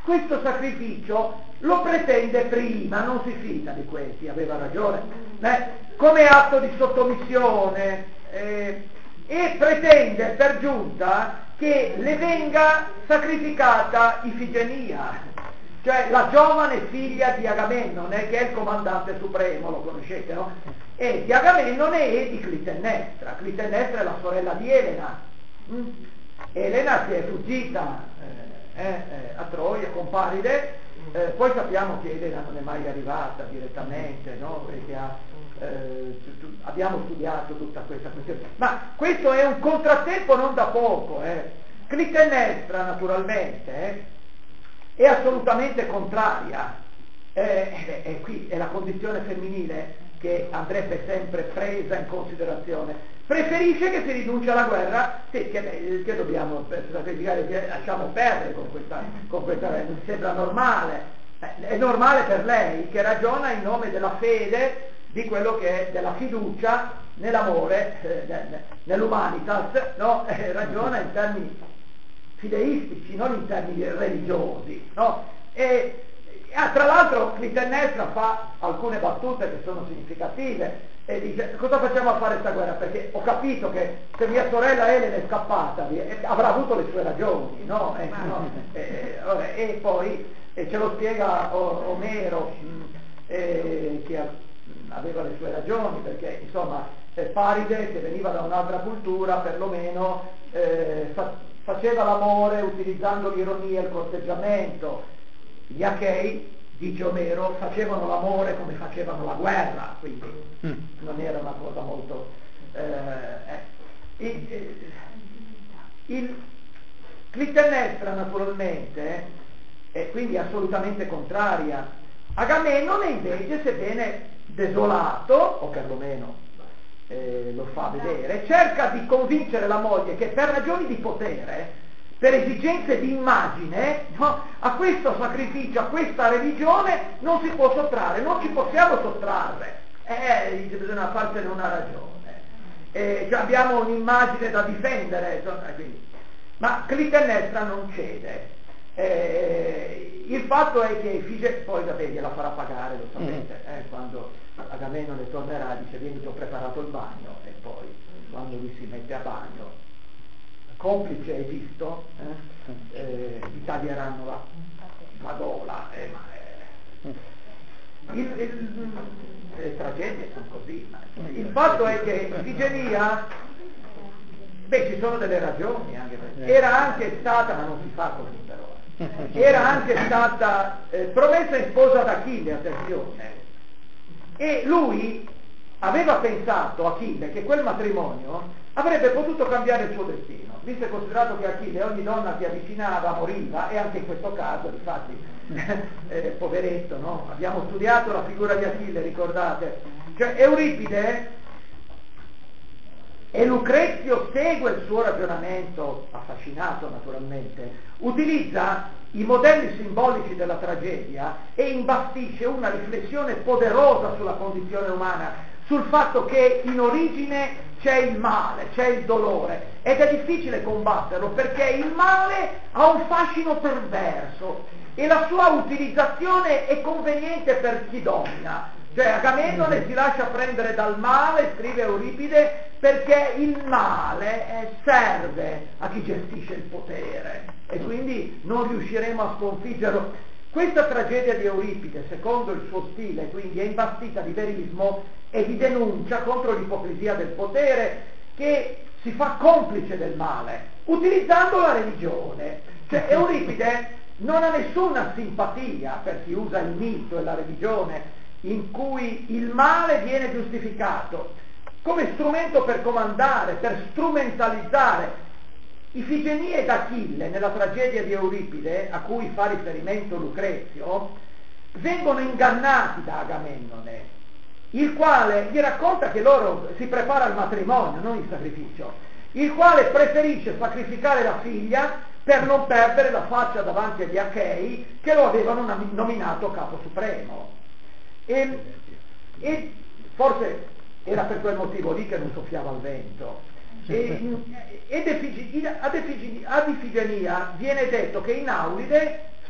questo sacrificio lo pretende prima, non si fida di questi, aveva ragione, eh, come atto di sottomissione, eh, e pretende per giunta che le venga sacrificata Ifigenia, cioè la giovane figlia di Agamennone, che è il comandante supremo, lo conoscete, no? E di Agamennone e di Clitennestra. Clitennestra è la sorella di Elena. Mm? Elena che è fuggita eh, eh, a Troia con Paride, eh, poi sappiamo che Elena non è mai arrivata direttamente, no? Perché ha, eh, tu, abbiamo studiato tutta questa questione. Ma questo è un contrattempo non da poco. Eh. Clitennestra, naturalmente, eh, è assolutamente contraria, eh, e qui è la condizione femminile che andrebbe sempre presa in considerazione. Preferisce che si rinunci alla guerra, sì, che, che dobbiamo sacrificare, che lasciamo perdere con questa, con questa, mi sembra normale, eh, è normale per lei che ragiona in nome della fede, di quello che è della fiducia nell'amore, eh, nell'umanitas, no? Eh, ragiona in termini fideistici, non in termini religiosi, no? E ah, tra l'altro Clitennestra fa alcune battute che sono significative e dice: cosa facciamo a fare questa guerra? Perché ho capito che se mia sorella Elena è scappata eh, avrà avuto le sue ragioni, no? Eh, no? Eh, vabbè, e poi eh, ce lo spiega o- Omero mh, eh, che aveva le sue ragioni, perché insomma eh, Paride, che veniva da un'altra cultura, perlomeno eh, fa- faceva l'amore utilizzando l'ironia e il corteggiamento. Gli Achei, dice Omero, facevano l'amore come facevano la guerra, quindi mm. non era una cosa molto... Eh, eh. Il, il, il Clitennestra, naturalmente, è quindi assolutamente contraria. Agamennone invece, sebbene desolato, o perlomeno Eh, lo fa vedere, cerca di convincere la moglie che per ragioni di potere, per esigenze di immagine, no, a questo sacrificio, a questa religione non si può sottrarre, non ci possiamo sottrarre, eh, dice, bisogna farsene una ragione, eh, cioè abbiamo un'immagine da difendere, quindi. Ma Clitennestra non cede. Eh, il fatto è che Fige, poi vabbè, gliela farà pagare, lo sapete, eh, quando Agamennone tornerà dice: vieni, ti ho preparato il bagno, e poi quando lui si mette a bagno, complice Esisto, eh, eh, gli taglieranno la, la gola, eh, ma eh, il, il, le tragedie sono così, ma il fatto è che Ifigenia, beh, ci sono delle ragioni anche perché era anche stata, ma non si fa così però, era anche stata eh, promessa in sposa ad Achille, attenzione, e lui aveva pensato, Achille, che quel matrimonio avrebbe potuto cambiare il suo destino, visto e considerato che Achille ogni donna che avvicinava moriva, e anche in questo caso, difatti, eh, poveretto, no? Abbiamo studiato la figura di Achille, ricordate? Cioè Euripide, e Lucrezio segue il suo ragionamento, affascinato naturalmente, utilizza i modelli simbolici della tragedia e imbastisce una riflessione poderosa sulla condizione umana, sul fatto che in origine c'è il male, c'è il dolore, ed è difficile combatterlo perché il male ha un fascino perverso e la sua utilizzazione è conveniente per chi domina. Cioè Agamennone si lascia prendere dal male, scrive Euripide, perché il male eh, serve a chi gestisce il potere e quindi non riusciremo a sconfiggerlo. Questa tragedia di Euripide, secondo il suo stile, quindi è imbastita di verismo e di denuncia contro l'ipocrisia del potere che si fa complice del male, utilizzando la religione. Cioè Euripide non ha nessuna simpatia per chi usa il mito e la religione in cui il male viene giustificato come strumento per comandare, per strumentalizzare. Ifigenia ed Achille, nella tragedia di Euripide, a cui fa riferimento Lucrezio, vengono ingannati da Agamennone, il quale gli racconta che loro si prepara al matrimonio, non il sacrificio, il quale preferisce sacrificare la figlia per non perdere la faccia davanti agli Achei che lo avevano nominato capo supremo. E, e forse era per quel motivo lì che non soffiava il vento. E, ed Efigi, ad, Efigi, ad Ifigenia viene detto che in Aulide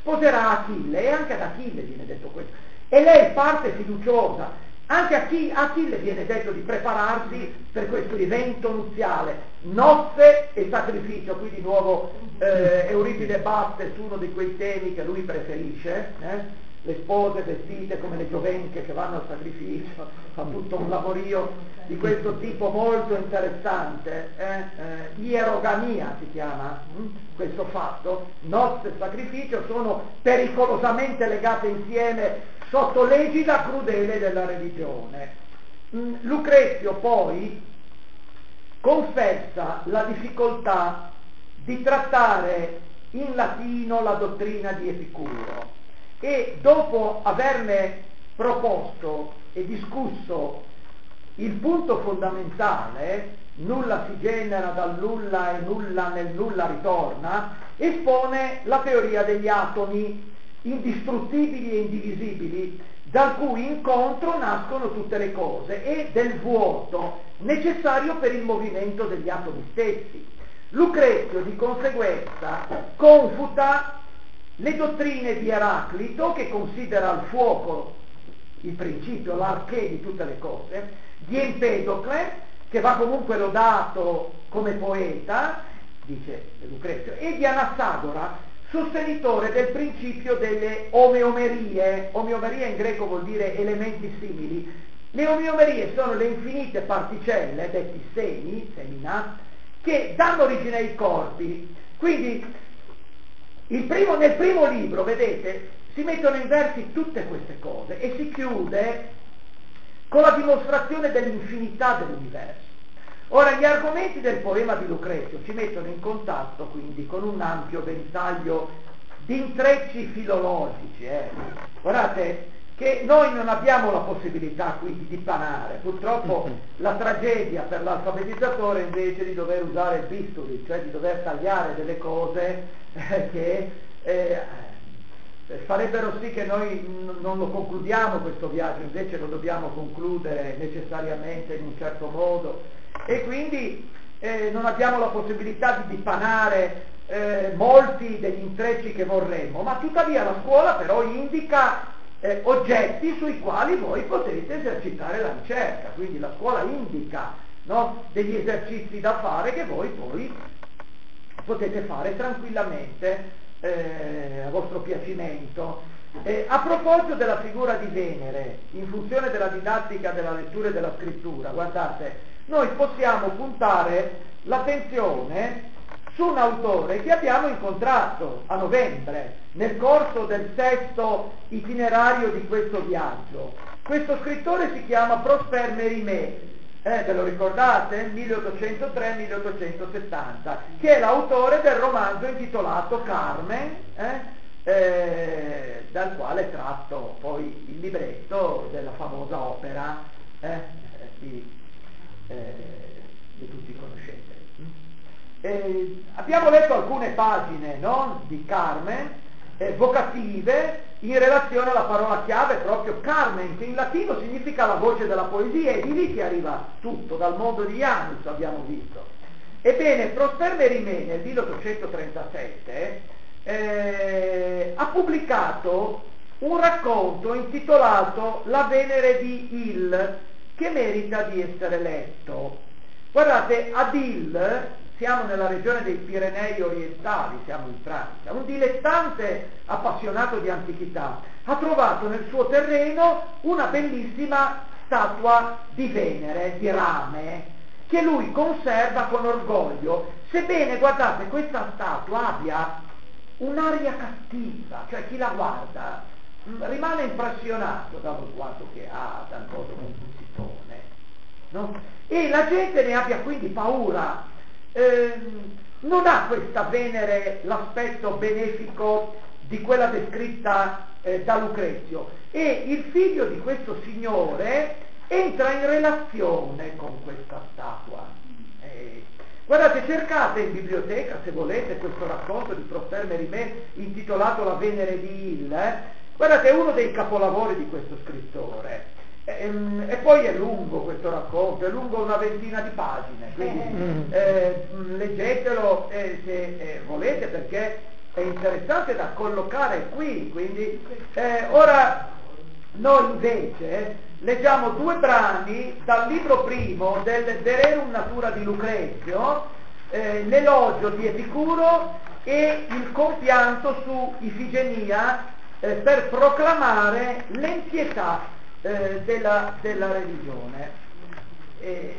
sposerà Achille, e anche ad Achille viene detto questo, e lei parte fiduciosa, anche a chi, a Achille viene detto di prepararsi per questo evento nuziale, nozze e sacrificio. Qui di nuovo eh, Euripide batte su uno di quei temi che lui preferisce, eh? Le spose vestite come le giovenche che vanno al sacrificio, fa tutto un lavorio di questo tipo molto interessante, eh? Eh, ierogamia si chiama hm? questo fatto, nozze e sacrificio sono pericolosamente legate insieme sotto l'egida crudele della religione. Mm, Lucrezio poi confessa la difficoltà di trattare in latino la dottrina di Epicuro, e dopo averne proposto e discusso il punto fondamentale, nulla si genera dal nulla e nulla nel nulla ritorna, espone la teoria degli atomi indistruttibili e indivisibili, dal cui incontro nascono tutte le cose, e del vuoto necessario per il movimento degli atomi stessi. Lucrezio di conseguenza confuta le dottrine di Eraclito, che considera il fuoco il principio, l'arché di tutte le cose, di Empedocle, che va comunque lodato come poeta, dice Lucrezio, e di Anassagora, sostenitore del principio delle omeomerie. Omeomeria in greco vuol dire elementi simili. Le omeomerie sono le infinite particelle, detti semi, semina, che danno origine ai corpi. Quindi il primo, nel primo libro, vedete, si mettono in versi tutte queste cose e si chiude con la dimostrazione dell'infinità dell'universo. Ora, gli argomenti del poema di Lucrezio ci mettono in contatto quindi con un ampio ventaglio di intrecci filologici. Eh. Guardate che noi non abbiamo la possibilità qui di dipanare, purtroppo la tragedia per l'alfabetizzatore invece di dover usare il bisturi, cioè di dover tagliare delle cose eh, che eh, farebbero sì che noi n- non lo concludiamo questo viaggio, invece lo dobbiamo concludere necessariamente in un certo modo. E quindi eh, non abbiamo la possibilità di dipanare eh, molti degli intrecci che vorremmo, ma tuttavia la scuola però indica eh, oggetti sui quali voi potete esercitare la ricerca, quindi la scuola indica, no, degli esercizi da fare che voi poi potete fare tranquillamente eh, a vostro piacimento. Eh, a proposito della figura di Venere, in funzione della didattica della lettura e della scrittura, guardate, noi possiamo puntare l'attenzione su un autore che abbiamo incontrato a novembre nel corso del sesto itinerario di questo viaggio. Questo scrittore si chiama Prosper Mérimée, eh, ve lo ricordate? milleottocentotre milleottocentosettanta, che è l'autore del romanzo intitolato Carmen, eh, eh, dal quale è tratto poi il libretto della famosa opera eh, di Eh, che tutti conoscete. Eh, abbiamo letto alcune pagine, no, di Carmen, eh, vocative, in relazione alla parola chiave proprio Carmen, che in latino significa la voce della poesia, e di lì che arriva tutto, dal mondo di Janus abbiamo visto. Ebbene, Prosper Mérimée nel milleottocentotrentasette eh, ha pubblicato un racconto intitolato La Venere di Il, che merita di essere letto. Guardate, ad Il, siamo nella regione dei Pirenei orientali, siamo in Francia, un dilettante appassionato di antichità ha trovato nel suo terreno una bellissima statua di Venere, di rame, che lui conserva con orgoglio, sebbene, guardate, questa statua abbia un'aria cattiva, cioè chi la guarda rimane impressionato dallo sguardo che ha, dal modo con cui si pone, no? E la gente ne abbia quindi paura. Ehm, non ha questa Venere l'aspetto benefico di quella descritta eh, da Lucrezio, e il figlio di questo signore entra in relazione con questa statua. Eh, guardate, cercate in biblioteca se volete questo racconto di Prosper Mérimée intitolato La Venere di Il. Eh? Guardate, è uno dei capolavori di questo scrittore. E, e poi è lungo questo racconto, è lungo una ventina di pagine, quindi eh, leggetelo eh, se eh, volete, perché è interessante da collocare qui, quindi eh, ora noi invece leggiamo due brani dal libro primo del De Rerum Natura di Lucrezio, eh, l'elogio di Epicuro e il compianto su Ifigenia eh, per proclamare l'empietà eh, della, della religione. E,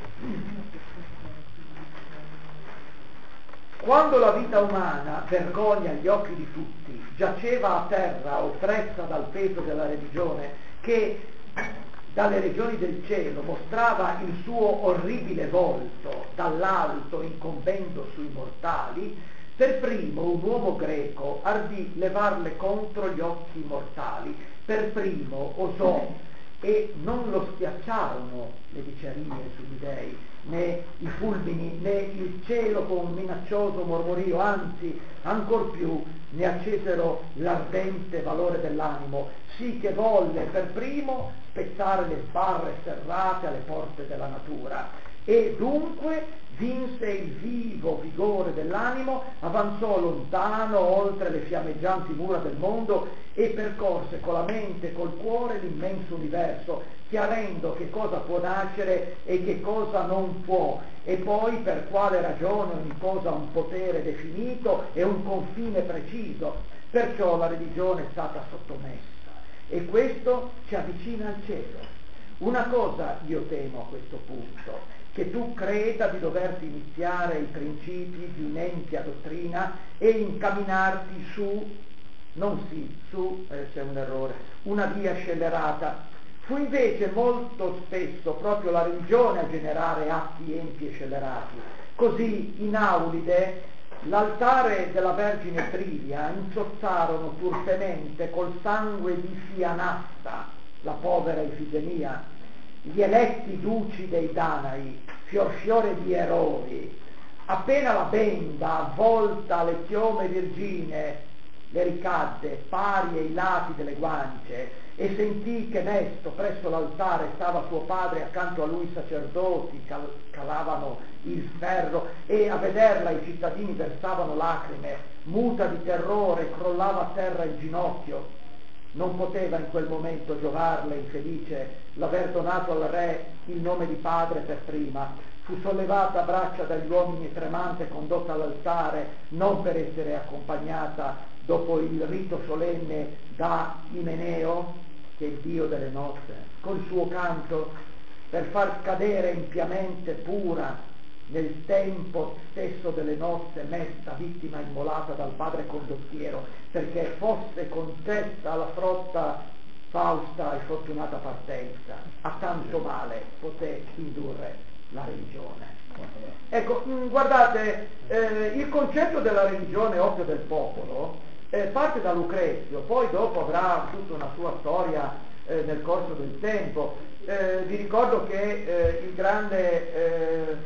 quando la vita umana, vergogna agli occhi di tutti, giaceva a terra oppressa dal peso della religione, che dalle regioni del cielo mostrava il suo orribile volto dall'alto incombendo sui mortali, per primo un uomo greco ardì levarle contro gli occhi mortali, per primo osò, e non lo schiacciarono le dicerie sugli dei, né i fulmini, né il cielo con un minaccioso mormorio, anzi, ancor più ne accesero l'ardente valore dell'animo, sì che volle per primo spezzare le sbarre serrate alle porte della natura, e dunque vinse il vivo vigore dell'animo, avanzò lontano oltre le fiammeggianti mura del mondo e percorse con la mente e col cuore l'immenso universo, chiarendo che cosa può nascere e che cosa non può, e poi per quale ragione ogni cosa ha un potere definito e un confine preciso. Perciò la religione è stata sottomessa, e questo ci avvicina al cielo. Una cosa io temo a questo punto, che tu creda di doverti iniziare i principi di un'empia dottrina e incamminarti su, non sì, su, eh, c'è un errore, una via scellerata. Fu invece molto spesso proprio la religione a generare atti empi e scellerati. Così in Aulide l'altare della Vergine Trivia inzozzarono turpemente col sangue di Fianassa, la povera Ifigenia, gli eletti duci dei Danai, fior fiore di eroi. Appena la benda avvolta alle chiome virgine le ricadde pari ai lati delle guance, e sentì che mesto presso l'altare stava suo padre, accanto a lui sacerdoti cal- calavano il ferro, e a vederla i cittadini versavano lacrime, muta di terrore crollava a terra il ginocchio. Non poteva in quel momento giovarle infelice l'aver donato al re il nome di padre per prima. Fu sollevata a braccia dagli uomini tremante e condotta all'altare, non per essere accompagnata dopo il rito solenne da Imeneo, che è il dio delle nozze, col suo canto, per far cadere impiamente pura nel tempo stesso delle nozze mesta vittima immolata dal padre condottiero, perché fosse concessa alla frotta fausta e fortunata partenza. A tanto male poté indurre la religione. Ecco, guardate, eh, il concetto della religione occhio del popolo eh, parte da Lucrezio, poi dopo avrà tutta una sua storia eh, nel corso del tempo. Eh, vi ricordo che eh, il grande eh,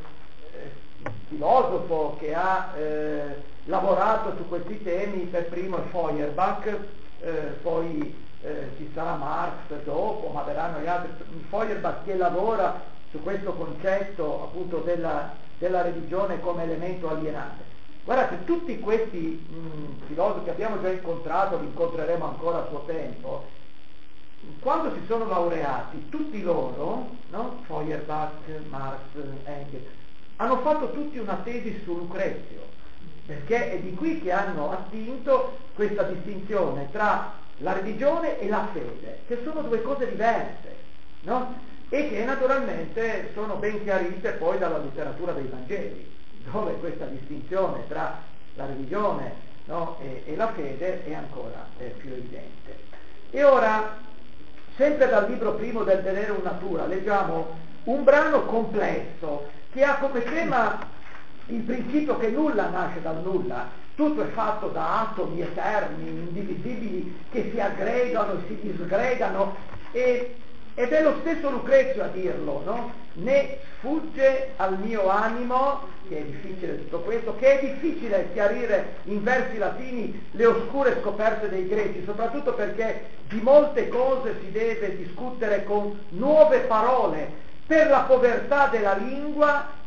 filosofo che ha eh, lavorato su questi temi per primo è Feuerbach, eh, poi eh, ci sarà Marx dopo, ma verranno gli altri. Feuerbach che lavora su questo concetto appunto della, della religione come elemento alienante. Guardate, tutti questi mh, filosofi che abbiamo già incontrato, li incontreremo ancora a suo tempo, quando si sono laureati, tutti loro, no? Feuerbach, Marx, Engels, hanno fatto tutti una tesi su Lucrezio, perché è di qui che hanno attinto questa distinzione tra la religione e la fede, che sono due cose diverse, no? E che naturalmente sono ben chiarite poi dalla letteratura dei Vangeli, dove questa distinzione tra la religione, no, e, e la fede è ancora eh, più evidente. E ora, sempre dal libro primo del De Rerum Natura, leggiamo un brano complesso che ha come tema il principio che nulla nasce dal nulla, tutto è fatto da atomi eterni, indivisibili, che si aggregano e si disgregano, e, ed è lo stesso Lucrezio a dirlo, no? Ne sfugge al mio animo, che è difficile tutto questo, che è difficile chiarire in versi latini le oscure scoperte dei greci, soprattutto perché di molte cose si deve discutere con nuove parole, per la povertà della lingua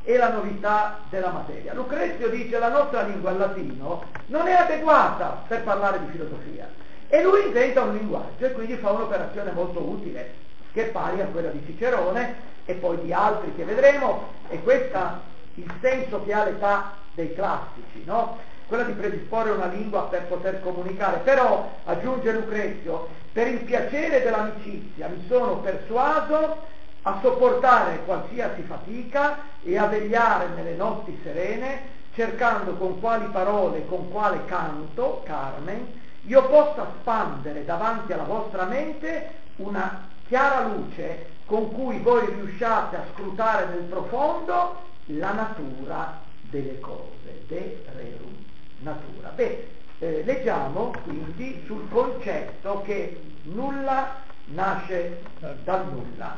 e la novità della materia. Lucrezio dice la nostra lingua, il latino, non è adeguata per parlare di filosofia, e lui inventa un linguaggio e quindi fa un'operazione molto utile, che è pari a quella di Cicerone e poi di altri che vedremo, e questo il senso che ha l'età dei classici, no? Quella di predisporre una lingua per poter comunicare. Però, aggiunge Lucrezio, per il piacere dell'amicizia mi sono persuaso a sopportare qualsiasi fatica e a vegliare nelle notti serene, cercando con quali parole, con quale canto, Carmen, io possa spandere davanti alla vostra mente una chiara luce con cui voi riusciate a scrutare nel profondo la natura delle cose, de rerum natura. Beh, eh, leggiamo quindi sul concetto che nulla nasce dal nulla.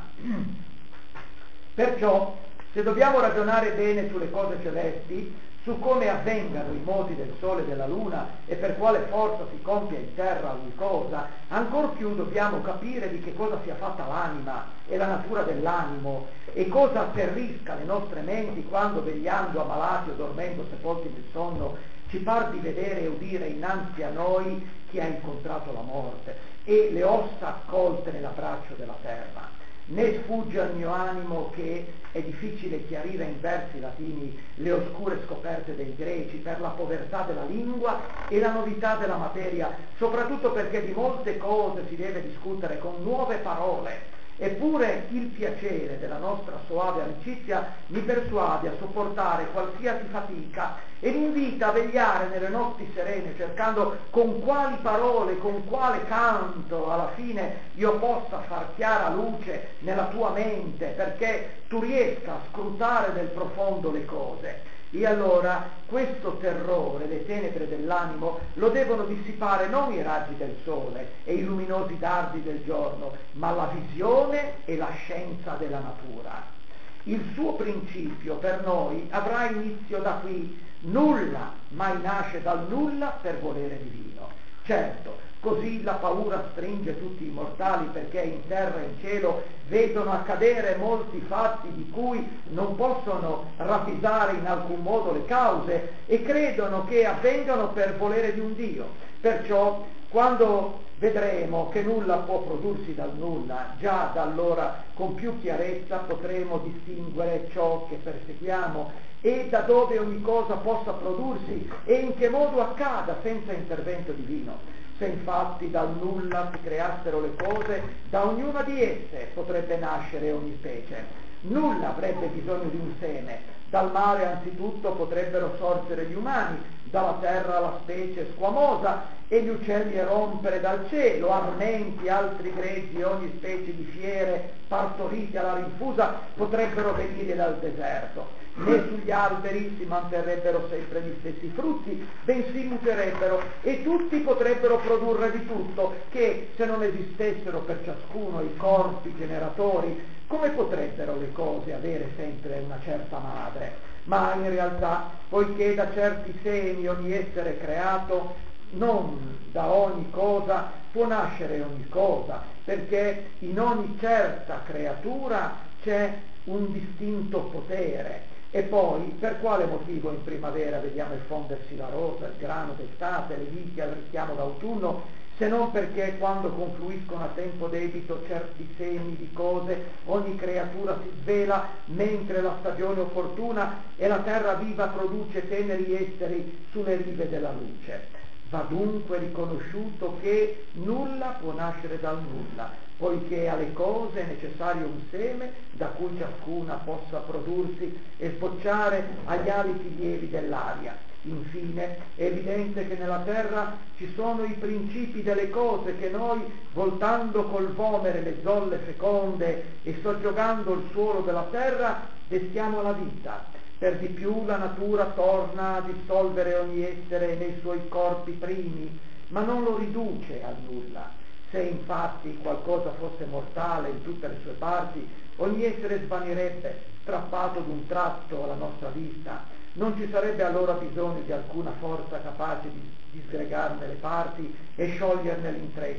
Perciò, se dobbiamo ragionare bene sulle cose celesti, su come avvengano i modi del sole e della luna e per quale forza si compia in terra ogni cosa, ancor più dobbiamo capire di che cosa sia fatta l'anima e la natura dell'animo e cosa atterrisca le nostre menti quando, vegliando ammalati o dormendo sepolti nel sonno, ci par di vedere e udire innanzi a noi chi ha incontrato la morte e le ossa accolte nell'abbraccio della terra. Né sfugge al mio animo che è difficile chiarire in versi latini le oscure scoperte dei greci per la povertà della lingua e la novità della materia, soprattutto perché di molte cose si deve discutere con nuove parole. Eppure il piacere della nostra soave amicizia mi persuade a sopportare qualsiasi fatica e mi invita a vegliare nelle notti serene, cercando con quali parole, con quale canto alla fine io possa far chiara luce nella tua mente, perché tu riesca a scrutare nel profondo le cose. E allora questo terrore, le tenebre dell'animo, lo devono dissipare non i raggi del sole e i luminosi dardi del giorno, ma la visione e la scienza della natura. Il suo principio per noi avrà inizio da qui. Nulla mai nasce dal nulla per volere divino. Certo, così la paura stringe tutti i mortali, perché in terra e in cielo vedono accadere molti fatti di cui non possono ravvisare in alcun modo le cause e credono che avvengano per volere di un Dio. Perciò, quando vedremo che nulla può prodursi dal nulla, già da allora con più chiarezza potremo distinguere ciò che perseguiamo e da dove ogni cosa possa prodursi e in che modo accada senza intervento divino. Se infatti dal nulla si creassero le cose, da ognuna di esse potrebbe nascere ogni specie. Nulla avrebbe bisogno di un seme. Dal mare anzitutto potrebbero sorgere gli umani, dalla terra la specie squamosa e gli uccelli erompere dal cielo, armenti, altri grezzi, ogni specie di fiere partorite alla rinfusa potrebbero venire dal deserto. Né sugli alberi si manterrebbero sempre gli stessi frutti, bensì muterebbero e tutti potrebbero produrre di tutto, che se non esistessero per ciascuno i corpi generatori, come potrebbero le cose avere sempre una certa madre? Ma in realtà, poiché da certi semi ogni essere creato, non da ogni cosa può nascere ogni cosa, perché in ogni certa creatura c'è un distinto potere. E poi, per quale motivo in primavera vediamo effondersi la rosa, il grano d'estate, le viti al richiamo d'autunno, se non perché quando confluiscono a tempo debito certi semi di cose, ogni creatura si svela mentre la stagione opportuna e la terra viva produce teneri esseri sulle rive della luce. Va dunque riconosciuto che nulla può nascere dal nulla, poiché alle cose è necessario un seme da cui ciascuna possa prodursi e sbocciare agli aliti lievi dell'aria. Infine, è evidente che nella terra ci sono i principi delle cose che noi, voltando col vomere le zolle feconde e soggiogando il suolo della terra, destiamo alla vita. Per di più la natura torna a dissolvere ogni essere nei suoi corpi primi, ma non lo riduce a nulla. Se infatti qualcosa fosse mortale in tutte le sue parti, ogni essere svanirebbe, strappato d'un tratto alla nostra vista. Non ci sarebbe allora bisogno di alcuna forza capace di disgregarne le parti e scioglierne l'intreccio.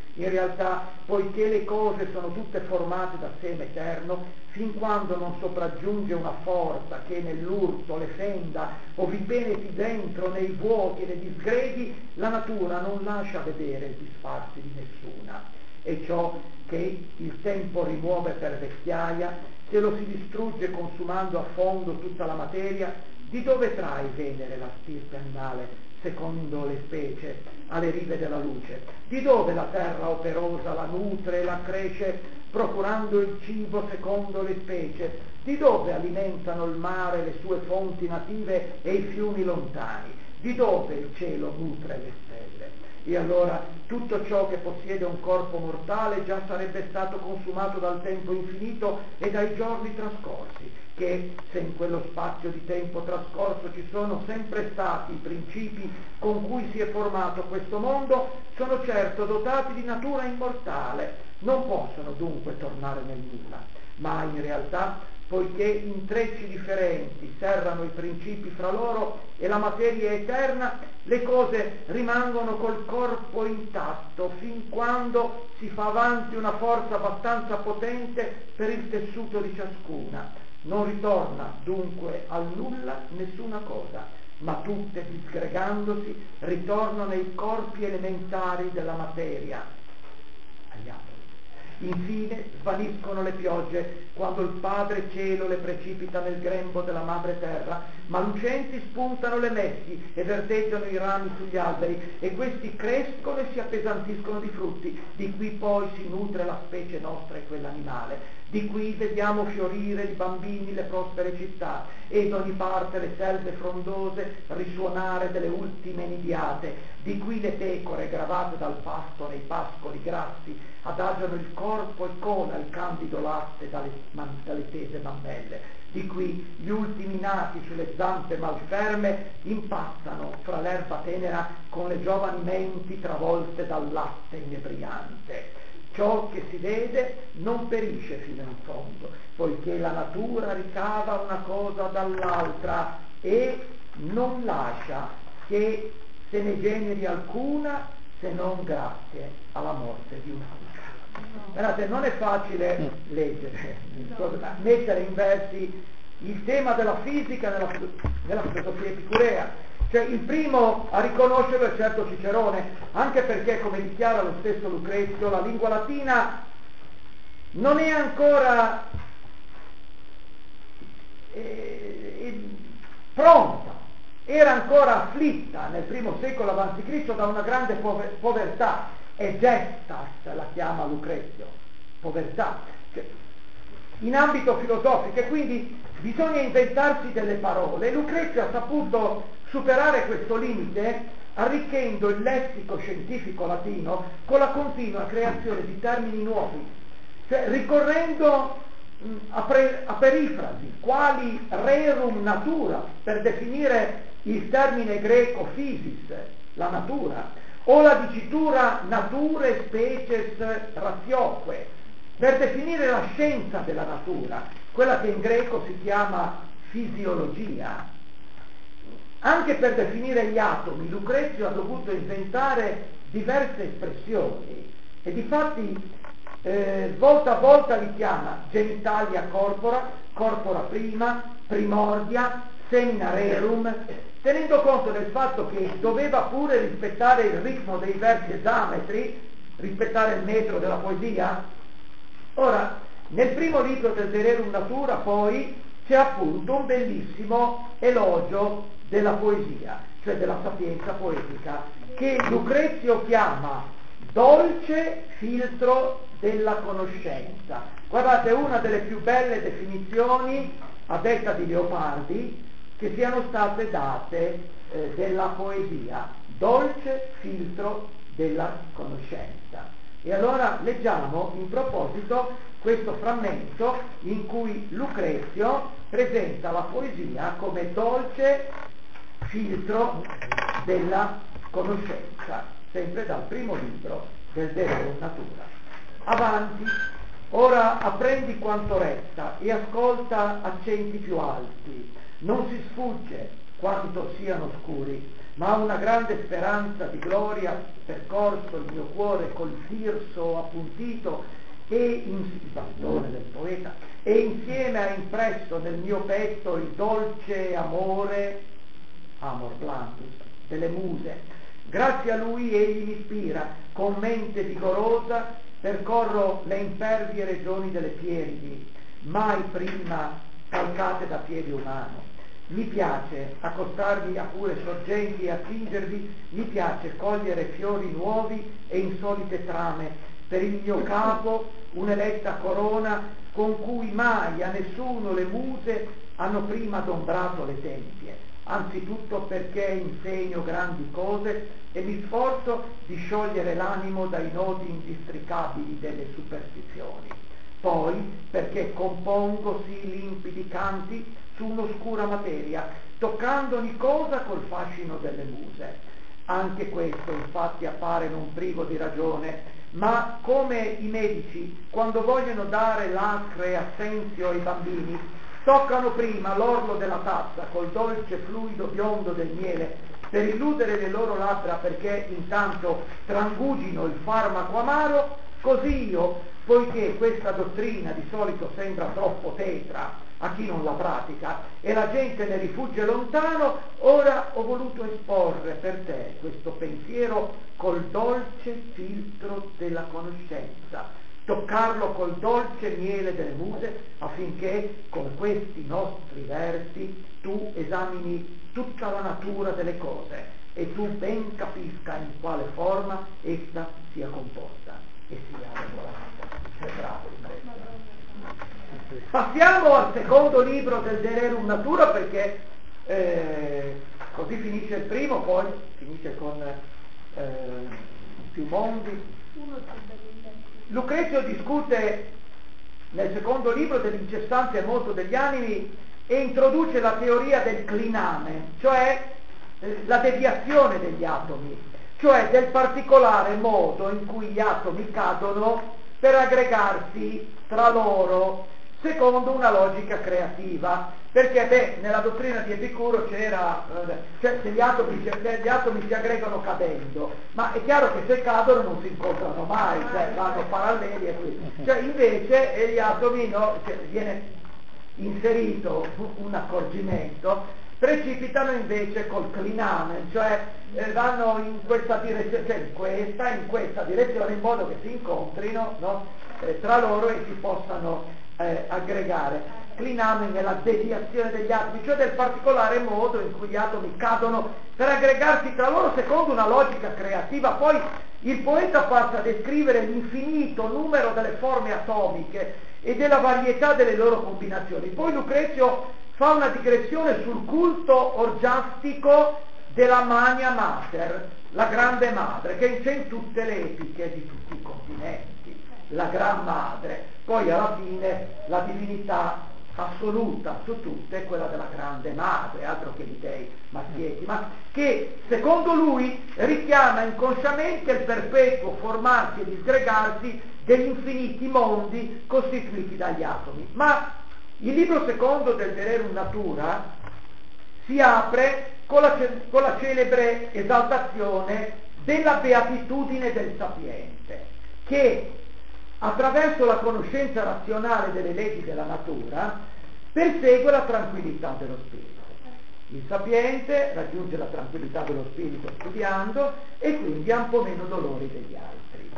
In realtà, poiché le cose sono tutte formate da seme eterno, fin quando non sopraggiunge una forza che nell'urto le fenda o vi penetri dentro nei vuoti e nei disgredi, la natura non lascia vedere il disfarsi di nessuna. E ciò che il tempo rimuove per vecchiaia, se lo si distrugge consumando a fondo tutta la materia, di dove trae Venere la stirpe animale, secondo le specie, alle rive della luce? Di dove la terra operosa la nutre e la cresce, procurando il cibo secondo le specie? Di dove alimentano il mare le sue fonti native e i fiumi lontani? Di dove il cielo nutre le stelle? E allora tutto ciò che possiede un corpo mortale già sarebbe stato consumato dal tempo infinito e dai giorni trascorsi, che se in quello spazio di tempo trascorso ci sono sempre stati i principi con cui si è formato questo mondo, sono certo dotati di natura immortale, non possono dunque tornare nel nulla, ma in realtà, poiché intrecci differenti serrano i principi fra loro e la materia è eterna, le cose rimangono col corpo intatto fin quando si fa avanti una forza abbastanza potente per il tessuto di ciascuna. Non ritorna dunque al nulla nessuna cosa, ma tutte disgregandosi ritornano nei corpi elementari della materia, agli atomi. Infine svaniscono le piogge quando il Padre Cielo le precipita nel grembo della madre terra, ma lucenti spuntano le messi e verdeggiano i rami sugli alberi, e questi crescono e si appesantiscono di frutti, di cui poi si nutre la specie nostra e quella animale. Di qui vediamo fiorire di bambini le prospere città, e da ogni parte le selve frondose risuonare delle ultime nidiate. Di qui le pecore gravate dal pasto nei pascoli grassi adagiano il corpo e cola il candido latte dalle, man, dalle tese mammelle. Di qui gli ultimi nati sulle zampe malferme impazzano fra l'erba tenera con le giovani menti travolte dal latte inebriante. Ciò che si vede non perisce fino in fondo, poiché la natura ricava una cosa dall'altra e non lascia che se ne generi alcuna se non grazie alla morte di un'altra. Guardate, non è facile leggere, mettere in versi il tema della fisica nella, nella filosofia epicurea. Cioè, il primo a riconoscerlo è certo Cicerone, anche perché, come dichiara lo stesso Lucrezio, la lingua latina non è ancora eh, pronta, era ancora afflitta nel primo secolo avanti Cristo da una grande pover- povertà, e gestas la chiama Lucrezio, povertà, cioè, in ambito filosofico, e quindi bisogna inventarsi delle parole. Lucrezio ha saputo superare questo limite arricchendo il lessico scientifico latino con la continua creazione di termini nuovi, cioè ricorrendo mh, a, pre, a perifrasi, quali rerum natura, per definire il termine greco physis, la natura, o la dicitura nature species ratioque, per definire la scienza della natura, quella che in greco si chiama fisiologia. Anche per definire gli atomi, Lucrezio ha dovuto inventare diverse espressioni, e difatti eh, volta a volta li chiama genitalia corpora, corpora prima, primordia, semina rerum, tenendo conto del fatto che doveva pure rispettare il ritmo dei versi esametri, rispettare il metro della poesia. Ora, nel primo libro del De Rerum Natura poi c'è appunto un bellissimo elogio della poesia, cioè della sapienza poetica, che Lucrezio chiama dolce filtro della conoscenza. Guardate, una delle più belle definizioni, a detta di Leopardi, che siano state date eh, della poesia, dolce filtro della conoscenza. E allora leggiamo in proposito questo frammento in cui Lucrezio presenta la poesia come dolce filtro della conoscenza, sempre dal primo libro del De Rerum Natura. Avanti, ora apprendi quanto resta e ascolta accenti più alti, non si sfugge quanto siano scuri, ma una grande speranza di gloria percorso il mio cuore col tirso appuntito e in, il bastone del poeta, e insieme ha impresso nel mio petto il dolce amore, amor blandus, delle muse. Grazie a lui egli mi ispira, con mente vigorosa percorro le impervie regioni delle Pieridi, mai prima calcate da piede umano. Mi piace accostarvi a pure sorgenti e attingervi, mi piace cogliere fiori nuovi e insolite trame, per il mio capo un'eletta corona con cui mai a nessuno le muse hanno prima adombrato le tempie, anzitutto perché insegno grandi cose e mi sforzo di sciogliere l'animo dai nodi indistricabili delle superstizioni, poi perché compongo sì limpidi canti su un'oscura materia, toccando ogni cosa col fascino delle muse. Anche questo infatti appare non privo di ragione, ma come i medici quando vogliono dare l'acre assenzio ai bambini toccano prima l'orlo della tazza col dolce fluido biondo del miele per illudere le loro labbra perché intanto trangugino il farmaco amaro, così io, poiché questa dottrina di solito sembra troppo tetra a chi non la pratica e la gente ne rifugge lontano, ora ho voluto esporre per te questo pensiero col dolce filtro della conoscenza, toccarlo col dolce miele delle muse, affinché con questi nostri versi tu esamini tutta la natura delle cose e tu ben capisca in quale forma essa sia composta e sia regolata. È bravo, passiamo al secondo libro del De Rerum Natura, perché eh, così finisce il primo, poi finisce con eh, più mondi. Lucrezio discute nel secondo libro dell'incessante e moto degli animi e introduce la teoria del cliname, cioè eh, la deviazione degli atomi, cioè del particolare modo in cui gli atomi cadono per aggregarsi tra loro secondo una logica creativa, perché beh, nella dottrina di Epicuro c'era, eh, cioè se gli atomi, gli atomi si aggregano cadendo, ma è chiaro che se cadono non si incontrano mai, cioè vanno paralleli e così. Cioè invece eh, gli atomi, no, cioè, viene inserito un accorgimento, precipitano invece col cliname, cioè eh, vanno in questa direzione, cioè in questa, in questa direzione, in modo che si incontrino, no, eh, tra loro e si possano Eh, aggregare. Cliname nella deviazione degli atomi, cioè del particolare modo in cui gli atomi cadono per aggregarsi tra loro secondo una logica creativa. Poi il poeta passa a descrivere l'infinito numero delle forme atomiche e della varietà delle loro combinazioni. Poi Lucrezio fa una digressione sul culto orgiastico della Magna Mater, la grande madre, che c'è in tutte le epiche di tutti i continenti, la gran madre. Poi alla fine la divinità assoluta su tutte è quella della grande madre, altro che gli dei maschietti, ma che secondo lui richiama inconsciamente il perpetuo formarsi e disgregarsi degli infiniti mondi costituiti dagli atomi. Ma il libro secondo del De Rerum Natura si apre con la, con la celebre esaltazione della beatitudine del sapiente, che attraverso la conoscenza razionale delle leggi della natura persegue la tranquillità dello spirito. Il sapiente raggiunge la tranquillità dello spirito studiando e quindi ha un po' meno dolori degli altri.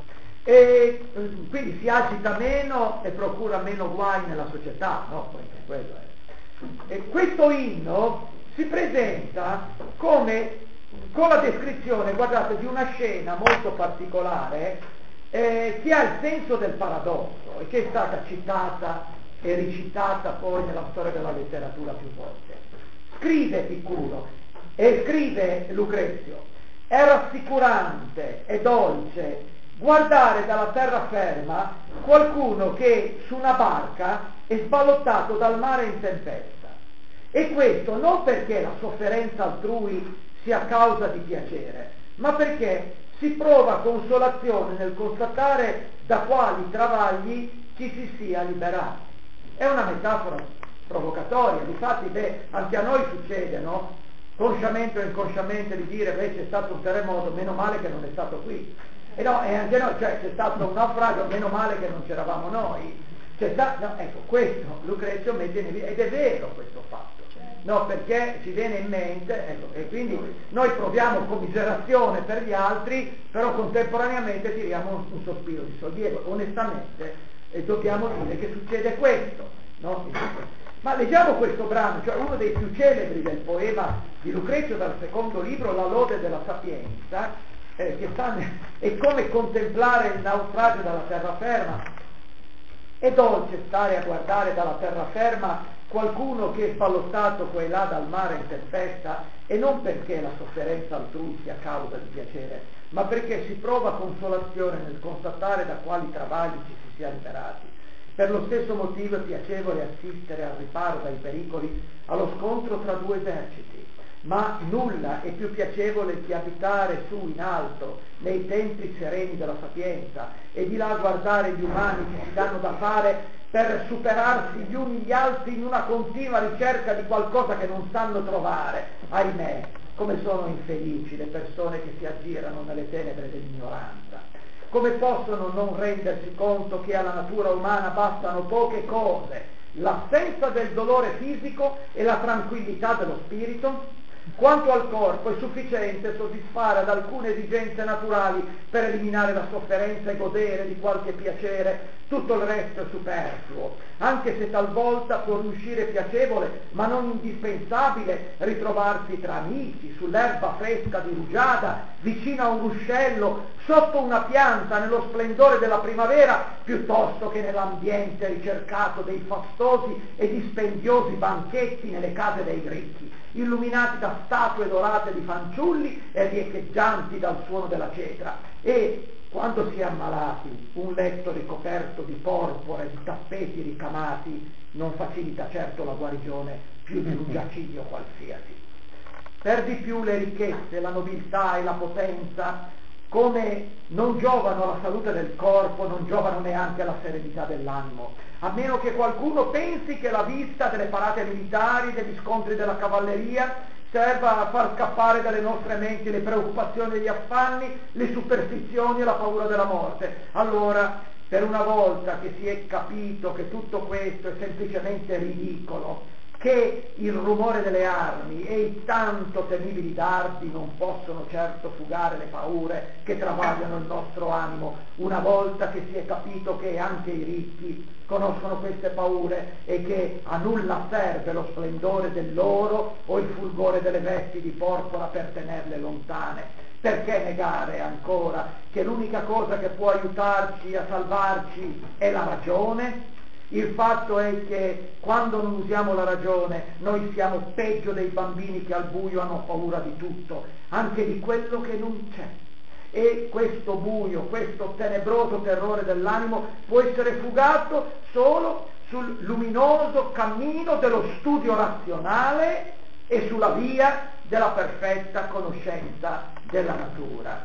E quindi si agita meno e procura meno guai nella società, no? Perché quello è. E questo inno si presenta come, con la descrizione, guardate, di una scena molto particolare Eh, che ha il senso del paradosso e che è stata citata e recitata poi nella storia della letteratura più volte. Scrive Epicuro e scrive Lucrezio: è rassicurante e dolce guardare dalla terraferma qualcuno che su una barca è sballottato dal mare in tempesta, e questo non perché la sofferenza altrui sia causa di piacere, ma perché si prova consolazione nel constatare da quali travagli ci si sia liberati. È una metafora provocatoria, difatti beh, anche a noi succede, no? consciamente o inconsciamente di dire, beh, c'è stato un terremoto, meno male che non è stato qui. E no, e anche noi, cioè c'è stato un naufragio, meno male che non c'eravamo noi. C'è stato, no, ecco, questo Lucrezio mette in evidenza, ed è vero questo fatto. No, perché ci viene in mente, ecco, e quindi noi proviamo commiserazione per gli altri, però contemporaneamente tiriamo un, un sospiro di sollievo. Onestamente eh, dobbiamo dire che succede questo, no? Ma leggiamo questo brano, cioè uno dei più celebri del poema di Lucrezio dal secondo libro, La lode della sapienza, eh, che sta è come contemplare il naufragio dalla terraferma. È dolce stare a guardare dalla terraferma qualcuno che è sballottato qua e là dal mare in tempesta, e non perché la sofferenza altrui sia causa di piacere, ma perché si prova consolazione nel constatare da quali travagli ci si sia liberati. Per lo stesso motivo è piacevole assistere al riparo dai pericoli allo scontro tra due eserciti, ma nulla è più piacevole che abitare su in alto, nei templi sereni della sapienza, e di là guardare gli umani che si danno da fare per superarsi gli uni gli altri in una continua ricerca di qualcosa che non sanno trovare. Ahimè, come sono infelici le persone che si aggirano nelle tenebre dell'ignoranza. Come possono non rendersi conto che alla natura umana bastano poche cose, l'assenza del dolore fisico e la tranquillità dello spirito? Quanto al corpo è sufficiente soddisfare ad alcune esigenze naturali per eliminare la sofferenza e godere di qualche piacere, tutto il resto è superfluo, anche se talvolta può riuscire piacevole, ma non indispensabile, ritrovarsi tra amici, sull'erba fresca di rugiada, vicino a un ruscello, sotto una pianta, nello splendore della primavera, piuttosto che nell'ambiente ricercato dei fastosi e dispendiosi banchetti nelle case dei ricchi, illuminati da statue dorate di fanciulli e riecheggianti dal suono della cetra. E quando si è ammalati, un letto ricoperto di porpora e di tappeti ricamati non facilita certo la guarigione più di un giaciglio qualsiasi. Per di più le ricchezze, la nobiltà e la potenza, come non giovano alla salute del corpo, non giovano neanche alla serenità dell'animo, a meno che qualcuno pensi che la vista delle parate militari, degli scontri della cavalleria, serva a far scappare dalle nostre menti le preoccupazioni e gli affanni, le superstizioni e la paura della morte. Allora, per una volta che si è capito che tutto questo è semplicemente ridicolo, che il rumore delle armi e i tanto temibili dardi non possono certo fugare le paure che travagliano il nostro animo, una volta che si è capito che anche i ricchi conoscono queste paure e che a nulla serve lo splendore dell'oro o il fulgore delle vesti di porpora per tenerle lontane. Perché negare ancora che l'unica cosa che può aiutarci a salvarci è la ragione? Il fatto è che quando non usiamo la ragione noi siamo peggio dei bambini che al buio hanno paura di tutto, anche di quello che non c'è. E questo buio, questo tenebroso terrore dell'animo può essere fugato solo sul luminoso cammino dello studio razionale e sulla via della perfetta conoscenza della natura.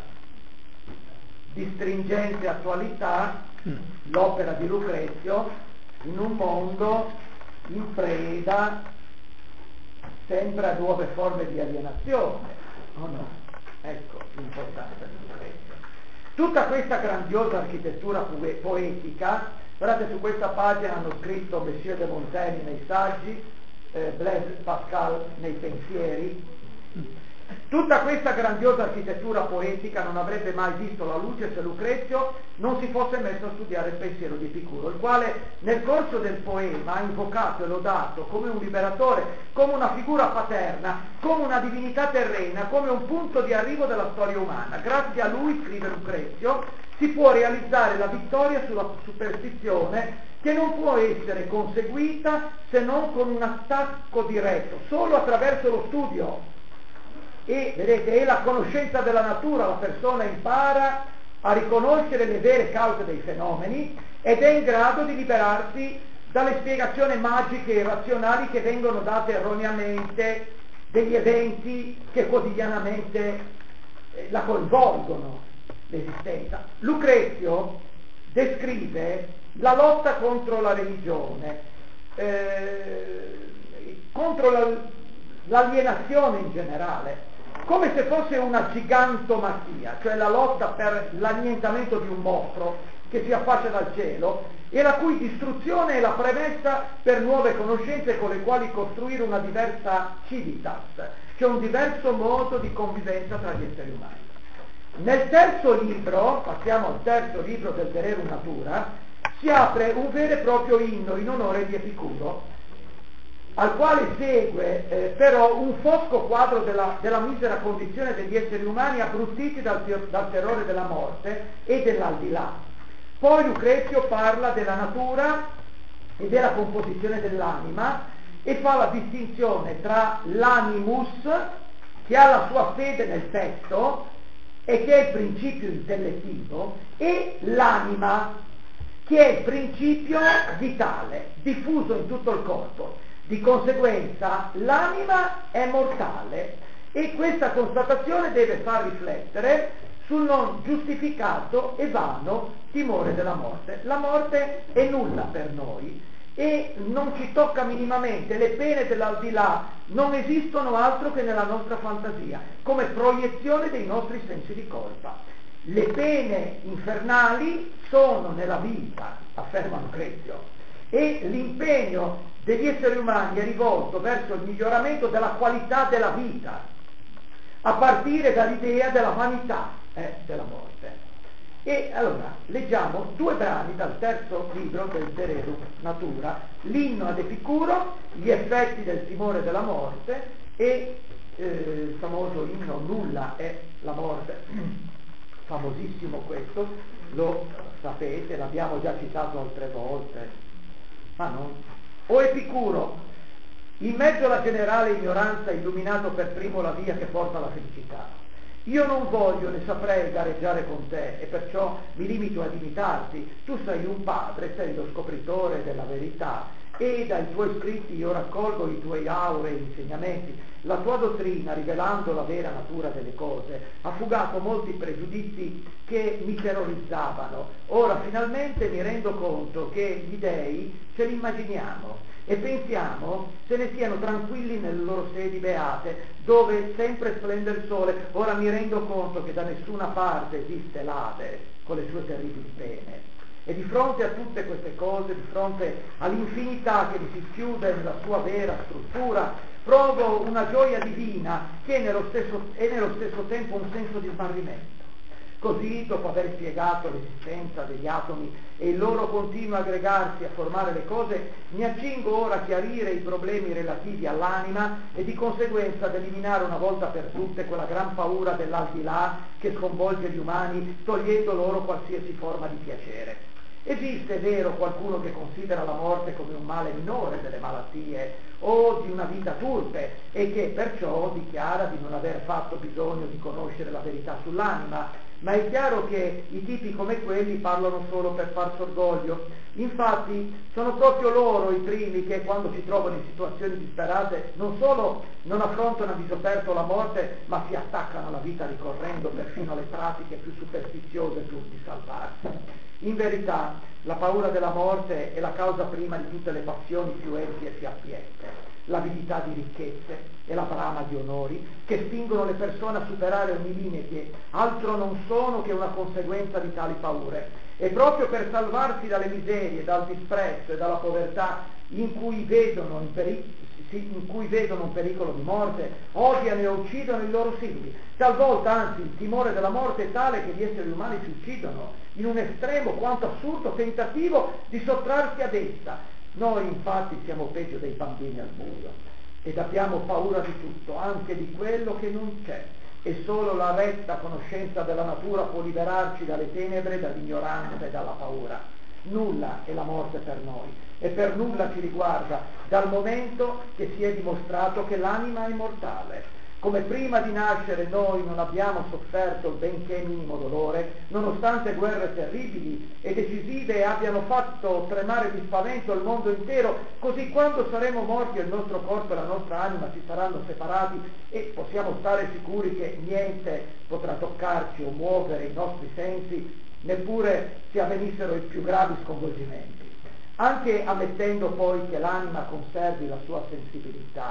Di stringente attualità l'opera di Lucrezio in un mondo in preda sempre a nuove forme di alienazione, o oh no? Ecco l'importanza di Lucrezio. Tutta questa grandiosa architettura poetica, guardate, su questa pagina hanno scritto Monsieur de Montaigne nei saggi, eh, Blaise Pascal nei pensieri. Tutta questa grandiosa architettura poetica non avrebbe mai visto la luce se Lucrezio non si fosse messo a studiare il pensiero di Epicuro, il quale nel corso del poema ha invocato e lodato come un liberatore, come una figura paterna, come una divinità terrena, come un punto di arrivo della storia umana. Grazie a lui, scrive Lucrezio, si può realizzare la vittoria sulla superstizione, che non può essere conseguita se non con un attacco diretto, solo attraverso lo studio. E vedete, è la conoscenza della natura, la persona impara a riconoscere le vere cause dei fenomeni ed è in grado di liberarsi dalle spiegazioni magiche e razionali che vengono date erroneamente degli eventi che quotidianamente eh, la coinvolgono, l'esistenza. Lucrezio descrive la lotta contro la religione, eh, contro la l'alienazione in generale, come se fosse una gigantomatia, cioè la lotta per l'annientamento di un mostro che si affaccia dal cielo e la cui distruzione è la premessa per nuove conoscenze con le quali costruire una diversa civitas, cioè un diverso modo di convivenza tra gli esseri umani. Nel terzo libro, passiamo al terzo libro del De Rerum Natura, si apre un vero e proprio inno in onore di Epicuro, al quale segue eh, però un fosco quadro della, della misera condizione degli esseri umani abbrutiti dal, dal terrore della morte e dell'aldilà. Poi Lucrezio parla della natura e della composizione dell'anima e fa la distinzione tra l'animus, che ha la sua fede nel testo e che è il principio intellettivo, e l'anima, che è il principio vitale, diffuso in tutto il corpo. Di conseguenza l'anima è mortale e questa constatazione deve far riflettere sul non giustificato e vano timore della morte. La morte è nulla per noi e non ci tocca minimamente, le pene dell'aldilà non esistono altro che nella nostra fantasia, come proiezione dei nostri sensi di colpa. Le pene infernali sono nella vita, afferma Lucrezio, e l'impegno degli esseri umani è rivolto verso il miglioramento della qualità della vita, a partire dall'idea della vanità eh, della morte. E allora leggiamo due brani dal terzo libro del De Rerum Natura, l'inno ad Epicuro, gli effetti del timore della morte e eh, il famoso inno Nulla è la morte, famosissimo questo, lo sapete, l'abbiamo già citato altre volte, ma non... O Epicuro, in mezzo alla generale ignoranza, illuminato per primo la via che porta alla felicità. Io non voglio né saprei gareggiare con te e perciò mi limito ad imitarti. Tu sei un padre, sei lo scopritore della verità e dai tuoi scritti io raccolgo i tuoi aurei insegnamenti. La tua dottrina, rivelando la vera natura delle cose, ha fugato molti pregiudizi che mi terrorizzavano. Ora finalmente mi rendo conto che gli dei ce li immaginiamo e pensiamo se ne siano tranquilli nelle loro sedi beate, dove sempre splende il sole. Ora mi rendo conto che da nessuna parte esiste l'Ade con le sue terribili pene. E di fronte a tutte queste cose, di fronte all'infinità che mi si chiude nella sua vera struttura, provo una gioia divina che è nello stesso, è nello stesso tempo un senso di smarrimento. Così, dopo aver spiegato l'esistenza degli atomi e il loro continuo aggregarsi a formare le cose, mi accingo ora a chiarire i problemi relativi all'anima e di conseguenza ad eliminare una volta per tutte quella gran paura dell'aldilà che sconvolge gli umani, togliendo loro qualsiasi forma di piacere. Esiste, è vero, qualcuno che considera la morte come un male minore delle malattie o di una vita turpe e che perciò dichiara di non aver fatto bisogno di conoscere la verità sull'anima, ma è chiaro che i tipi come quelli parlano solo per farsi orgoglio. Infatti sono proprio loro i primi che, quando si trovano in situazioni disperate, non solo non affrontano a viso aperto la morte, ma si attaccano alla vita ricorrendo perfino alle pratiche più superstiziose pur di salvarsi. In verità, la paura della morte è la causa prima di tutte le passioni più empie e fiappiette, l'avidità di ricchezze e la brama di onori che spingono le persone a superare ogni limite, che altro non sono che una conseguenza di tali paure. E proprio per salvarsi dalle miserie, dal disprezzo e dalla povertà in cui vedono, in peri- in cui vedono un pericolo di morte, odiano e uccidono i loro simili. Talvolta, anzi, il timore della morte è tale che gli esseri umani si uccidono in un estremo quanto assurdo tentativo di sottrarsi ad essa. Noi infatti siamo peggio dei bambini al buio ed abbiamo paura di tutto, anche di quello che non c'è, e solo la retta conoscenza della natura può liberarci dalle tenebre, dall'ignoranza e dalla paura. Nulla è la morte per noi e per nulla ci riguarda, dal momento che si è dimostrato che l'anima è mortale. Come prima di nascere noi non abbiamo sofferto benché minimo dolore, nonostante guerre terribili e decisive abbiano fatto tremare di spavento il mondo intero, così quando saremo morti il nostro corpo e la nostra anima si saranno separati e possiamo stare sicuri che niente potrà toccarci o muovere i nostri sensi, neppure se avvenissero i più gravi sconvolgimenti. Anche ammettendo poi che l'anima conservi la sua sensibilità,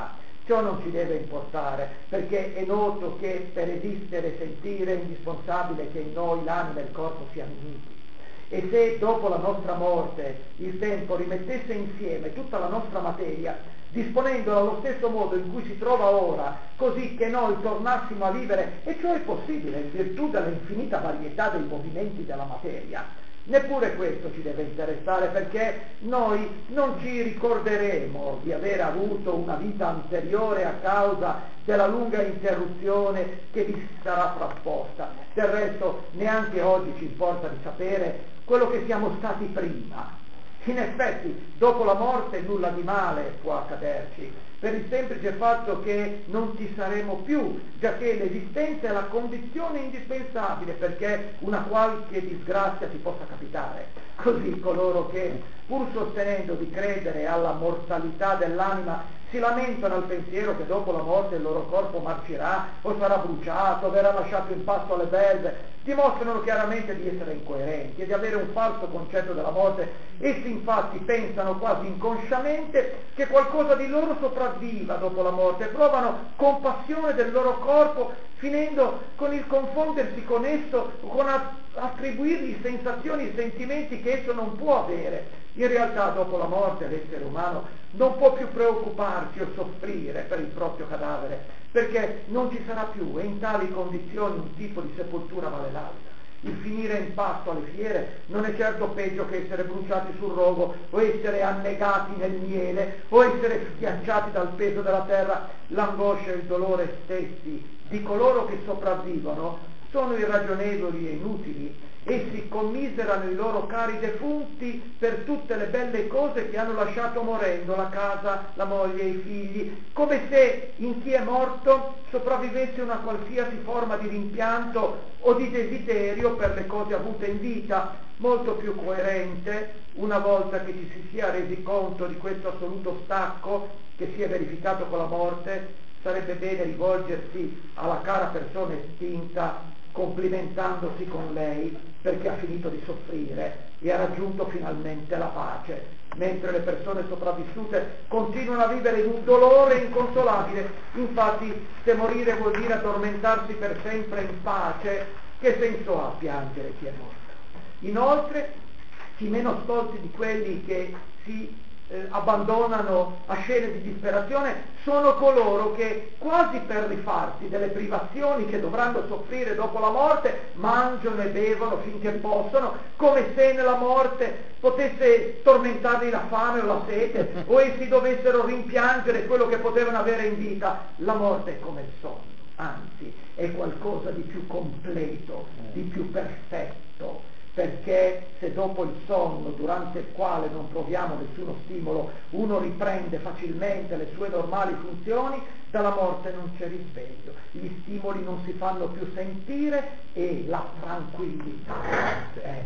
ciò non ci deve importare, perché è noto che per esistere e sentire è indispensabile che in noi l'anima e il corpo siano uniti. E se dopo la nostra morte il tempo rimettesse insieme tutta la nostra materia, disponendola allo stesso modo in cui si trova ora, così che noi tornassimo a vivere, e ciò è possibile in virtù dell'infinita varietà dei movimenti della materia, neppure questo ci deve interessare, perché noi non ci ricorderemo di aver avuto una vita anteriore a causa della lunga interruzione che vi sarà frapposta. Del resto neanche oggi ci importa di sapere quello che siamo stati prima. In effetti, dopo la morte nulla di male può accaderci, per il semplice fatto che non ci saremo più, giacché l'esistenza è la condizione indispensabile perché una qualche disgrazia ci possa capitare. Così coloro che, pur sostenendo di credere alla mortalità dell'anima, si lamentano al pensiero che dopo la morte il loro corpo marcirà o sarà bruciato, verrà lasciato in pasto alle belve, dimostrano chiaramente di essere incoerenti e di avere un falso concetto della morte. Essi infatti pensano quasi inconsciamente che qualcosa di loro sopravviva dopo la morte, provano compassione del loro corpo, finendo con il confondersi con esso, con attribuirgli sensazioni e sentimenti che esso non può avere. In realtà dopo la morte l'essere umano non può più preoccuparsi o soffrire per il proprio cadavere, perché non ci sarà più, e in tali condizioni un tipo di sepoltura vale l'altra. Il finire in pasto alle fiere non è certo peggio che essere bruciati sul rogo, o essere annegati nel miele, o essere schiacciati dal peso della terra. L'angoscia e il dolore stessi di coloro che sopravvivono sono irragionevoli e inutili. Essi commiserano i loro cari defunti per tutte le belle cose che hanno lasciato morendo, la casa, la moglie, i figli, come se in chi è morto sopravvivesse una qualsiasi forma di rimpianto o di desiderio per le cose avute in vita. Molto più coerente, una volta che ci si sia resi conto di questo assoluto stacco che si è verificato con la morte, sarebbe bene rivolgersi alla cara persona estinta complimentandosi con lei perché ha finito di soffrire e ha raggiunto finalmente la pace, mentre le persone sopravvissute continuano a vivere in un dolore inconsolabile. Infatti, se morire vuol dire addormentarsi per sempre in pace, che senso ha piangere chi è morto? Inoltre, chi meno stolti di quelli che si Eh, abbandonano a scene di disperazione sono coloro che, quasi per rifarsi delle privazioni che dovranno soffrire dopo la morte, mangiano e bevono finché possono, come se nella morte potesse tormentarli la fame o la sete, o essi dovessero rimpiangere quello che potevano avere in vita. La morte è come il sonno, anzi è qualcosa di più completo, di più perfetto, perché se dopo il sonno, durante il quale non proviamo nessuno stimolo, uno riprende facilmente le sue normali funzioni, dalla morte non c'è risveglio, gli stimoli non si fanno più sentire e la tranquillità è.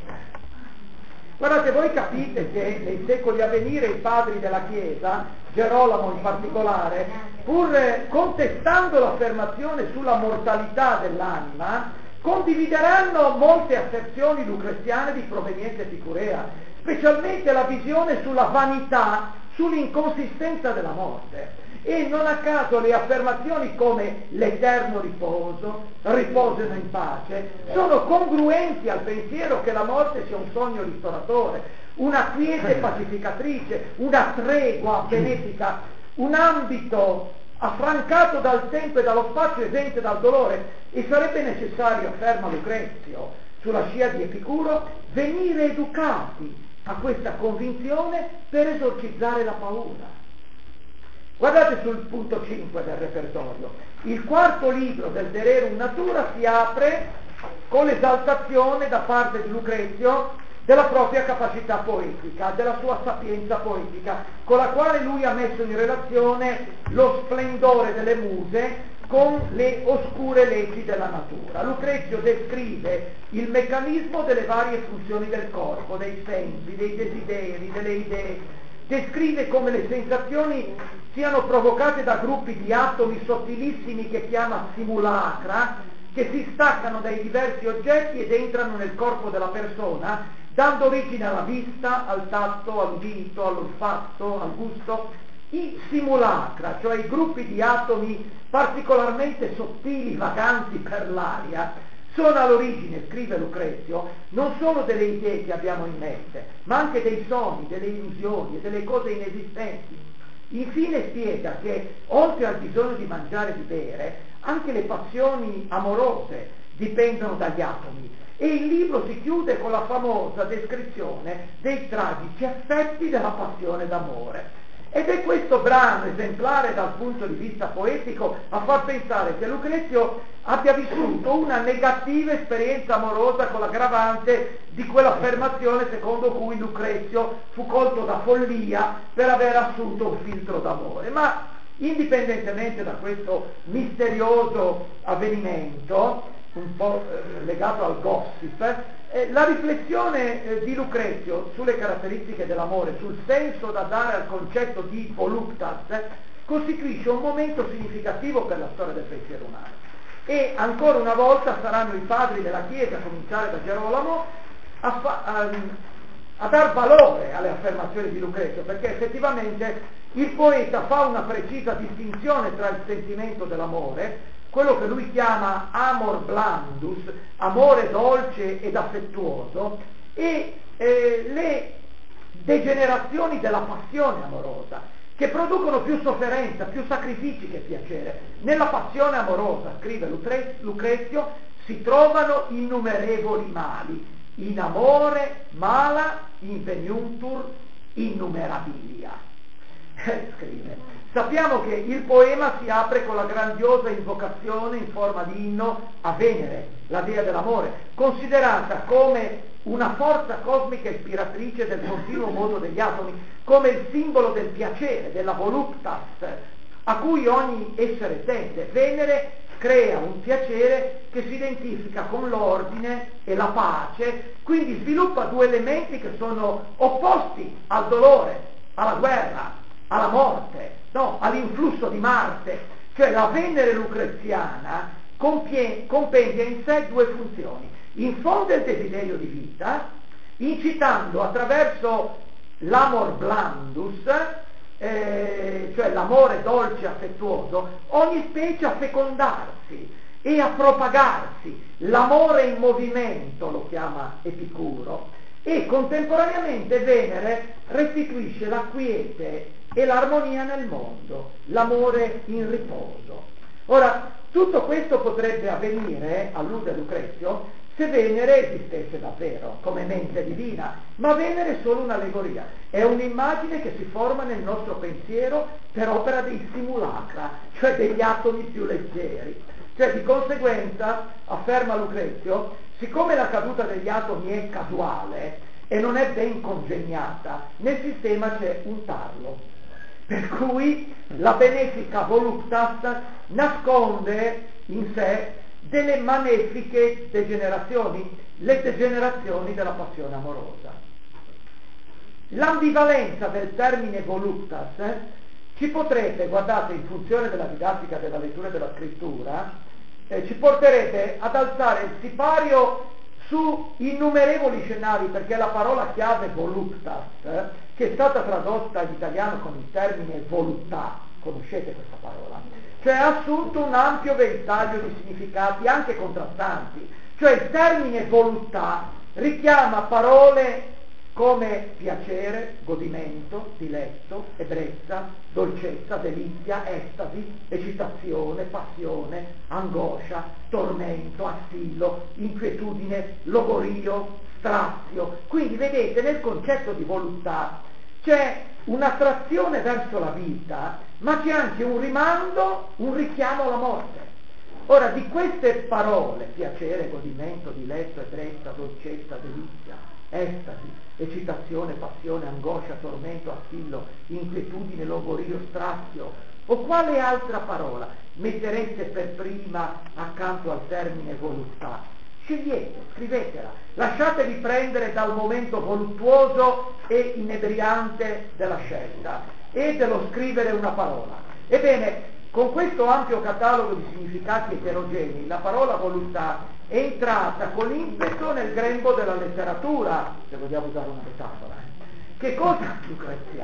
Guardate, voi capite che nei secoli a venire i padri della Chiesa, Gerolamo in particolare, pur contestando l'affermazione sulla mortalità dell'anima, condivideranno molte asserzioni lucreziane di provenienza epicurea, specialmente la visione sulla vanità, sull'inconsistenza della morte. E non a caso le affermazioni come l'eterno riposo, riposano in pace, sono congruenti al pensiero che la morte sia un sogno ristoratore, una quiete pacificatrice, una tregua benefica, un ambito affrancato dal tempo e dallo spazio, esente dal dolore. E sarebbe necessario, afferma Lucrezio, sulla scia di Epicuro, venire educati a questa convinzione per esorcizzare la paura. Guardate sul punto cinque del repertorio. Il quarto libro del De Rerum Natura si apre con l'esaltazione da parte di Lucrezio della propria capacità poetica, della sua sapienza poetica, con la quale lui ha messo in relazione lo splendore delle muse con le oscure leggi della natura. Lucrezio descrive il meccanismo delle varie funzioni del corpo, dei sensi, dei desideri, delle idee, descrive come le sensazioni siano provocate da gruppi di atomi sottilissimi che chiama simulacra, che si staccano dai diversi oggetti ed entrano nel corpo della persona, dando origine alla vista, al tatto, all'udito, all'olfatto, al gusto, I simulacra, cioè i gruppi di atomi particolarmente sottili, vaganti per l'aria, sono all'origine, scrive Lucrezio, non solo delle idee che abbiamo in mente, ma anche dei sogni, delle illusioni e delle cose inesistenti. Infine spiega che, oltre al bisogno di mangiare e di bere, anche le passioni amorose dipendono dagli atomi. E il libro si chiude con la famosa descrizione dei tragici effetti della passione d'amore. Ed è questo brano esemplare dal punto di vista poetico a far pensare che Lucrezio abbia vissuto una negativa esperienza amorosa con l'aggravante di quell'affermazione secondo cui Lucrezio fu colto da follia per aver assunto un filtro d'amore. Ma indipendentemente da questo misterioso avvenimento, un po' eh, legato al gossip, eh, la riflessione eh, di Lucrezio sulle caratteristiche dell'amore, sul senso da dare al concetto di voluptas, costituisce un momento significativo per la storia del pensiero umano. E ancora una volta saranno i padri della Chiesa, a cominciare da Gerolamo, a, fa- a, a dar valore alle affermazioni di Lucrezio, perché effettivamente il poeta fa una precisa distinzione tra il sentimento dell'amore, quello che lui chiama amor blandus, amore dolce ed affettuoso, e eh, le degenerazioni della passione amorosa, che producono più sofferenza, più sacrifici che piacere. Nella passione amorosa, scrive Lucrezio, si trovano innumerevoli mali. In amore mala inveniuntur innumerabilia. Scrive. Sappiamo che il poema si apre con la grandiosa invocazione in forma di inno a Venere, la dea dell'amore, considerata come una forza cosmica ispiratrice del continuo moto degli atomi, come il simbolo del piacere, della voluptas, a cui ogni essere tende. Venere crea un piacere che si identifica con l'ordine e la pace, quindi sviluppa due elementi che sono opposti al dolore, alla guerra, alla morte, no, all'influsso di Marte. Cioè la Venere lucreziana compie, compendia in sé due funzioni: infonde il desiderio di vita, incitando attraverso l'amor blandus, eh, cioè l'amore dolce e affettuoso, ogni specie a fecondarsi e a propagarsi. L'amore in movimento lo chiama Epicuro, e contemporaneamente Venere restituisce la quiete e l'armonia nel mondo, l'amore in riposo. Ora, tutto questo potrebbe avvenire, allude Lucrezio, se Venere esistesse davvero come mente divina, ma Venere è solo un'allegoria, è un'immagine che si forma nel nostro pensiero per opera dei simulacra, cioè degli atomi più leggeri. Cioè, di conseguenza, afferma Lucrezio, siccome la caduta degli atomi è casuale e non è ben congegnata, nel sistema c'è un tarlo, per cui la benefica voluptas nasconde in sé delle malefiche degenerazioni, le degenerazioni della passione amorosa. L'ambivalenza del termine voluptas eh, ci potrebbe, guardate, in funzione della didattica della lettura e della scrittura, eh, ci porterebbe ad alzare il sipario su innumerevoli scenari, perché la parola chiave voluptas, eh, che è stata tradotta in italiano con il termine voluttà, conoscete questa parola? Cioè ha assunto un ampio ventaglio di significati anche contrastanti. Cioè il termine voluttà richiama parole come piacere, godimento, diletto, ebbrezza, dolcezza, delizia, estasi, eccitazione, passione, angoscia, tormento, assillo, inquietudine, logorio, strazio. Quindi vedete, nel concetto di voluttà c'è un'attrazione verso la vita, ma c'è anche un rimando, un richiamo alla morte. Ora, di queste parole, piacere, godimento, diletto, ebbrezza, dolcezza, delizia, estasi, eccitazione, passione, angoscia, tormento, assillo, inquietudine, logorio, strazio, o quale altra parola mettereste per prima accanto al termine voluttà? Scegliete, scrivetela, lasciatevi prendere dal momento voluttuoso e inebriante della scelta e dello scrivere una parola. Ebbene, con questo ampio catalogo di significati eterogenei, la parola voluttà è entrata con impeto nel grembo della letteratura, se vogliamo usare una metafora. Che cosa lucreziana?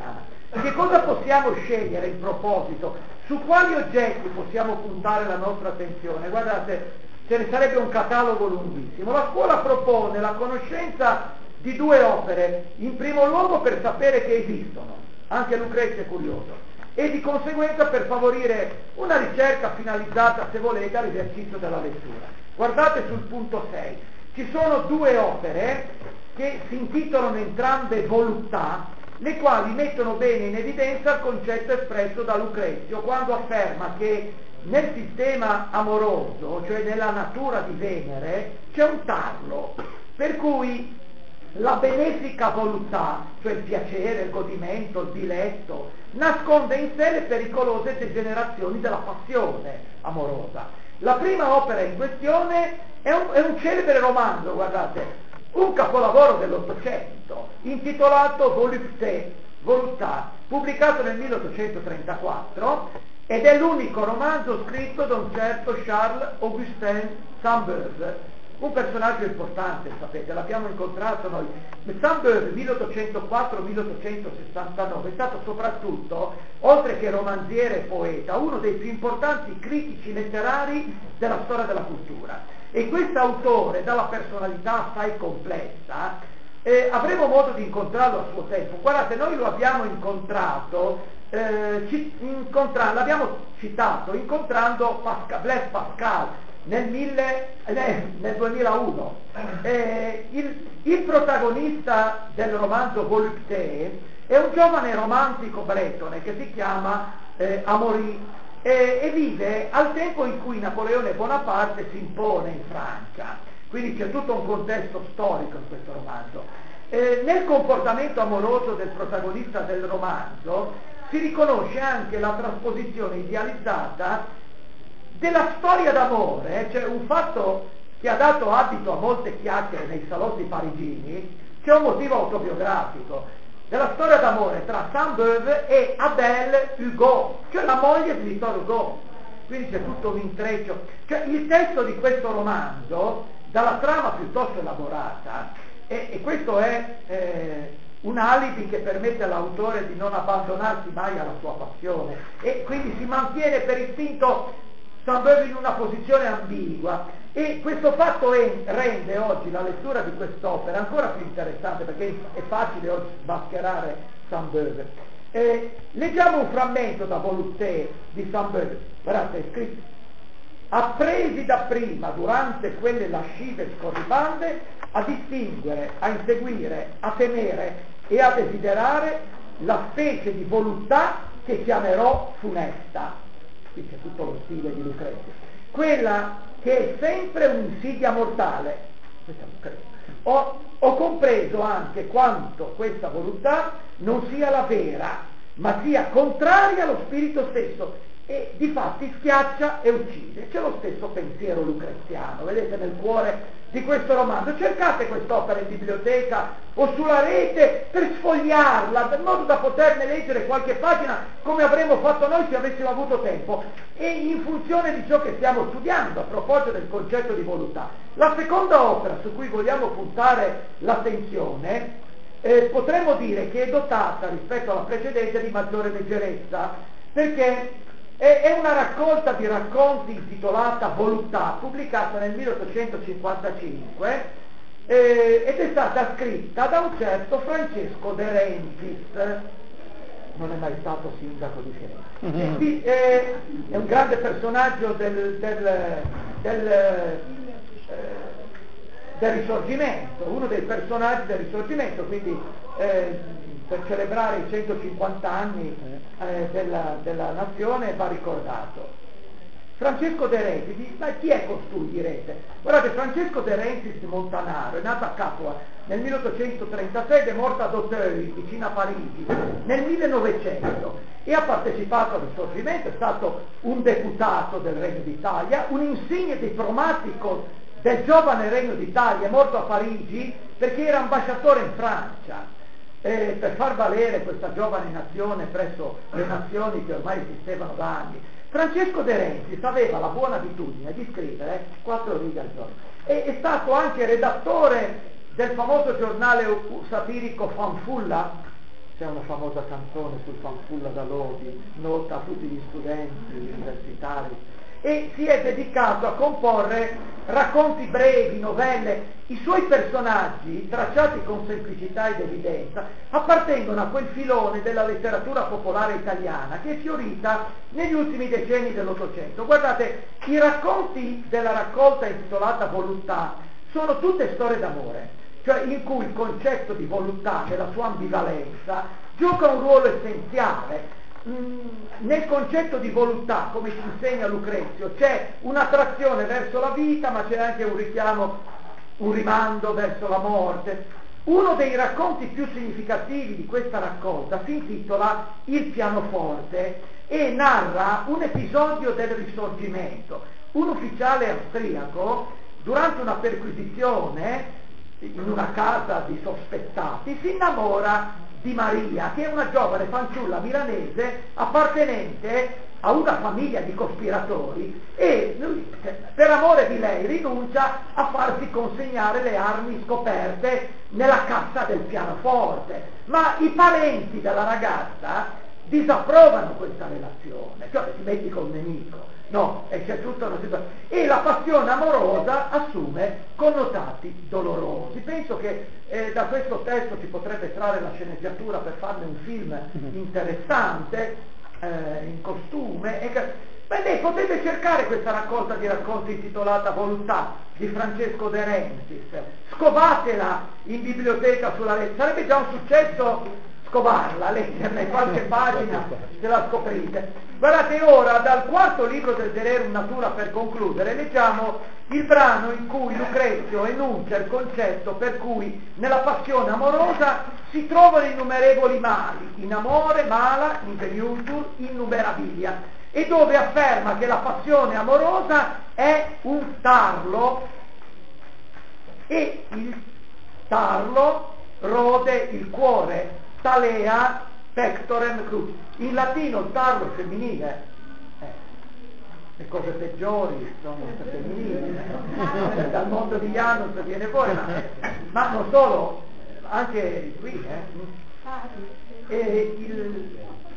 Che cosa possiamo scegliere in proposito? Su quali oggetti possiamo puntare la nostra attenzione? Guardate, ce ne sarebbe un catalogo lunghissimo. La scuola propone la conoscenza di due opere, in primo luogo per sapere che esistono, anche Lucrezia è curioso, e di conseguenza per favorire una ricerca finalizzata, se volete, all'esercizio della lettura. Guardate sul punto sei, ci sono due opere che si intitolano entrambe Voluttà, le quali mettono bene in evidenza il concetto espresso da Lucrezio quando afferma che nel sistema amoroso, cioè nella natura di Venere, c'è un tarlo, per cui la benefica voluttà, cioè il piacere, il godimento, il diletto, nasconde in sé le pericolose degenerazioni della passione amorosa. La prima opera in questione è un, è un celebre romanzo, guardate, un capolavoro dell'Ottocento, intitolato Volupté, Voluttà, pubblicato nel milleottocentotrentaquattro, ed è l'unico romanzo scritto da un certo Charles-Augustin Sainte-Beuve, un personaggio importante, sapete, l'abbiamo incontrato noi. Sainte-Beuve, milleottocentoquattro milleottocentosessantanove, è stato soprattutto, oltre che romanziere e poeta, uno dei più importanti critici letterari della storia della cultura. E questo autore, dalla personalità assai complessa, eh, avremo modo di incontrarlo a suo tempo. Guardate, noi lo abbiamo incontrato, eh, ci, incontra- l'abbiamo citato incontrando Pascal, Blaise Pascal nel, mille, eh, nel duemilauno. Eh, il, il protagonista del romanzo Volupté è un giovane romantico bretone che si chiama eh, Amaury, E, e vive al tempo in cui Napoleone Bonaparte si impone in Francia, quindi c'è tutto un contesto storico in questo romanzo. E nel comportamento amoroso del protagonista del romanzo si riconosce anche la trasposizione idealizzata della storia d'amore, cioè un fatto che ha dato adito a molte chiacchiere nei salotti parigini, c'è un motivo autobiografico della storia d'amore tra Sainte-Beuve e Adèle Hugo, cioè la moglie di Victor Hugo. Quindi c'è tutto un intreccio. Cioè, il testo di questo romanzo, dalla trama piuttosto elaborata, e, e questo è eh, un alibi che permette all'autore di non abbandonarsi mai alla sua passione, e quindi si mantiene per istinto Sainte-Beuve in una posizione ambigua. E questo fatto è, rende oggi la lettura di quest'opera ancora più interessante, perché è facile oggi smascherare Sainte-Beuve. Eh, leggiamo un frammento da Volupté di Sainte-Beuve, guardate, è scritto: appresi dapprima durante quelle lascive scorribande a distinguere, a inseguire, a temere e a desiderare la specie di voluttà che chiamerò funesta. Qui c'è tutto lo stile di Lucrezia, quella che è sempre un'insidia mortale. Ho, ho compreso anche quanto questa volontà non sia la vera, ma sia contraria allo spirito stesso, e difatti schiaccia e uccide. C'è lo stesso pensiero lucreziano, vedete, nel cuore di questo romanzo. Cercate quest'opera in biblioteca o sulla rete per sfogliarla, in modo da poterne leggere qualche pagina, come avremmo fatto noi se avessimo avuto tempo, e in funzione di ciò che stiamo studiando a proposito del concetto di volontà. La seconda opera su cui vogliamo puntare l'attenzione eh, potremmo dire che è dotata rispetto alla precedente di maggiore leggerezza, perché è una raccolta di racconti intitolata Voluttà, pubblicata nel milleottocentocinquantacinque, eh, ed è stata scritta da un certo Francesco De Rensis, non è mai stato sindaco di Firenze. Mm-hmm. Di, eh, è un grande personaggio del, del, del, eh, del Risorgimento, uno dei personaggi del Risorgimento, quindi eh, per celebrare i centocinquanta anni eh, della, della nazione va ricordato. Francesco De Rensis, ma chi è costui, direte? Guardate, Francesco De Rensis di Montanaro è nato a Capua nel milleottocentotrentasei ed è morto ad Auteuil, vicino a Parigi, nel millenovecento, e ha partecipato al Risorgimento, è stato un deputato del Regno d'Italia, un insigne diplomatico del giovane Regno d'Italia, è morto a Parigi perché era ambasciatore in Francia. Eh, per far valere questa giovane nazione presso le nazioni che ormai esistevano da anni. Francesco De Rensis aveva la buona abitudine di scrivere quattro righe al giorno, e è stato anche redattore del famoso giornale satirico Fanfulla, c'è una famosa canzone sul fanfulla da Lodi, nota a tutti gli studenti universitari, e si è dedicato a comporre racconti brevi, novelle. I suoi personaggi, tracciati con semplicità ed evidenza, appartengono a quel filone della letteratura popolare italiana che è fiorita negli ultimi decenni dell'Ottocento. Guardate, i racconti della raccolta intitolata Voluttà sono tutte storie d'amore, cioè in cui il concetto di voluttà, nella sua ambivalenza, gioca un ruolo essenziale. Nel concetto di voluttà, come ci insegna Lucrezio, c'è un'attrazione verso la vita, ma c'è anche un richiamo, un rimando verso la morte. Uno dei racconti più significativi di questa raccolta si intitola Il pianoforte e narra un episodio del Risorgimento. Un ufficiale austriaco, durante una perquisizione in una casa di sospettati, si innamora di Maria, che è una giovane fanciulla milanese appartenente a una famiglia di cospiratori, e lui, per amore di lei, rinuncia a farsi consegnare le armi scoperte nella cassa del pianoforte. Ma i parenti della ragazza disapprovano questa relazione, cioè si metti col nemico. No, e c'è tutta una situazione. E la passione amorosa assume connotati dolorosi. Penso che eh, da questo testo si potrebbe trarre la sceneggiatura per farne un film interessante, eh, in costume. E che... Beh, potete cercare questa raccolta di racconti intitolata Voluttà di Francesco De Rensis. Scovatela in biblioteca sulla rete. Sarebbe già un successo scovarla, leggerla in qualche pagina, se la scoprite. Guardate, ora dal quarto libro del De Rerum Natura, per concludere, leggiamo il brano in cui Lucrezio enuncia il concetto per cui nella passione amorosa si trovano innumerevoli mali, in amore, mala, inveniutur, innumerabilia, e dove afferma che la passione amorosa è un tarlo e il tarlo rode il cuore, talea pectorem crux. In latino il tarlo è femminile, eh, le cose peggiori sono femminili, eh. Dal mondo di Janus viene fuori, ma, ma non solo, anche qui, eh. E il,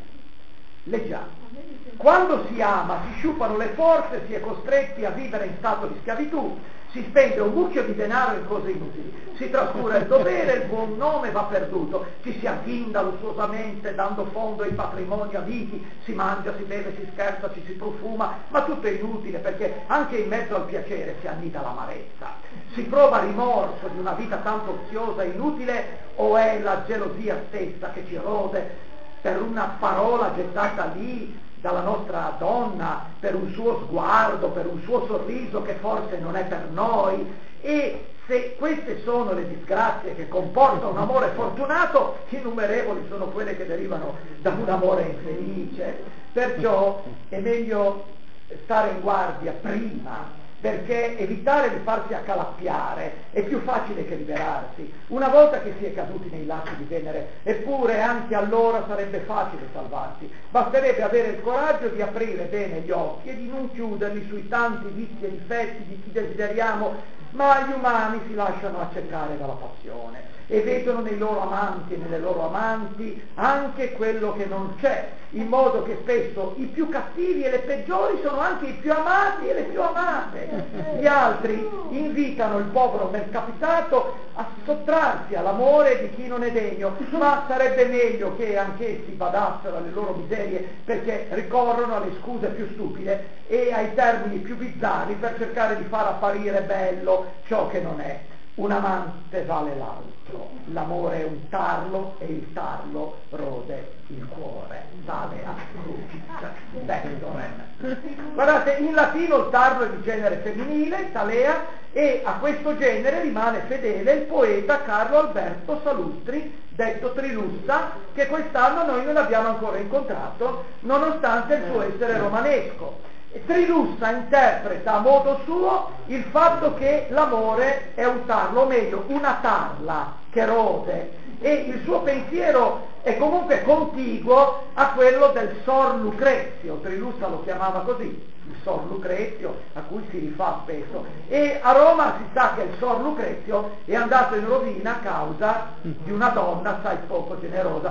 leggiamo. Quando si ama, si sciupano le forze, si è costretti a vivere in stato di schiavitù, si spende un mucchio di denaro in cose inutili, si trascura il dovere, il buon nome va perduto, ci si agghinda lussuosamente dando fondo ai patrimoni aviti, si mangia, si beve, si scherza, ci si profuma, ma tutto è inutile perché anche in mezzo al piacere si annida l'amarezza. Si prova rimorso di una vita tanto oziosa e inutile, o è la gelosia stessa che ci rode per una parola gettata lì dalla nostra donna, per un suo sguardo, per un suo sorriso che forse non è per noi? E se queste sono le disgrazie che comporta un amore fortunato, innumerevoli sono quelle che derivano da un amore infelice. Perciò è meglio stare in guardia prima, perché evitare di farsi accalappiare è più facile che liberarsi. Una volta che si è caduti nei lacci di Venere, eppure anche allora sarebbe facile salvarsi. Basterebbe avere il coraggio di aprire bene gli occhi e di non chiuderli sui tanti vizi e difetti di chi desideriamo, ma gli umani si lasciano accecare dalla passione e vedono nei loro amanti e nelle loro amanti anche quello che non c'è, in modo che spesso i più cattivi e le peggiori sono anche i più amati e le più amate. Gli altri invitano il povero malcapitato a sottrarsi all'amore di chi non è degno, ma sarebbe meglio che anch'essi badassero alle loro miserie, perché ricorrono alle scuse più stupide e ai termini più bizzarri per cercare di far apparire bello ciò che non è. Un amante vale l'altro, l'amore è un tarlo e il tarlo rode il cuore, tale a crucis vectorem. Guardate, in latino il tarlo è di genere femminile, talea, e a questo genere rimane fedele il poeta Carlo Alberto Salustri, detto Trilussa, che quest'anno noi non abbiamo ancora incontrato, nonostante il suo essere romanesco. Trilussa interpreta a modo suo il fatto che l'amore è un tarlo, o meglio, una tarla che rode, e il suo pensiero è comunque contiguo a quello del Sor Lucrezio. Trilussa lo chiamava così, il Sor Lucrezio, a cui si rifà spesso, e a Roma si sa che il Sor Lucrezio è andato in rovina a causa di una donna assai poco generosa.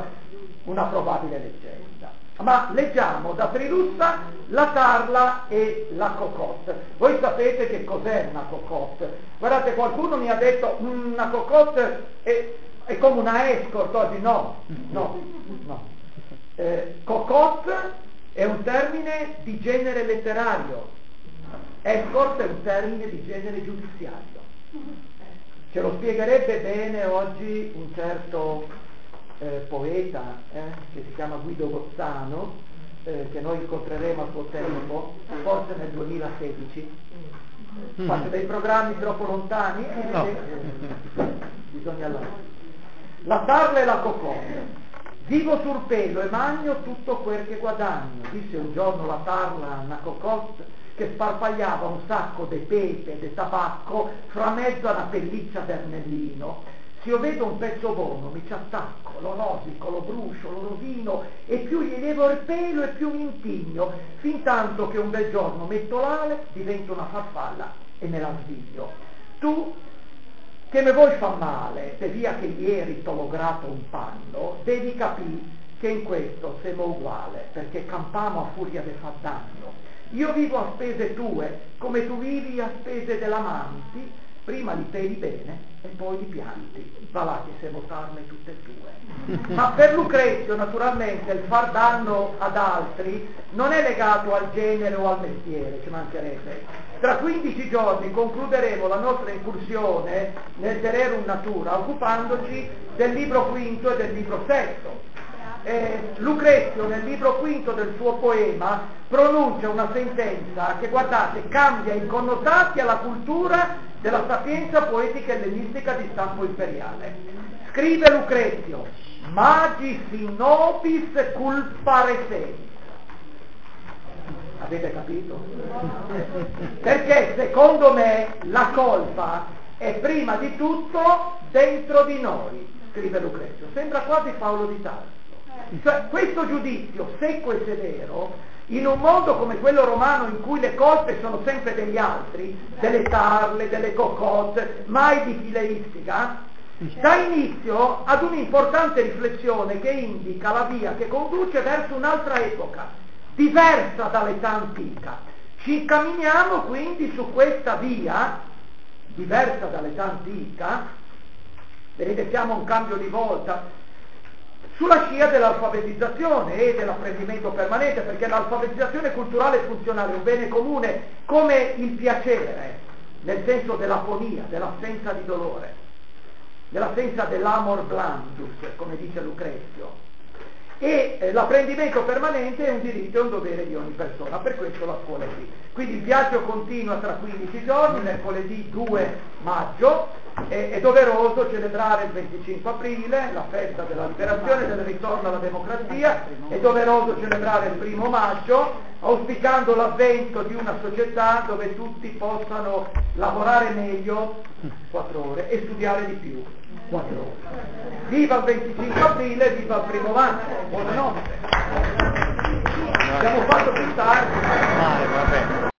una probabile leggenda. Ma leggiamo da Trilussa la tarla e la cocotte. Voi sapete che cos'è una cocotte? Guardate, qualcuno mi ha detto una cocotte è, è come una escort oggi. No, no, no. Eh, cocotte è un termine di genere letterario, escort è un termine di genere giudiziario. Ce lo spiegherebbe bene oggi un certo eh, poeta eh, che si chiama Guido Gozzano, eh, che noi incontreremo a suo tempo, forse nel duemilasedici. Mm. Faccio dei programmi troppo lontani e no. eh, eh, bisogna lavorare. La tarla e la cocotte. Vivo sul pelo e magno tutto quel che guadagno, disse un giorno la tarla a una cocotte che sparpagliava un sacco di pepe e di tabacco fra mezzo a una pelliccia d'ernellino. Se io vedo un pezzo buono mi ci attacco, lo rosico, lo brucio, lo rovino e più gli levo il pelo e più mi intigno, fin tanto che un bel giorno metto l'ale, divento una farfalla e me la sviglio. Tu che me vuoi fa male, te via che ieri t'ho lograto un panno, devi capire che in questo siamo uguale, perché campamo a furia di far danno. Io vivo a spese tue, come tu vivi a spese dell'amanti, prima li peli bene e poi li pianti. Va là che siamo tarme tutte e due. Ma per Lucrezio, naturalmente, il far danno ad altri non è legato al genere o al mestiere, ci mancherebbe. Tra quindici giorni concluderemo la nostra incursione nel Tererum Natura occupandoci del libro quinto e del libro sesto. Eh, Lucrezio nel libro quinto del suo poema pronuncia una sentenza che, guardate, cambia i connotati alla cultura della sapienza poetica ellenistica di stampo imperiale. Scrive Lucrezio: magis in nobis culpare se. Avete capito? Perché secondo me la colpa è prima di tutto dentro di noi, scrive Lucrezio. Sembra quasi Paolo di Tarso. Cioè, questo giudizio secco e severo, in un mondo come quello romano in cui le colpe sono sempre degli altri, delle tarle, delle cocotte, mai di fileistica, dà inizio ad un'importante riflessione che indica la via che conduce verso un'altra epoca, diversa dall'età antica. Ci incamminiamo quindi su questa via, diversa dall'età antica, vedete, siamo a un cambio di volta, sulla scia dell'alfabetizzazione e dell'apprendimento permanente, perché l'alfabetizzazione culturale e funzionale è un bene comune come il piacere, nel senso dell'aponia, dell'assenza di dolore, dell'assenza dell'amor blandus, come dice Lucrezio. E eh, l'apprendimento permanente è un diritto e un dovere di ogni persona, per questo la scuola è qui. Quindi il viaggio continua tra quindici giorni, mercoledì due maggio, è, è doveroso celebrare il venticinque aprile, la festa della liberazione, del ritorno alla democrazia, è doveroso celebrare il primo maggio, auspicando l'avvento di una società dove tutti possano lavorare meglio quattro ore e studiare di più quattro ore. Viva il venticinque aprile, viva il primo maggio, buonanotte. Abbiamo fatto più tardi.